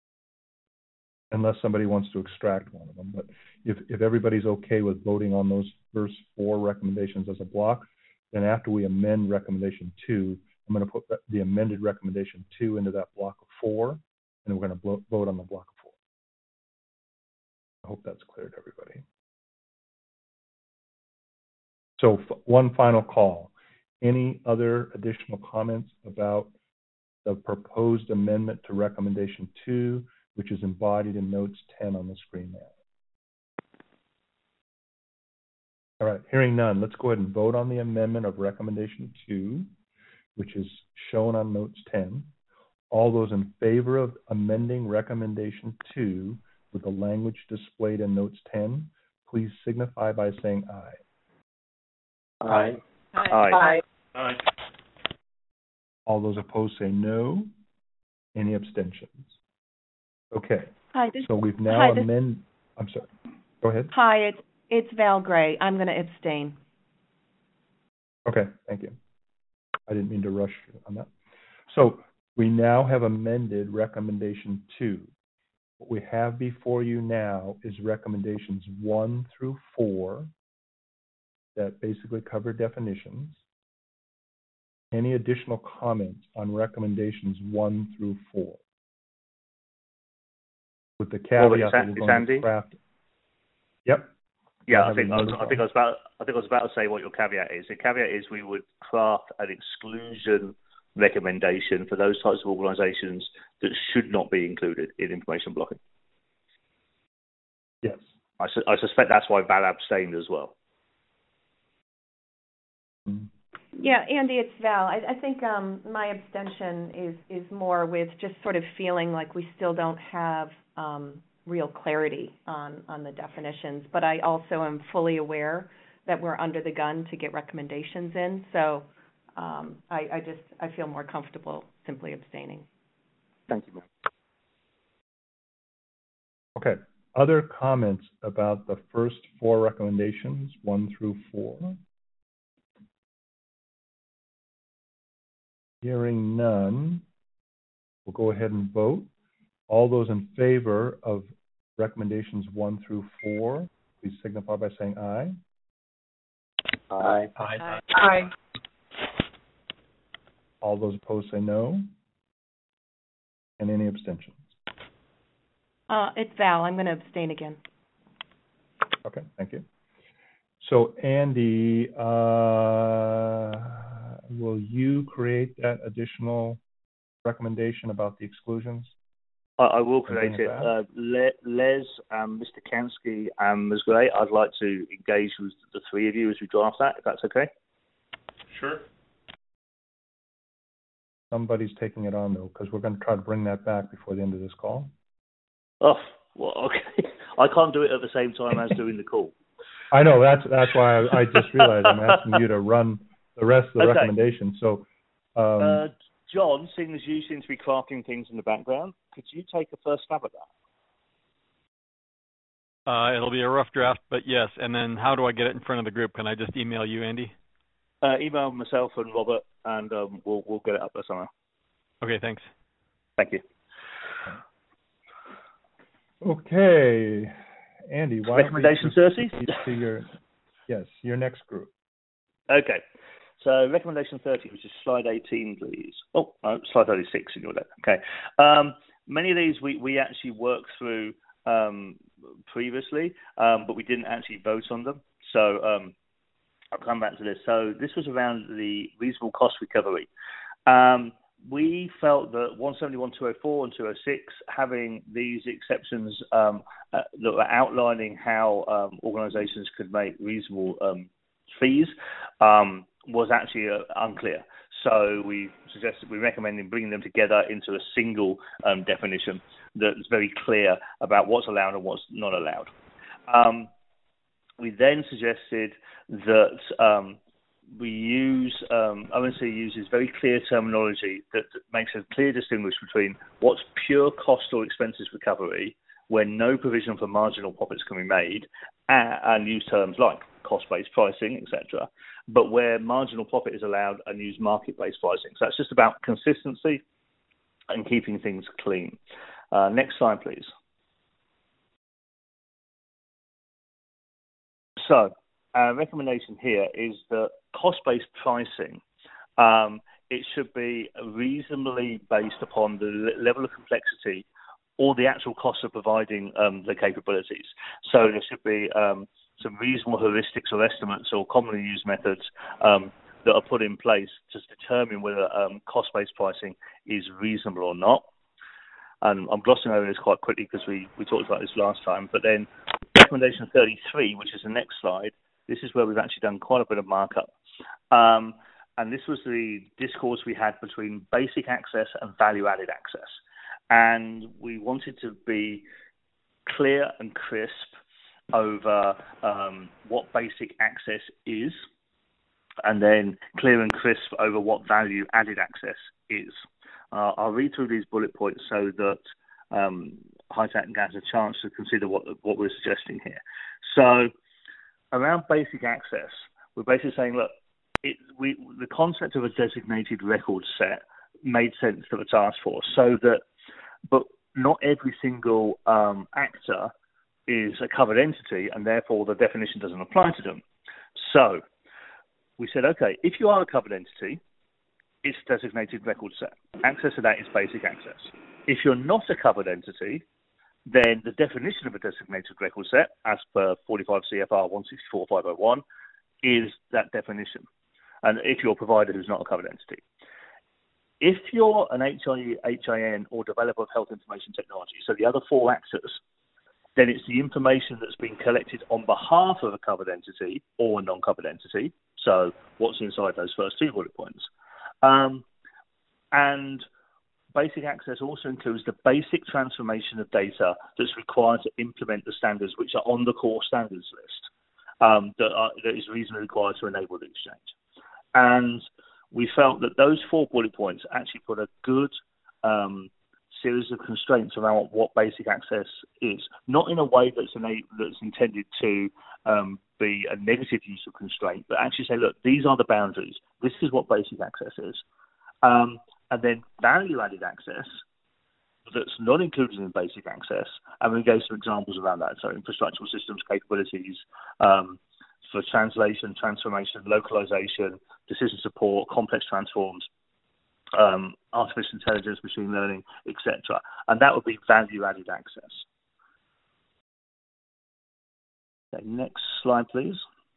Unless somebody wants to extract one of them. But if, if everybody's okay with voting on those first four recommendations as a block, then after we amend recommendation two, I'm going to put the amended recommendation two into that block of four, and then we're going to vote on the block of four. I hope that's clear to everybody. So one final call. Any other additional comments about the proposed amendment to recommendation two, which is embodied in notes ten on the screen now? All right, hearing none, let's go ahead and vote on the amendment of recommendation two, which is shown on notes ten. All those in favor of amending recommendation two with the language displayed in notes ten, please signify by saying aye. Aye. Aye. Aye. Aye. All those opposed say no. Any abstentions? Okay. Hi, this, so we've now hi, this, amended. I'm sorry. Go ahead. Hi, it's it's Val Gray. I'm going to abstain. Okay, thank you. I didn't mean to rush you on that. So we now have amended recommendation two. What we have before you now is recommendations one through four that basically cover definitions. Any additional comments on recommendations one through four? With the caveat well, that we're going Andy? to craft. Yep. Yeah, I think I, was, I think I was about I think I was about to say what your caveat is. The caveat is we would craft an exclusion recommendation for those types of organisations that should not be included in information blocking. Yes. I, su- I suspect that's why Val abstained as well. Yeah, Andy, it's Val. I, I think um, my abstention is, is more with just sort of feeling like we still don't have um, real clarity on, on the definitions, but I also am fully aware that we're under the gun to get recommendations in, so um, I, I just I feel more comfortable simply abstaining. Thank you, ma'am. Okay. Other comments about the first four recommendations, one through four? Hearing none, we'll go ahead and vote. All those in favor of recommendations one through four, please signify by saying aye. Aye. Aye. Aye. All those opposed say no. And any abstentions? Uh, it's Val. I'm going to abstain again. Okay, thank you. So, Andy, uh, will you create that additional recommendation about the exclusions? I, I will create it. Uh, Le, Les, um, Mister Kansky, and Miz Gray, I'd like to engage with the three of you as we draft that, if that's okay. Sure. Somebody's taking it on, though, because we're going to try to bring that back before the end of this call. Oh, well, okay. I can't do it at the same time as doing the call. I know, that's that's why I, I just realized I'm asking you to run the rest of the okay. recommendations. So, um, uh, John, seeing as you seem to be crafting things in the background, could you take a first stab at that? Uh, it'll be a rough draft, but yes. And then how do I get it in front of the group? Can I just email you, Andy? Uh, email myself and Robert, and um, we'll we'll get it up there somehow. Okay, thanks. Thank you. Okay, Andy, why recommendation thirty? To your, yes, your next group. Okay, so recommendation thirty, which is slide eighteen, please. Oh, no, slide thirty-six in your deck. Okay, um, many of these we, we actually worked through um, previously, um, but we didn't actually vote on them. So um, I'll come back to this. So this was around the reasonable cost recovery. Um, We felt that one seventy-one two oh four and two oh six, having these exceptions um, uh, that were outlining how um, organisations could make reasonable um, fees, um, was actually uh, unclear. So we suggested, we recommended bringing them together into a single um, definition that's very clear about what's allowed and what's not allowed. Um, we then suggested that um, we use, um, O N C uses very clear terminology that, that makes a clear distinction between what's pure cost or expenses recovery, where no provision for marginal profits can be made, and, and use terms like cost-based pricing, et cetera, but where marginal profit is allowed and use market-based pricing. So that's just about consistency and keeping things clean. Uh, next slide, please. So, our recommendation here is that cost-based pricing, um, it should be reasonably based upon the le- level of complexity or the actual cost of providing um, the capabilities. So there should be um, some reasonable heuristics or estimates or commonly used methods um, that are put in place to determine whether um, cost-based pricing is reasonable or not. And I'm glossing over this quite quickly because we, we talked about this last time. But then recommendation thirty-three, which is the next slide, this is where we've actually done quite a bit of markup. Um, and this was the discourse we had between basic access and value-added access. And we wanted to be clear and crisp over um, what basic access is, and then clear and crisp over what value-added access is. Uh, I'll read through these bullet points so that um, Hitek and Gaz have a chance to consider what, what we're suggesting here. So, around basic access, we're basically saying, look, it, we, the concept of a designated record set made sense to the task force, so that, but not every single um, actor is a covered entity, and therefore the definition doesn't apply to them. So we said, okay, if you are a covered entity, it's designated record set. Access to that is basic access. If you're not a covered entity, then the definition of a designated record set, as per forty-five C F R one sixty-four five oh one, is that definition. And if you're a provider who's not a covered entity. If you're an H I E, H I N, or developer of health information technology, so the other four actors, then it's the information that's been collected on behalf of a covered entity or a non-covered entity. So what's inside those first two bullet points. Um, and basic access also includes the basic transformation of data that's required to implement the standards which are on the core standards list um, that, are, that is reasonably required to enable the exchange. And we felt that those four bullet points actually put a good um, series of constraints around what basic access is, not in a way that's, an, that's intended to um, be a negative use of constraint, but actually say, look, these are the boundaries. This is what basic access is. Um, and then value-added access that's not included in basic access, and we gave some examples around that, so infrastructural systems capabilities, um, for translation, transformation, localization, decision support, complex transforms, um, artificial intelligence, machine learning, et cetera. And that would be value-added access. Okay, next slide, please.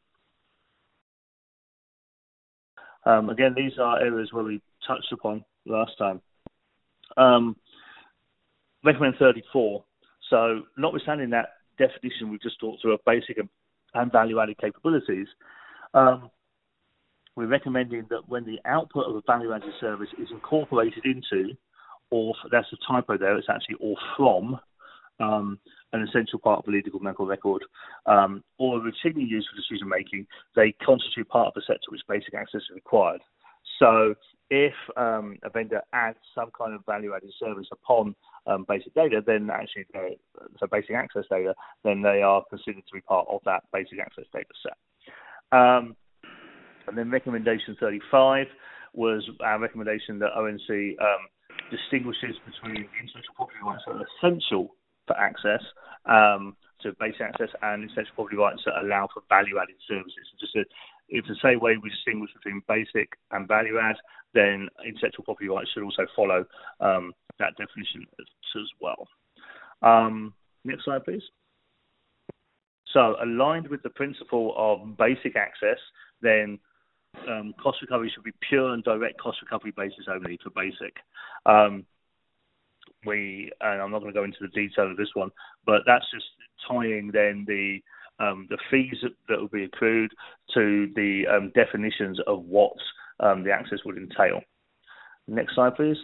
Um, again, these are areas where we touched upon last time. Um, recommend thirty-four. So notwithstanding that definition we've just talked through of basic and and value-added capabilities, um, we're recommending that when the output of a value-added service is incorporated into, or that's a typo there, it's actually or from, um, an essential part of a legal medical record, um, or routinely used for decision-making, they constitute part of the set to which basic access is required. So if um, a vendor adds some kind of value-added service upon um, basic data, then actually, so basic access data, then they are considered to be part of that basic access data set. Um, and then recommendation thirty-five was our recommendation that O N C um, distinguishes between intellectual property rights that are essential for access um, to basic access and intellectual property rights that allow for value-added services. Just a, if the same way we distinguish between basic and value-add, then intellectual property rights should also follow um, that definition as, as well. Um, next slide, please. So, aligned with the principle of basic access, then um, cost recovery should be pure and direct cost recovery basis only for basic. Um, we, and I'm not going to go into the detail of this one, but that's just tying then the um, the fees that, that will be accrued to the um, definitions of what um, the access would entail. Next slide, please.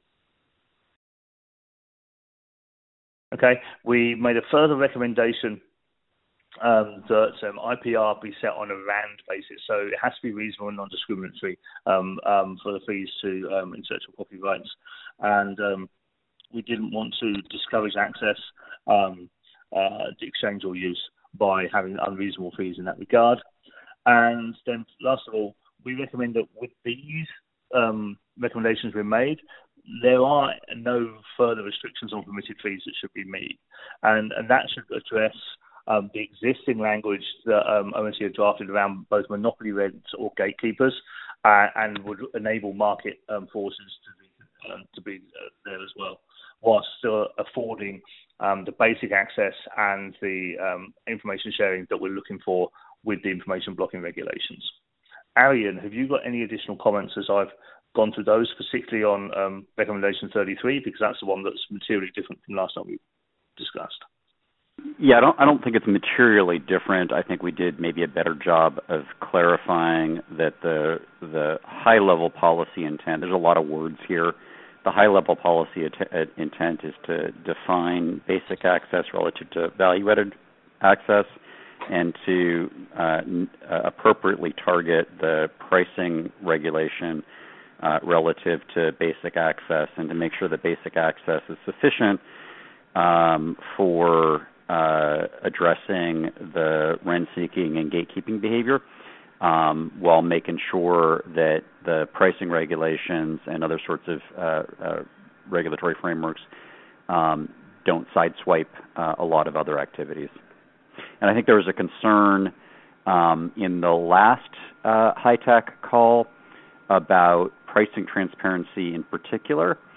Okay, we made a further recommendation um, that um, I P R be set on a RAND basis, so it has to be reasonable and non-discriminatory um, um, for the fees to um, intellectual property rights, and um, we didn't want to discourage access, um, uh, exchange or use by having unreasonable fees in that regard. And then last of all, we recommend that with these um, recommendations we made, there are no further restrictions on permitted fees that should be made. And, and that should address um, the existing language that um, O N C have drafted around both monopoly rents or gatekeepers uh, and would enable market um, forces to be, uh, to be uh, there as well, whilst still affording um, the basic access and the um, information sharing that we're looking for with the information blocking regulations. Arian, have you got any additional comments as I've gone through those, particularly on um, recommendation thirty-three, because that's the one that's materially different from last time we discussed? Yeah, I don't, I don't think it's materially different. I think we did maybe a better job of clarifying that the the high-level policy intent, there's a lot of words here. The high-level policy at- intent is to define basic access relative to value-added access and to uh, n- uh, appropriately target the pricing regulation uh, relative to basic access and to make sure that basic access is sufficient um, for uh, addressing the rent-seeking and gatekeeping behavior, Um, while making sure that the pricing regulations and other sorts of uh, uh, regulatory frameworks um, don't sideswipe uh, a lot of other activities. And I think there was a concern um, in the last uh, HITECH call about pricing transparency in particular.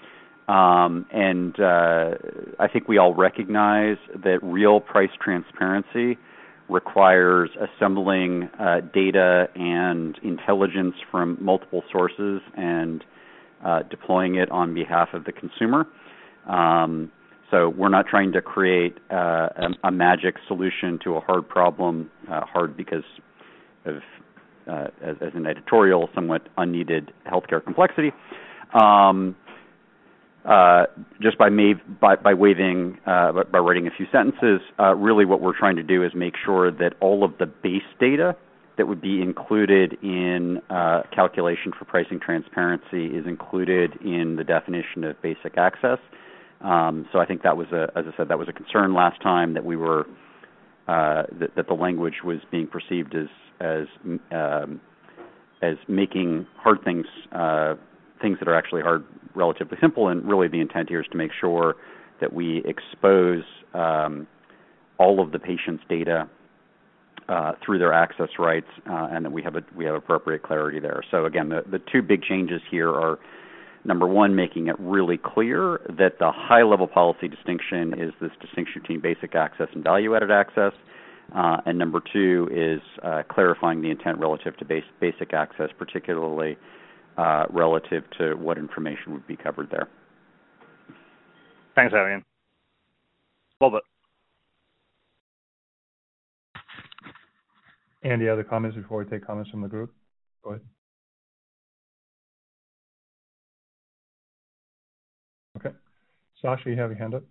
Um, and uh, I think we all recognize that real price transparency requires assembling uh, data and intelligence from multiple sources and uh, deploying it on behalf of the consumer. Um, so we're not trying to create uh, a, a magic solution to a hard problem, uh, hard because of, uh, as, as an editorial, somewhat unneeded healthcare complexity. Um, Uh, just by, ma- by, by waving, uh, by, by writing a few sentences, uh, really what we're trying to do is make sure that all of the base data that would be included in uh, calculation for pricing transparency is included in the definition of basic access. Um, so I think that was a, as I said, that was a concern last time that we were, uh, that, that the language was being perceived as as um, as making hard things. Uh, things that are actually hard relatively simple, and really the intent here is to make sure that we expose um, all of the patient's data uh, through their access rights, uh, and that we have a, we have appropriate clarity there. So again, the, the two big changes here are, number one, making it really clear that the high-level policy distinction is this distinction between basic access and value-added access, uh, and number two is uh, clarifying the intent relative to base, basic access, particularly Uh, relative to what information would be covered there. Thanks, Arian. Robert. Andy, other comments before we take comments from the group? Go ahead. Okay. Sasha, you have your hand up.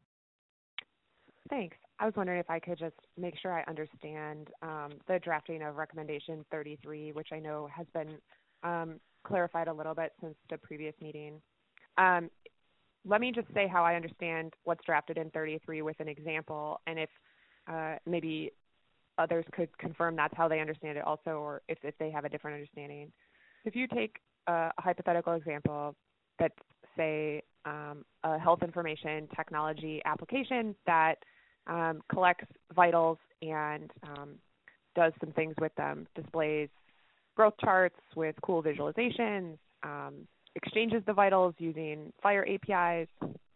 Thanks. I was wondering if I could just make sure I understand um, the drafting of recommendation thirty-three, which I know has been um, clarified a little bit since the previous meeting. Um, let me just say how I understand what's drafted in thirty-three with an example, and if uh, maybe others could confirm that's how they understand it also, or if, if they have a different understanding. If you take a, a hypothetical example that's, say, um, a health information technology application that um, collects vitals and um, does some things with them, displays growth charts with cool visualizations, um, exchanges the vitals using FHIR A P Is,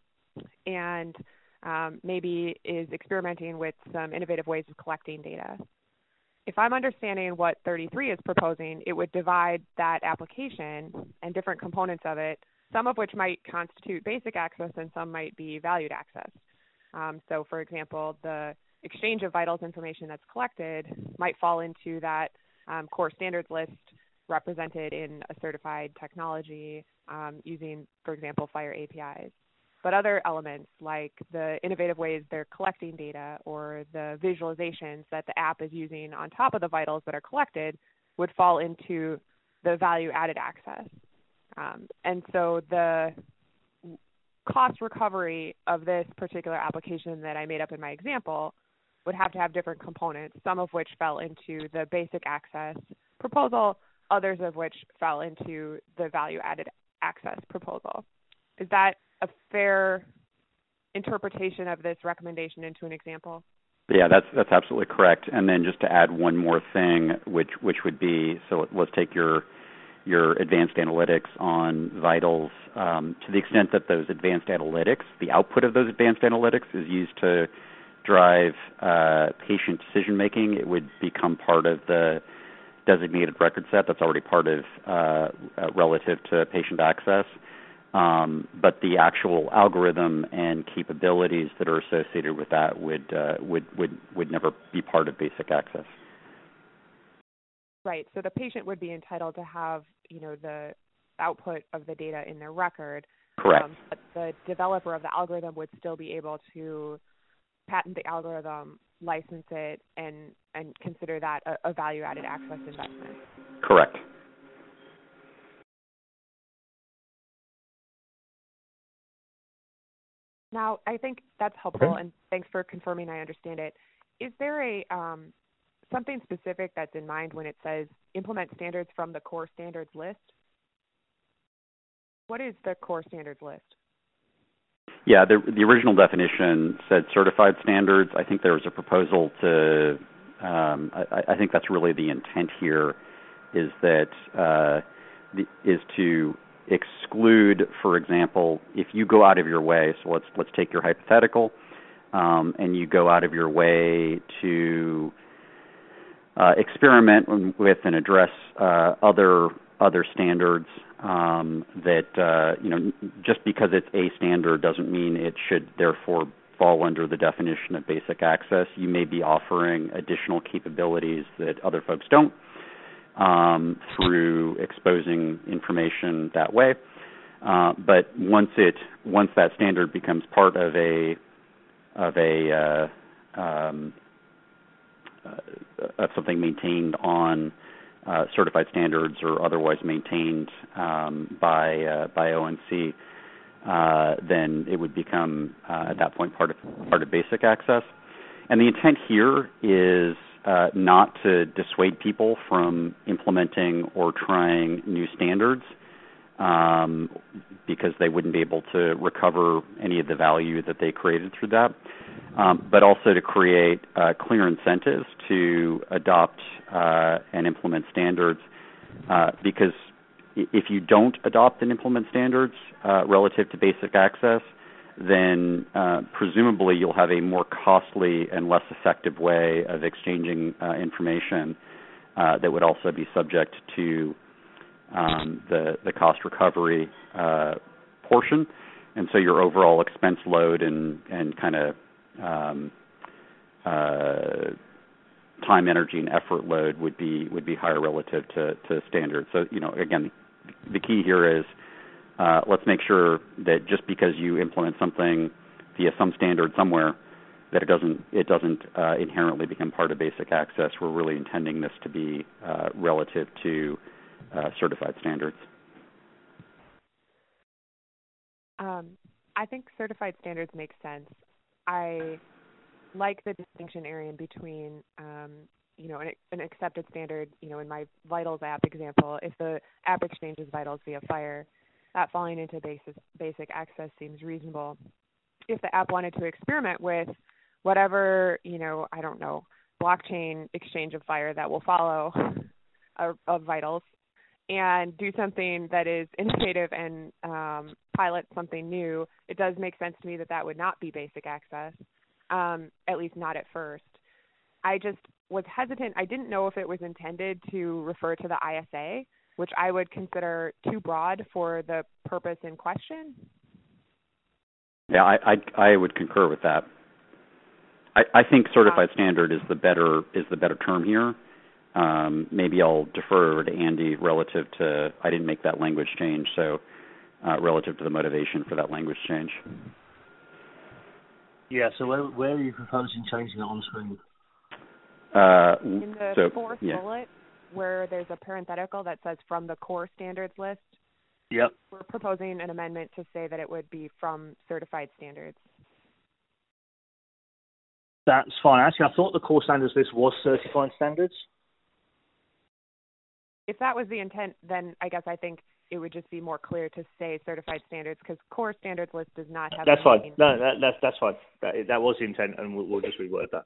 and um, maybe is experimenting with some innovative ways of collecting data. If I'm understanding what thirty-three is proposing, it would divide that application and different components of it, some of which might constitute basic access and some might be valued access. Um, so, for example, the exchange of vitals information that's collected might fall into that um, core standards list represented in a certified technology um, using, for example, FHIR A P Is. But other elements like the innovative ways they're collecting data or the visualizations that the app is using on top of the vitals that are collected would fall into the value-added access. Um, and so the cost recovery of this particular application that I made up in my example would have to have different components, some of which fell into the basic access proposal, others of which fell into the value-added access proposal. Is that a fair interpretation of this recommendation into an example? Yeah, that's that's absolutely correct. And then just to add one more thing, which which would be, so let's take your your advanced analytics on vitals. Um, to the extent that those advanced analytics, the output of those advanced analytics is used to drive uh, patient decision making, it would become part of the designated record set that's already part of uh, uh, relative to patient access. Um, but the actual algorithm and capabilities that are associated with that would uh, would would would never be part of basic access. Right. So the patient would be entitled to have, you know, the output of the data in their record. Correct. Um, but the developer of the algorithm would still be able to patent the algorithm, license it, and and consider that a, a value-added access investment. Correct. Now, I think that's helpful, Okay. and thanks for confirming I understand it. Is there a um, something specific that's in mind when it says implement standards from the core standards list? What is the core standards list? Yeah, the the original definition said certified standards. I think there was a proposal to, um, I, I think that's really the intent here, is that uh, the, is to exclude, for example, if you go out of your way, so let's let's take your hypothetical, um, and you go out of your way to uh, experiment with and address uh, other other standards um, that uh, you know, just because it's a standard doesn't mean it should therefore fall under the definition of basic access. You may be offering additional capabilities that other folks don't um, through exposing information that way. Uh, but once it once that standard becomes part of a of a uh, um, uh, of something maintained on uh, certified standards or otherwise maintained um, by uh, by O N C, uh, then it would become uh, at that point part of part of basic access. And the intent here is uh, not to dissuade people from implementing or trying new standards, um, because they wouldn't be able to recover any of the value that they created through that, um, but also to create uh, clear incentives to adopt uh, and implement standards, uh, because if you don't adopt and implement standards uh, relative to basic access, then uh, presumably you'll have a more costly and less effective way of exchanging uh, information uh, that would also be subject to um, the, the cost recovery uh, portion. And so your overall expense load and, and kind of um, uh, time, energy, and effort load would be would be higher relative to, to standards. So, you know, again, the key here is uh, let's make sure that just because you implement something via some standard somewhere, that it doesn't it doesn't uh, inherently become part of basic access. We're really intending this to be uh, relative to uh, certified standards. Um, I think certified standards make sense. I like the distinction, Arian, between um, you know, an, an accepted standard. You know, in my Vitals app example, if the app exchanges vitals via FHIR, that falling into basic basic access seems reasonable. If the app wanted to experiment with whatever, you know, I don't know, blockchain exchange of FHIR that will follow of, of Vitals, and do something that is innovative and um, pilot something new, it does make sense to me that that would not be basic access, um, at least not at first. I just was hesitant. I didn't know if it was intended to refer to the I S A, which I would consider too broad for the purpose in question. Yeah, I I, I would concur with that. I, I think certified standard is the better is the better term here. Um, maybe I'll defer to Andy relative to, I didn't make that language change, so uh, relative to the motivation for that language change. Yeah, so where, where are you proposing changing it on screen? Uh, In the so, fourth yeah. bullet, where there's a parenthetical that says from the core standards list, Yep. we're proposing an amendment to say that it would be from certified standards. That's fine. Actually, I thought the core standards list was certified standards. If that was the intent, then I guess I think it would just be more clear to say certified standards, because core standards list does not have. That's fine. Name. No, that, that's that's fine. That, that was the intent, and we'll, we'll just reword that.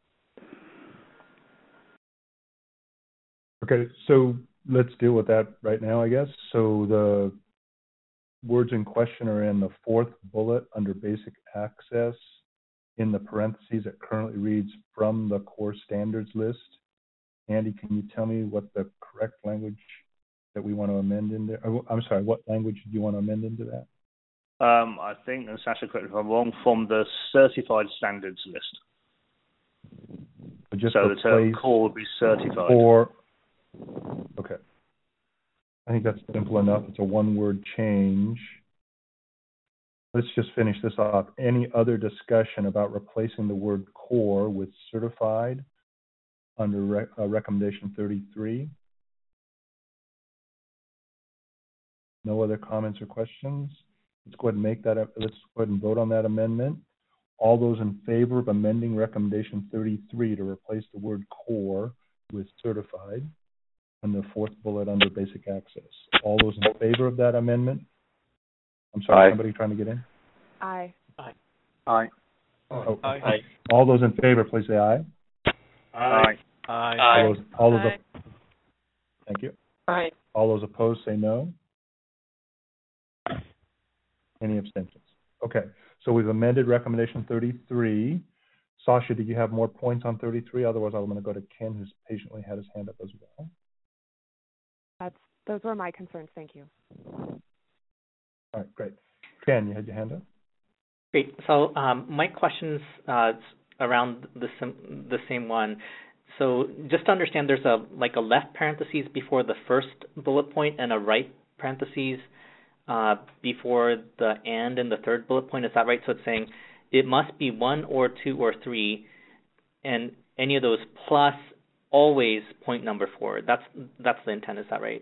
Okay, so let's deal with that right now, I guess. So the words in question are in the fourth bullet under basic access. In the parentheses, it currently reads from the core standards list. Andy, can you tell me what the correct language that we want to amend in there? Oh, I'm sorry, what language do you want to amend into that? Um, I think, and Sasha, correct me if I'm wrong, from the certified standards list. So, just so the term core would be certified. Or, okay. I think that's simple enough. It's a one-word change. Let's just finish this off. Any other discussion about replacing the word core with certified under rec uh, recommendation thirty-three? No other comments or questions? Let's go ahead and make that up. Let's go ahead and vote on that amendment. All those in favor of amending recommendation thirty-three to replace the word core with certified on the fourth bullet under basic access. All those in favor of that amendment? I'm sorry, Aye. somebody trying to get in? Aye. Aye. Aye. Oh, Aye. Aye. All those in favor, please say aye. Aye. Aye. All those, all those Aye. op- Thank you. Aye. All those opposed say no. Any abstentions? Okay, so we've amended recommendation thirty-three. Sasha, did you have more points on thirty-three? Otherwise, I'm going to go to Ken, who's patiently had his hand up as well. That's those were my concerns. Thank you. All right, great. Ken, you had your hand up. Great. So um, my question's uh, around the sim- the same one. So just to understand, there's a like a left parentheses before the first bullet point and a right parentheses uh, before the and in the third bullet point. Is that right? So it's saying it must be one or two or three, and any of those plus always point number four. That's that's the intent. Is that right?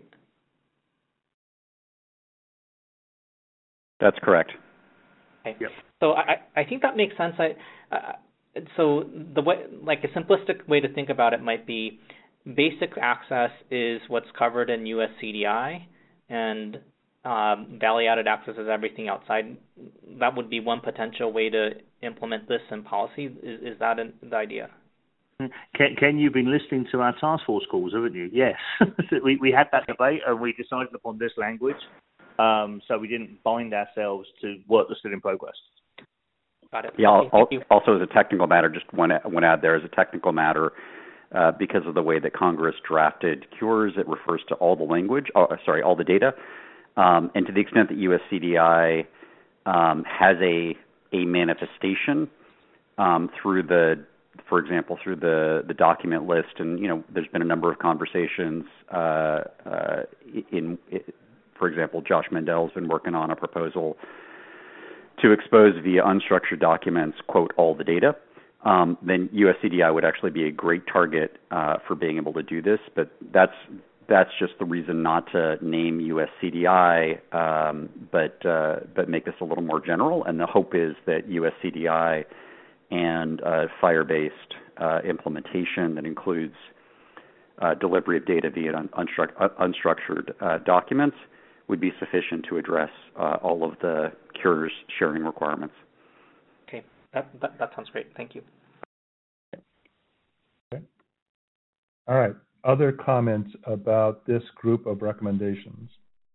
That's correct. Okay. Yep. So I, I think that makes sense. I, uh, so the way, like a simplistic way to think about it might be, basic access is what's covered in U S C D I, and um, value-added access is everything outside. That would be one potential way to implement this in policy. Is, is that an, the idea? Ken, Ken, you've been listening to our task force calls, haven't you? Yes. we, we had that debate and we decided upon this language. Um, so we didn't bind ourselves to work that's still in progress. Got it. Yeah. Okay, I'll, thank you. Also, as a technical matter, just want to want to add there as a technical matter, uh, because of the way that Congress drafted cures, it refers to all the language. Oh, sorry, all the data, um, and to the extent that U S C D I um, has a a manifestation um, through the, for example, through the the document list, and you know, there's been a number of conversations uh, uh, in. in For example, Josh Mendel's been working on a proposal to expose via unstructured documents, quote, all the data. Um, then U S C D I would actually be a great target uh, for being able to do this, but that's that's just the reason not to name U S C D I, um, but uh, but make this a little more general. And the hope is that U S C D I and uh, FHIR-based uh, implementation that includes uh, delivery of data via un- unstru- uh, unstructured uh, documents would be sufficient to address uh, all of the cures sharing requirements. Okay, that, that that sounds great. Thank you. Okay. All right. Other comments about this group of recommendations?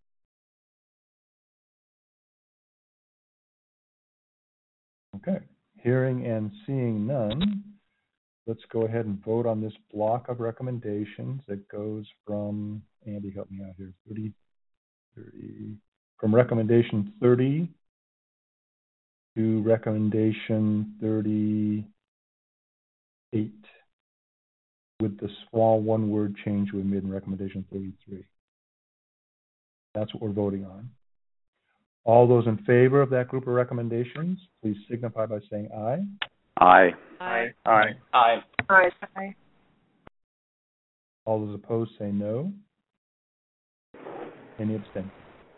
Okay. Hearing and seeing none, let's go ahead and vote on this block of recommendations that goes from, Andy, help me out here, thirty, thirty, from recommendation thirty to recommendation thirty-eight, with the small one-word change we made in recommendation thirty-three. That's what we're voting on. All those in favor of that group of recommendations, please signify by saying aye. Aye. Aye. Aye. Aye. Aye. Aye. All those opposed say no. Any abstentions?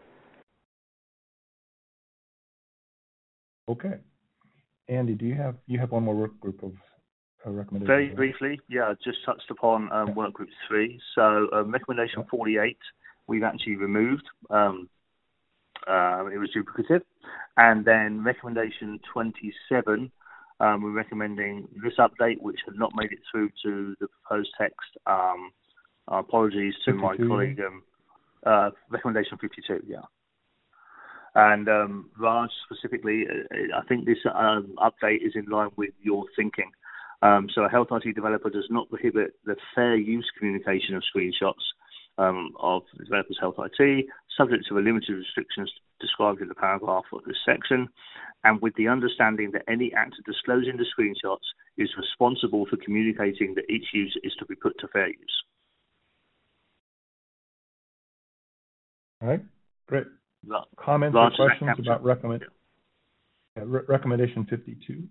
Okay. Andy, do you have you have one more work group of uh, recommendations? Very right? briefly, yeah, I just touched upon um, yeah. work group three. So um, recommendation yeah. forty-eight, we've actually removed. Um, uh, it was duplicative. And then recommendation twenty-seven, um, we're recommending this update, which had not made it through to the proposed text. Um, apologies to my colleague. Um, uh, recommendation fifty-two, yeah. And um, Raj, specifically, uh, I think this um, update is in line with your thinking. Um, so a Health I T developer does not prohibit the fair use communication of screenshots um, of the developer's Health I T, subject to the limited restrictions described in the paragraph of this section, and with the understanding that any actor disclosing the screenshots is responsible for communicating that each user is to be put to fair use. All right, great. Right. Comments Raj, or questions about recommend, yeah, re- recommendation fifty-two?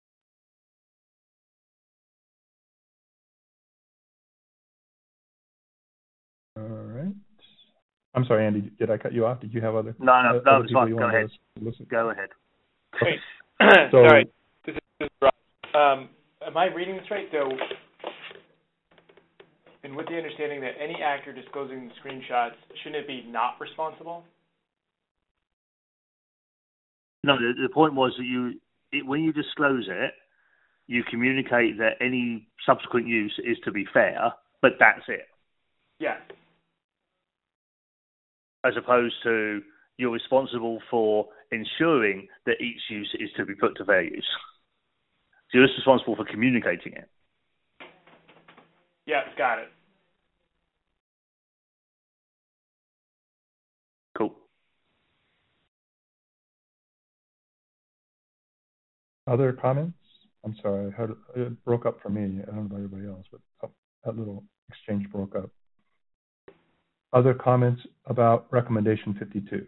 All right. I'm sorry, Andy, did I cut you off? Did you have other No, no, uh, no, other it's fine. Go ahead. Listen? Go ahead. Okay. So, Sorry, this is Rob. Um, am I reading this right? So, and with the understanding that any actor disclosing the screenshots, shouldn't it be not responsible? No, the, the point was that you, it, when you disclose it, you communicate that any subsequent use is to be fair, but that's it. Yeah. As opposed to you're responsible for ensuring that each use is to be put to fair use. So you're just responsible for communicating it. Yeah, got it. Cool. Other comments? I'm sorry, I heard, it broke up for me. I don't know about everybody else, but that little exchange broke up. Other comments about recommendation fifty-two?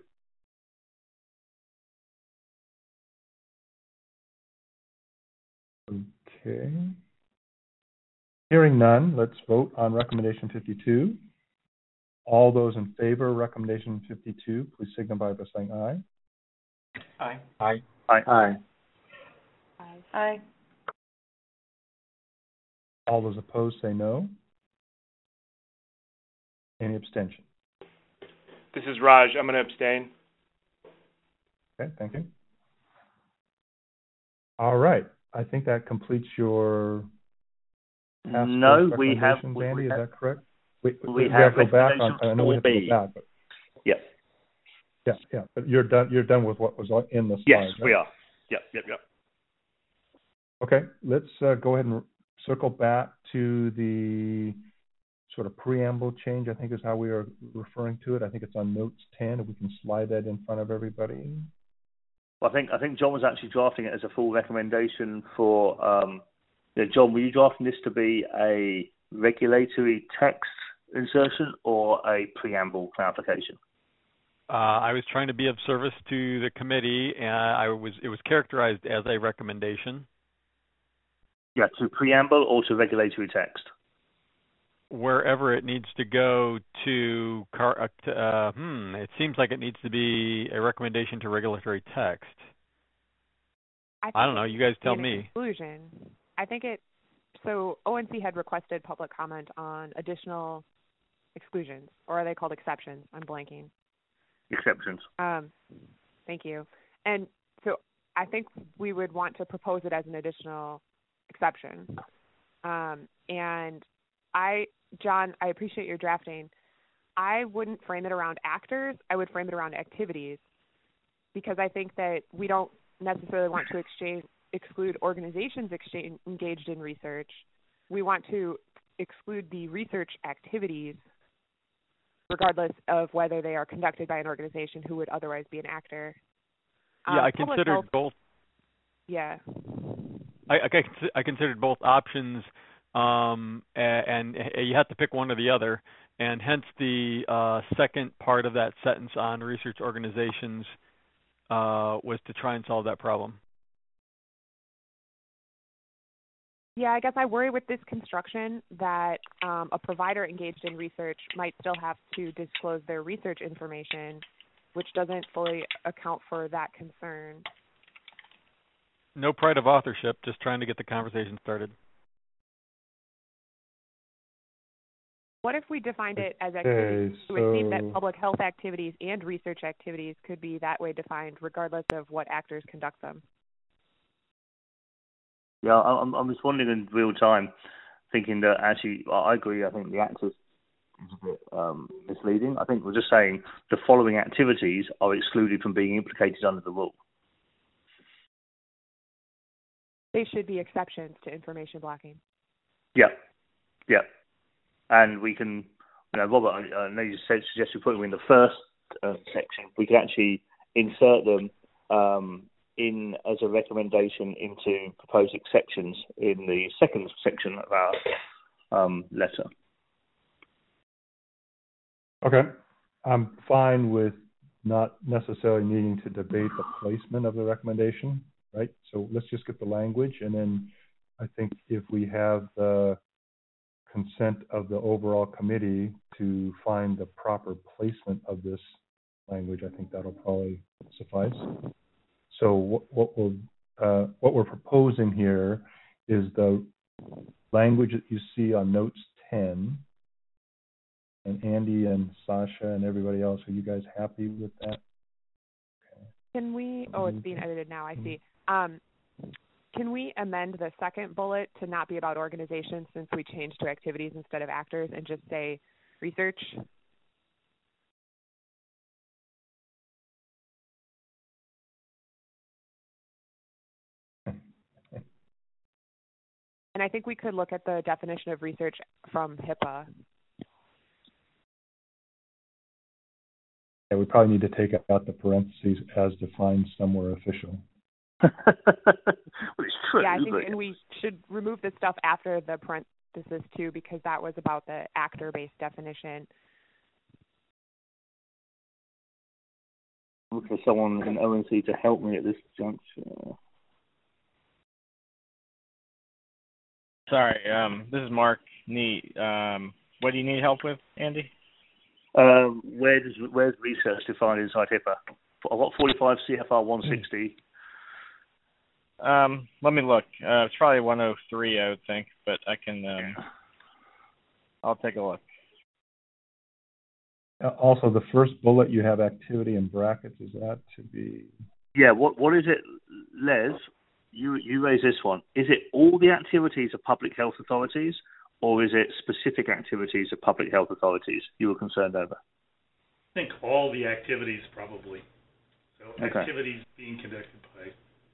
Okay. Hearing none, let's vote on recommendation fifty-two. All those in favor of recommendation fifty-two, please signify by saying aye. Aye. Aye. Aye. Aye. Aye. Aye. All those opposed say no. Any abstention? This is Raj. I'm going to abstain. Okay, thank you. All right. I think that completes your task No, force we have. recommendations, We, Andy, we is have, that correct? We, we, we have have to go back on. recommendation I know we have to four go B. back, but Yep. yeah, yeah. But you're done. You're done with what was in the slides. Yes, right? we are. Yep, yep, yep. Okay, let's uh, go ahead and circle back to the sort of preamble change, I think is how we are referring to it. I think it's on notes ten, if we can slide that in front of everybody. Well, I think I think John was actually drafting it as a full recommendation for. Um, yeah, John, were you drafting this to be a regulatory text insertion or a preamble clarification? Uh, I was trying to be of service to the committee, and I was it was characterized as a recommendation. Yeah, to preamble or to regulatory text? Wherever it needs to go to, car, uh, hmm, it seems like it needs to be a recommendation to regulatory text. I, I don't know. You guys tell me. Conclusion. I think it. So O N C had requested public comment on additional exclusions, or are they called exceptions? I'm blanking. Exceptions. Um, thank you. And so I think we would want to propose it as an additional exception. Um, and I, John, I appreciate your drafting. I wouldn't frame it around actors. I would frame it around activities, because I think that we don't necessarily want to exchange, exclude organizations exchange, engaged in research. We want to exclude the research activities, regardless of whether they are conducted by an organization who would otherwise be an actor. Yeah, um, I considered health, both. Yeah. I, I, I considered both options, um, and, and you have to pick one or the other, and hence the uh, second part of that sentence on research organizations uh, was to try and solve that problem. Yeah, I guess I worry with this construction that um, a provider engaged in research might still have to disclose their research information, which doesn't fully account for that concern. No pride of authorship, just trying to get the conversation started. What if we defined it as activities? Okay, It would seem that so- public health activities and research activities could be that way defined, regardless of what actors conduct them. Yeah, I'm, I'm responding in real time, thinking that actually, I agree, I think the actors is a bit um, misleading. I think we're just saying the following activities are excluded from being implicated under the rule. They should be exceptions to information blocking. Yeah, yeah. And we can, you know, Robert, I, I know you said, suggest we put them in the first uh, section. We can actually insert them um, in as a recommendation into proposed exceptions in the second section of our um, letter. Okay. I'm fine with not necessarily needing to debate the placement of the recommendation, right? So let's just get the language, and then I think if we have the consent of the overall committee to find the proper placement of this language, I think that'll probably suffice. So what, what we're uh, what we're proposing here is the language that you see on notes ten. And Andy and Sasha and everybody else, are you guys happy with that? Okay. Can we, oh, it's being edited now, I see. Um, can we amend the second bullet to not be about organizations, since we changed to activities instead of actors, and just say research? and I think we could look at the definition of research from HIPAA. Yeah, we probably need to take out the parentheses as defined somewhere official. Well, it's true. Yeah, I think, but... and we should remove the stuff after the parenthesis too, because that was about the actor-based definition. Look for someone in O N C to help me at this juncture. Sorry, um, this is Mark Nee. Um, what do you need help with, Andy? Um, where does where's research defined inside HIPAA? I've got forty-five C F R one sixty. Um, let me look. Uh, it's probably one oh three, I would think, but I can. Um, I'll take a look. Uh, also, the first bullet you have activity in brackets. Is that to be? Yeah. What what is it, Les? You you raise this one. Is it all the activities of public health authorities, or is it specific activities of public health authorities you were concerned over? I think all the activities probably. So Okay. activities being conducted by.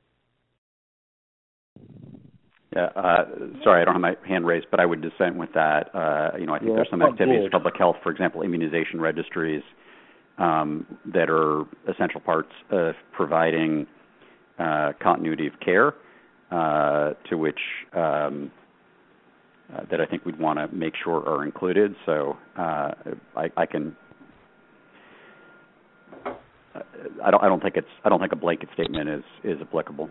Yeah, uh, sorry, I don't have my hand raised, but I would dissent with that. Uh, you know, I think Yeah, there's some quite activities of broad. public health, for example, immunization registries, um, that are essential parts of providing uh, continuity of care, uh, to which um, uh, that I think we'd want to make sure are included. So uh, I, I can. I don't. I don't think it's. I don't think a blanket statement is is applicable.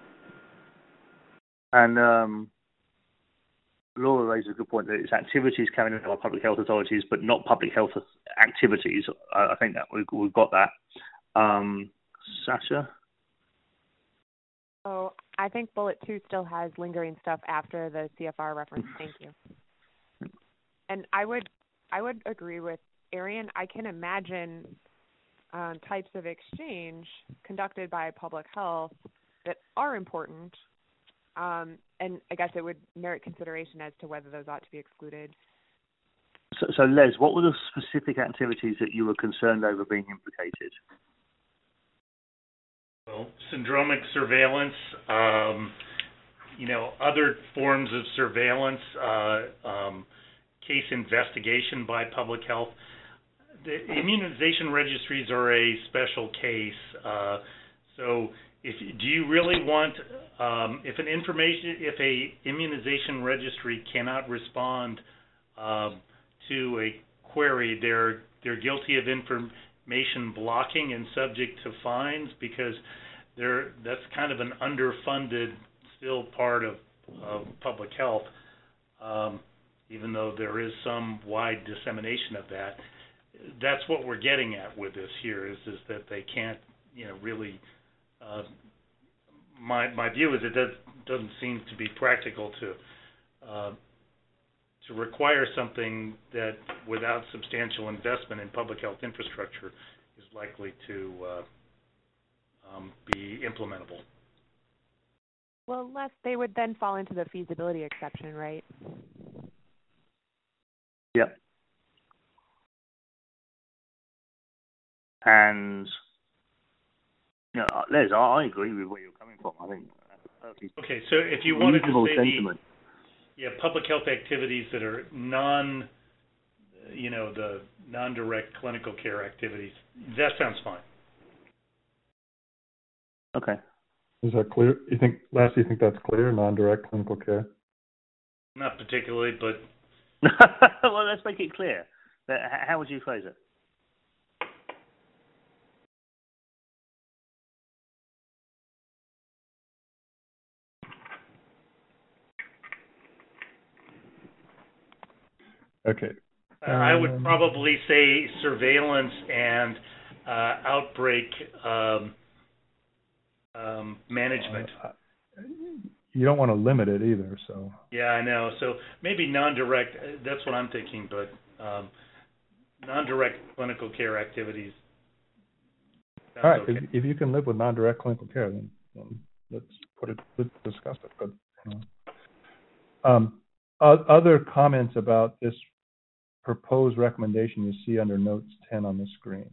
And um, Laura raised a good point that it's activities carried out by public health authorities, but not public health activities. I, I think that we've, we've got that. Um, Sasha? Oh, I think bullet two still has lingering stuff after the C F R reference. Thank you. And I would, I would agree with Arian. I can imagine um, types of exchange conducted by public health that are important. Um, and I guess it would merit consideration as to whether those ought to be excluded. So, so Les, what were the specific activities that you were concerned over being implicated? Well, syndromic surveillance, um, you know, other forms of surveillance, uh, um, case investigation by public health. The immunization registries are a special case. Uh, so if do you really want, um, if an information, if a immunization registry cannot respond um, to a query, they're they're guilty of information blocking and subject to fines because they're that's kind of an underfunded still part of, of public health, um, even though there is some wide dissemination of that. That's what we're getting at with this here is is that they can't, you know, really. Uh, my my view is it does, doesn't seem to be practical to uh, to require something that without substantial investment in public health infrastructure is likely to uh, um, be implementable. Well, unless they would then fall into the feasibility exception, right? Yep. And you know, Les, I, I agree with where you're coming from. I think that's okay. So if you wanted to reasonable say sentiment. the yeah public health activities that are non, you know, the non-direct clinical care activities, that sounds fine. Okay. Is that clear? You think, Les, you think that's clear? Non-direct clinical care. Not particularly, but well, let's make it clear. How would you phrase it? Okay. Uh, I would Um, probably say surveillance and uh, outbreak um, um, management. Uh, you don't want to limit it either, so. Yeah, I know. So maybe non-direct, uh, that's what I'm thinking, but um, non-direct clinical care activities. All right. Okay. If, if you can live with non-direct clinical care, then, then let's put it. Let's discuss it. But you know. um, o- other comments about this proposed recommendation you see under Notes ten on the screen.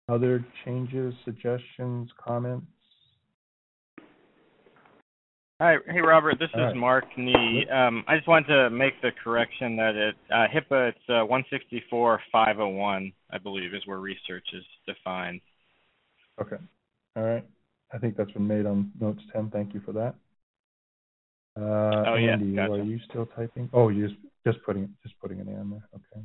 Other changes, suggestions, comments? Hi, hey Robert, this All is right. Mark Nee. Um, I just wanted to make the correction that it uh, HIPAA it's uh, one sixty-four five oh one, I believe, is where research is defined. Okay. All right. I think that's been made on notes ten. Thank you for that. Uh, Oh, yeah, Andy, gotcha. are you still typing? Oh, you're just, just putting just putting it in there. Okay.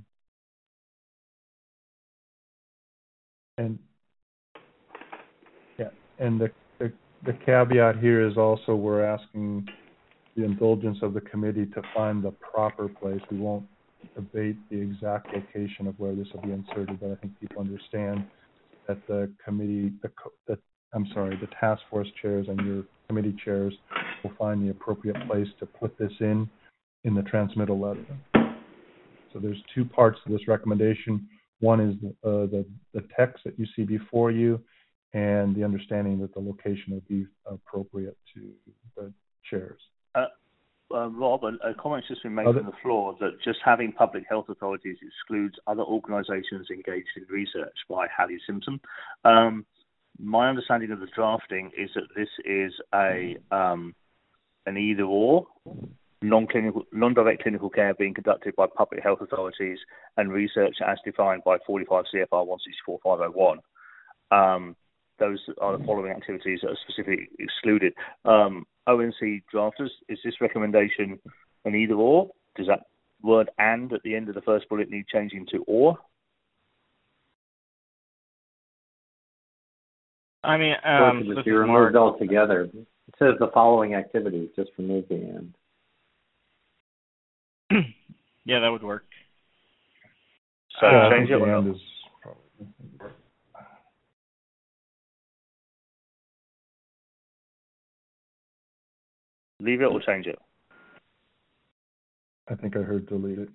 And yeah, and the, the the caveat here is also we're asking the indulgence of the committee to find the proper place. We won't debate the exact location of where this will be inserted, but I think people understand that the committee, the, the I'm sorry, the task force chairs and your committee chairs will find the appropriate place to put this in, in the transmittal letter. So there's two parts to this recommendation. One is uh, the, the text that you see before you and the understanding that the location will be appropriate to the chairs. Uh, uh, Rob, a, a comment's just been made Other, from the floor that just having public health authorities excludes other organisations engaged in research by Hallie Simpson. Um, my understanding of the drafting is that this is a um, an either or, non-clinical, non-direct clinical care being conducted by public health authorities and research as defined by forty-five C F R one sixty-four five oh one. Um, those are the following activities that are specifically excluded. Um, O N C drafters, is this recommendation an either or? Does that word and at the end of the first bullet need changing to or? I mean, Or um, it could this just be is removed Mark. altogether. It says the following activities, just remove the and. Yeah, that would work. So yeah, I change think it the or end not? is probably. Leave it or change it? I think I heard delete it.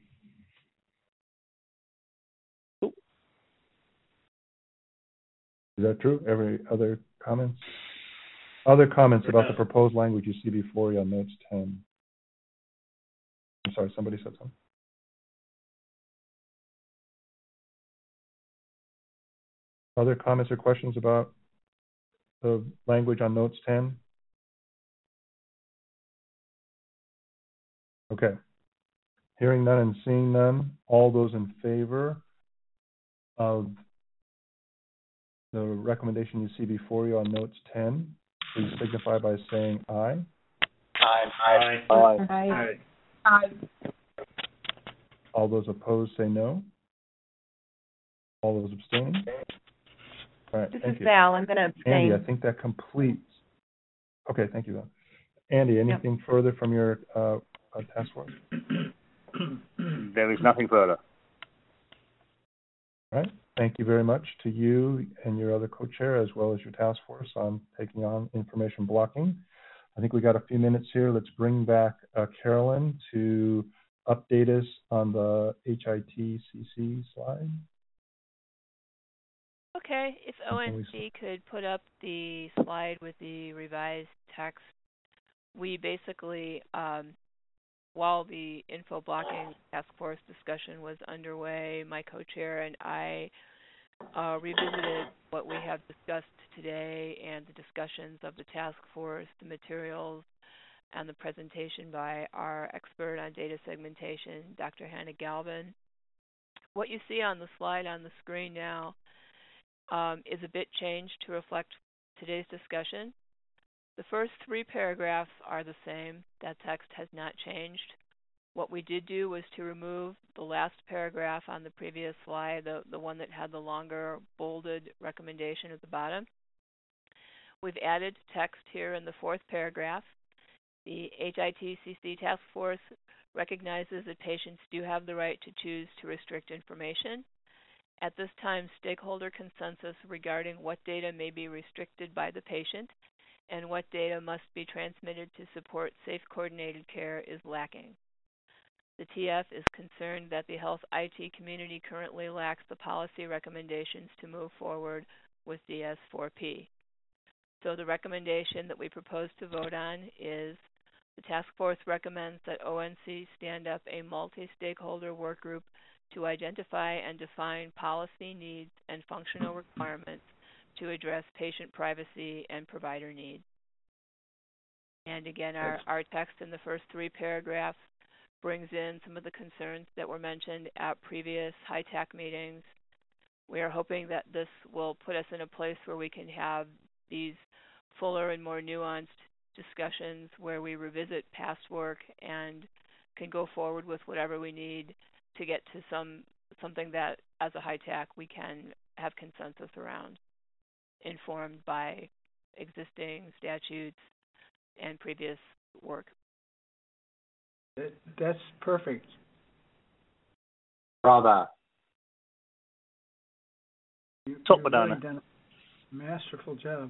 Is that true? Every other comments? Other comments about the proposed language you see before you on notes ten. I'm sorry, somebody said something. Other comments or questions about the language on notes ten? Okay. Hearing none and seeing none, all those in favor of the recommendation you see before you on notes ten, please signify by saying aye. Aye. Aye. Aye. Aye. All those opposed say no. All those abstaining? All right, This thank is you. Val. I'm going to abstain. Andy, I think that completes. Okay, thank you, Val. Andy, anything yep. further from your uh, uh, task force? There is nothing further. All right. Thank you very much to you and your other co-chair, as well as your task force, on taking on information blocking. I think we got a few minutes here. Let's bring back uh, Carolyn to update us on the H I T C C slide. Okay, if O N C could put up the slide with the revised text. We basically, um, while the info blocking task force discussion was underway, my co-chair and I uh, revisited what we have discussed today and the discussions of the task force, the materials, and the presentation by our expert on data segmentation, Doctor Hannah Galvin. What you see on the slide on the screen now um, is a bit changed to reflect today's discussion. The first three paragraphs are the same. That text has not changed. What we did do was to remove the last paragraph on the previous slide, the, the one that had the longer bolded recommendation at the bottom. We've added text here in the fourth paragraph. The H I T C C task force recognizes that patients do have the right to choose to restrict information. At this time, stakeholder consensus regarding what data may be restricted by the patient and what data must be transmitted to support safe coordinated care is lacking. The T F is concerned that the health I T community currently lacks the policy recommendations to move forward with D S four P. So the recommendation that we propose to vote on is the task force recommends that O N C stand up a multi-stakeholder work group to identify and define policy needs and functional requirements to address patient privacy and provider needs. And again, our, our text in the first three paragraphs brings in some of the concerns that were mentioned at previous HITAC meetings. We are hoping that this will put us in a place where we can have these fuller and more nuanced discussions where we revisit past work and can go forward with whatever we need to get to some something that, as a HITAC, we can have consensus around, informed by existing statutes and previous work. That, that's perfect. Bravo. You, Top you've banana. really done a masterful job.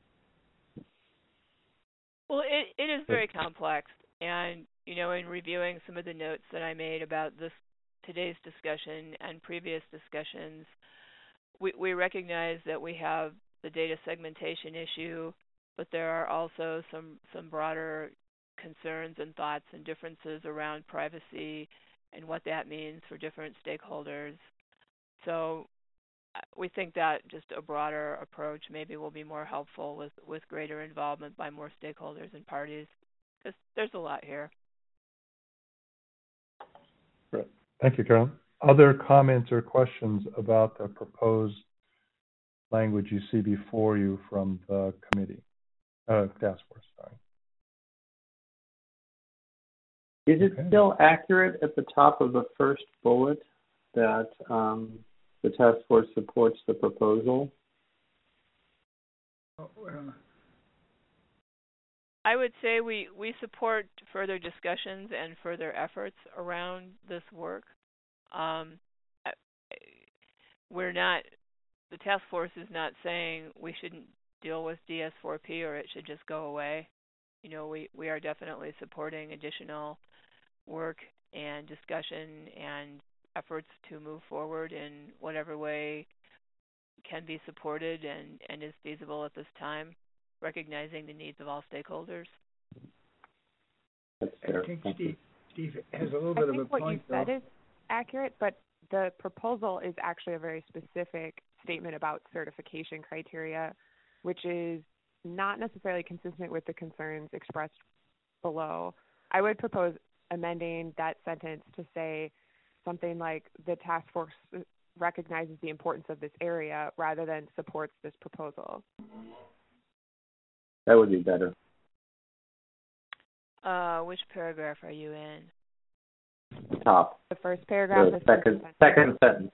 Well, it, it is very complex, and you know, in reviewing some of the notes that I made about this today's discussion and previous discussions, we, we recognize that we have the data segmentation issue, but there are also some, some broader concerns and thoughts and differences around privacy and what that means for different stakeholders. So we think that just a broader approach maybe will be more helpful with, with greater involvement by more stakeholders and parties, because there's a lot here. Great. Thank you, Carolyn. Other comments or questions about the proposed language you see before you from the committee, uh, task force, sorry. Is it okay. Still accurate at the top of the first bullet that um, the task force supports the proposal? Oh, well. I would say we, we support further discussions and further efforts around this work. Um, we're not, the task force is not saying we shouldn't deal with D S four P or it should just go away. You know, we, we are definitely supporting additional work and discussion and efforts to move forward in whatever way can be supported and, and is feasible at this time, recognizing the needs of all stakeholders. That's fair. I think Steve, Steve has a little bit of a point, I think what you said though. is accurate, but the proposal is actually a very specific statement about certification criteria, which is not necessarily consistent with the concerns expressed below. I would propose amending that sentence to say something like the task force recognizes the importance of this area rather than supports this proposal. That would be better. Uh, which paragraph are you in? Top. The first paragraph. The the second, second sentence.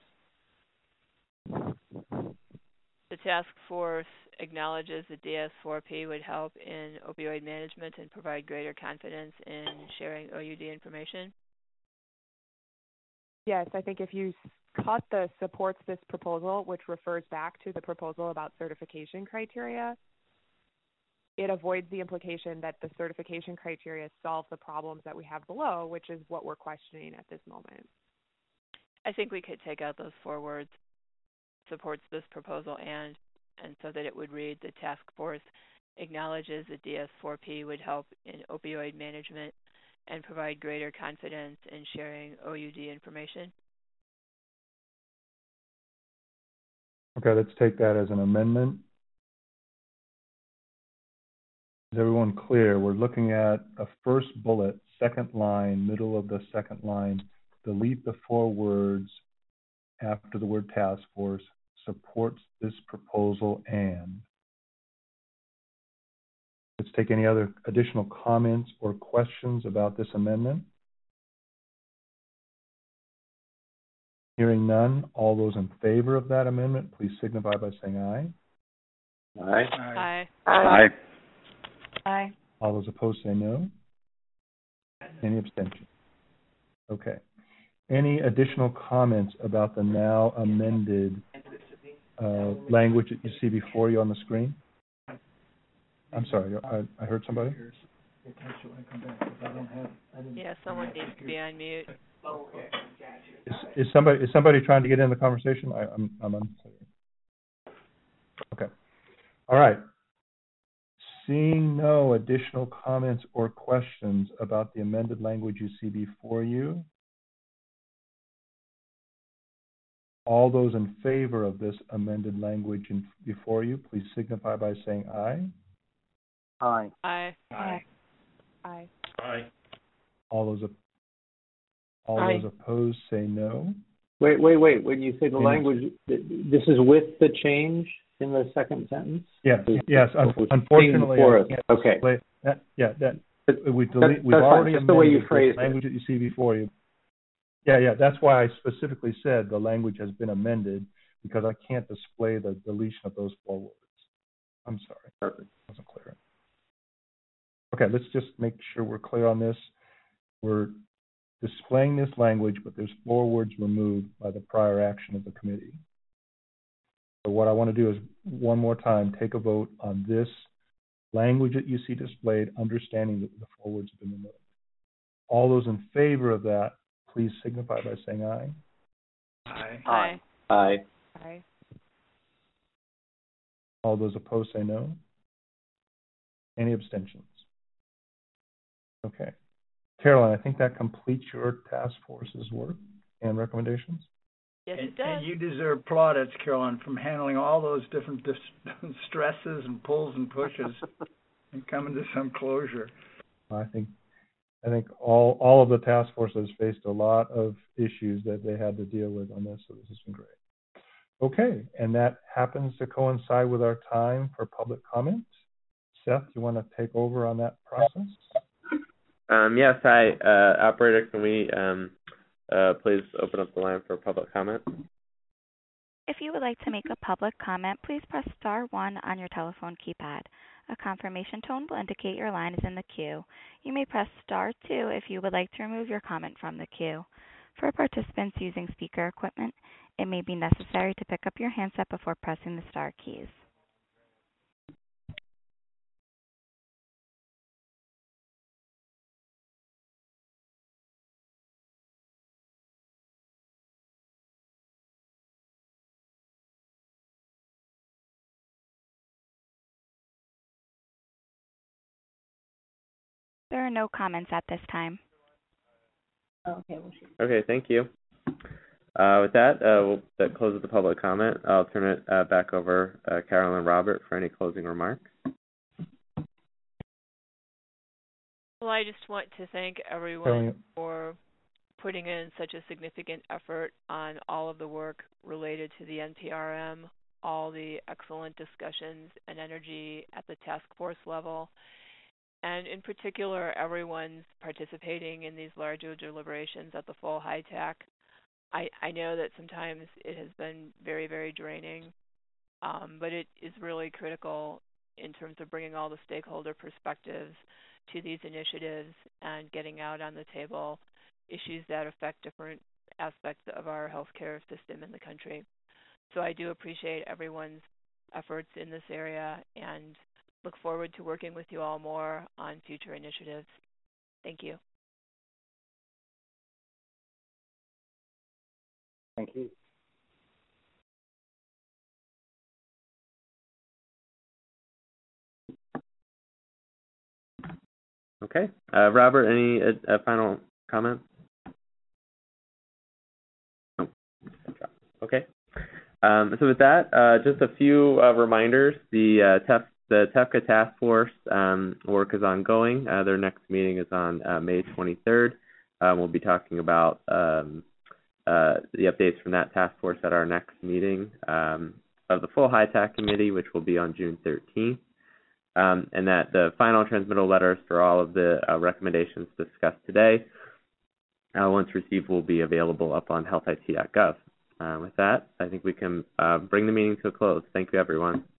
The task force acknowledges that D S four P would help in opioid management and provide greater confidence in sharing O U D information. Yes, I think if you cut the supports this proposal, which refers back to the proposal about certification criteria, it avoids the implication that the certification criteria solve the problems that we have below, which is what we're questioning at this moment. I think we could take out those four words, supports this proposal and, and so that it would read, the task force acknowledges that D S four P would help in opioid management and provide greater confidence in sharing O U D information. Okay, let's take that as an amendment. Is everyone clear? We're looking at a first bullet, second line, middle of the second line. Delete the four words after the word task force, supports this proposal and. Let's take any other additional comments or questions about this amendment. Hearing none, all those in favor of that amendment, please signify by saying aye. Aye. Aye. Aye. Aye. All those opposed say no. Any abstention? Okay. Any additional comments about the now amended uh, language that you see before you on the screen? I'm sorry, I, I heard somebody? Yeah, someone needs to be on mute. Is, is somebody is somebody trying to get in the conversation? I, I'm I'm unclear. Okay. All right. Seeing no additional comments or questions about the amended language you see before you, All those in favor of this amended language in, before you, please signify by saying aye. Aye. Aye. Aye. Aye. Aye. All those all Aye. those opposed say no. Wait, wait, wait. When you say the Any- language, this is with the change in the second sentence? Yes, Is- yes. what Un- was unfortunately, before I us. can't Okay. display that. Yeah, that we delete. That- We've that's already fine. Just the way you amended phrased the it. language that you see before you. Yeah, yeah. That's why I specifically said the language has been amended because I can't display the deletion of those four words. I'm sorry. Perfect. Wasn't clear. Okay, let's just make sure we're clear on this. We're displaying this language, but there's four words removed by the prior action of the committee. So what I want to do is, one more time, take a vote on this language that you see displayed, understanding that the four words have been removed. All those in favor of that, please signify by saying aye. Aye. Aye. Aye. Aye. All those opposed say no. Any abstentions? Okay. Carolyn, I think that completes your task force's work and recommendations. Yes, And, it does. and you deserve plaudits, Carolyn, from handling all those different dis- stresses and pulls and pushes and coming to some closure. I think I think all all of the task force has faced a lot of issues that they had to deal with on this, so this has been great. Okay, and that happens to coincide with our time for public comment. Seth, you want to take over on that process? Um, yes, hi, uh, operator, can we um, uh, please open up the line for public comment? If you would like to make a public comment, please press star one on your telephone keypad. A confirmation tone will indicate your line is in the queue. You may press star two if you would like to remove your comment from the queue. For participants using speaker equipment, it may be necessary to pick up your handset before pressing the star keys. There are no comments at this time. Okay, well, Okay, thank you. Uh, with that, uh, we'll, that closes the public comment. I'll turn it uh, back over uh, Carolyn and Robert for any closing remarks. Well, I just want to thank everyone Carolyn. for putting in such a significant effort on all of the work related to the N P R M, all the excellent discussions and energy at the task force level, and in particular, everyone's participating in these larger deliberations at the full high tac. I, I know that sometimes it has been very, very draining, um, but it is really critical in terms of bringing all the stakeholder perspectives to these initiatives and getting out on the table issues that affect different aspects of our healthcare system in the country. So I do appreciate everyone's efforts in this area and look forward to working with you all more on future initiatives. Thank you. Thank you. Okay. Uh, Robert, any uh, uh, final comments? No. Okay. Um, so with that, uh, just a few uh, reminders. The uh, T E F, the TEFCA task force um, work is ongoing. Uh, their next meeting is on uh, May twenty-third. Uh, we'll be talking about um, uh, the updates from that task force at our next meeting um, of the full H I T A C committee, which will be on June thirteenth. Um, and that the final transmittal letters for all of the uh, recommendations discussed today, uh, once received, will be available up on health I T dot gov. Uh, with that, I think we can uh, bring the meeting to a close. Thank you, everyone.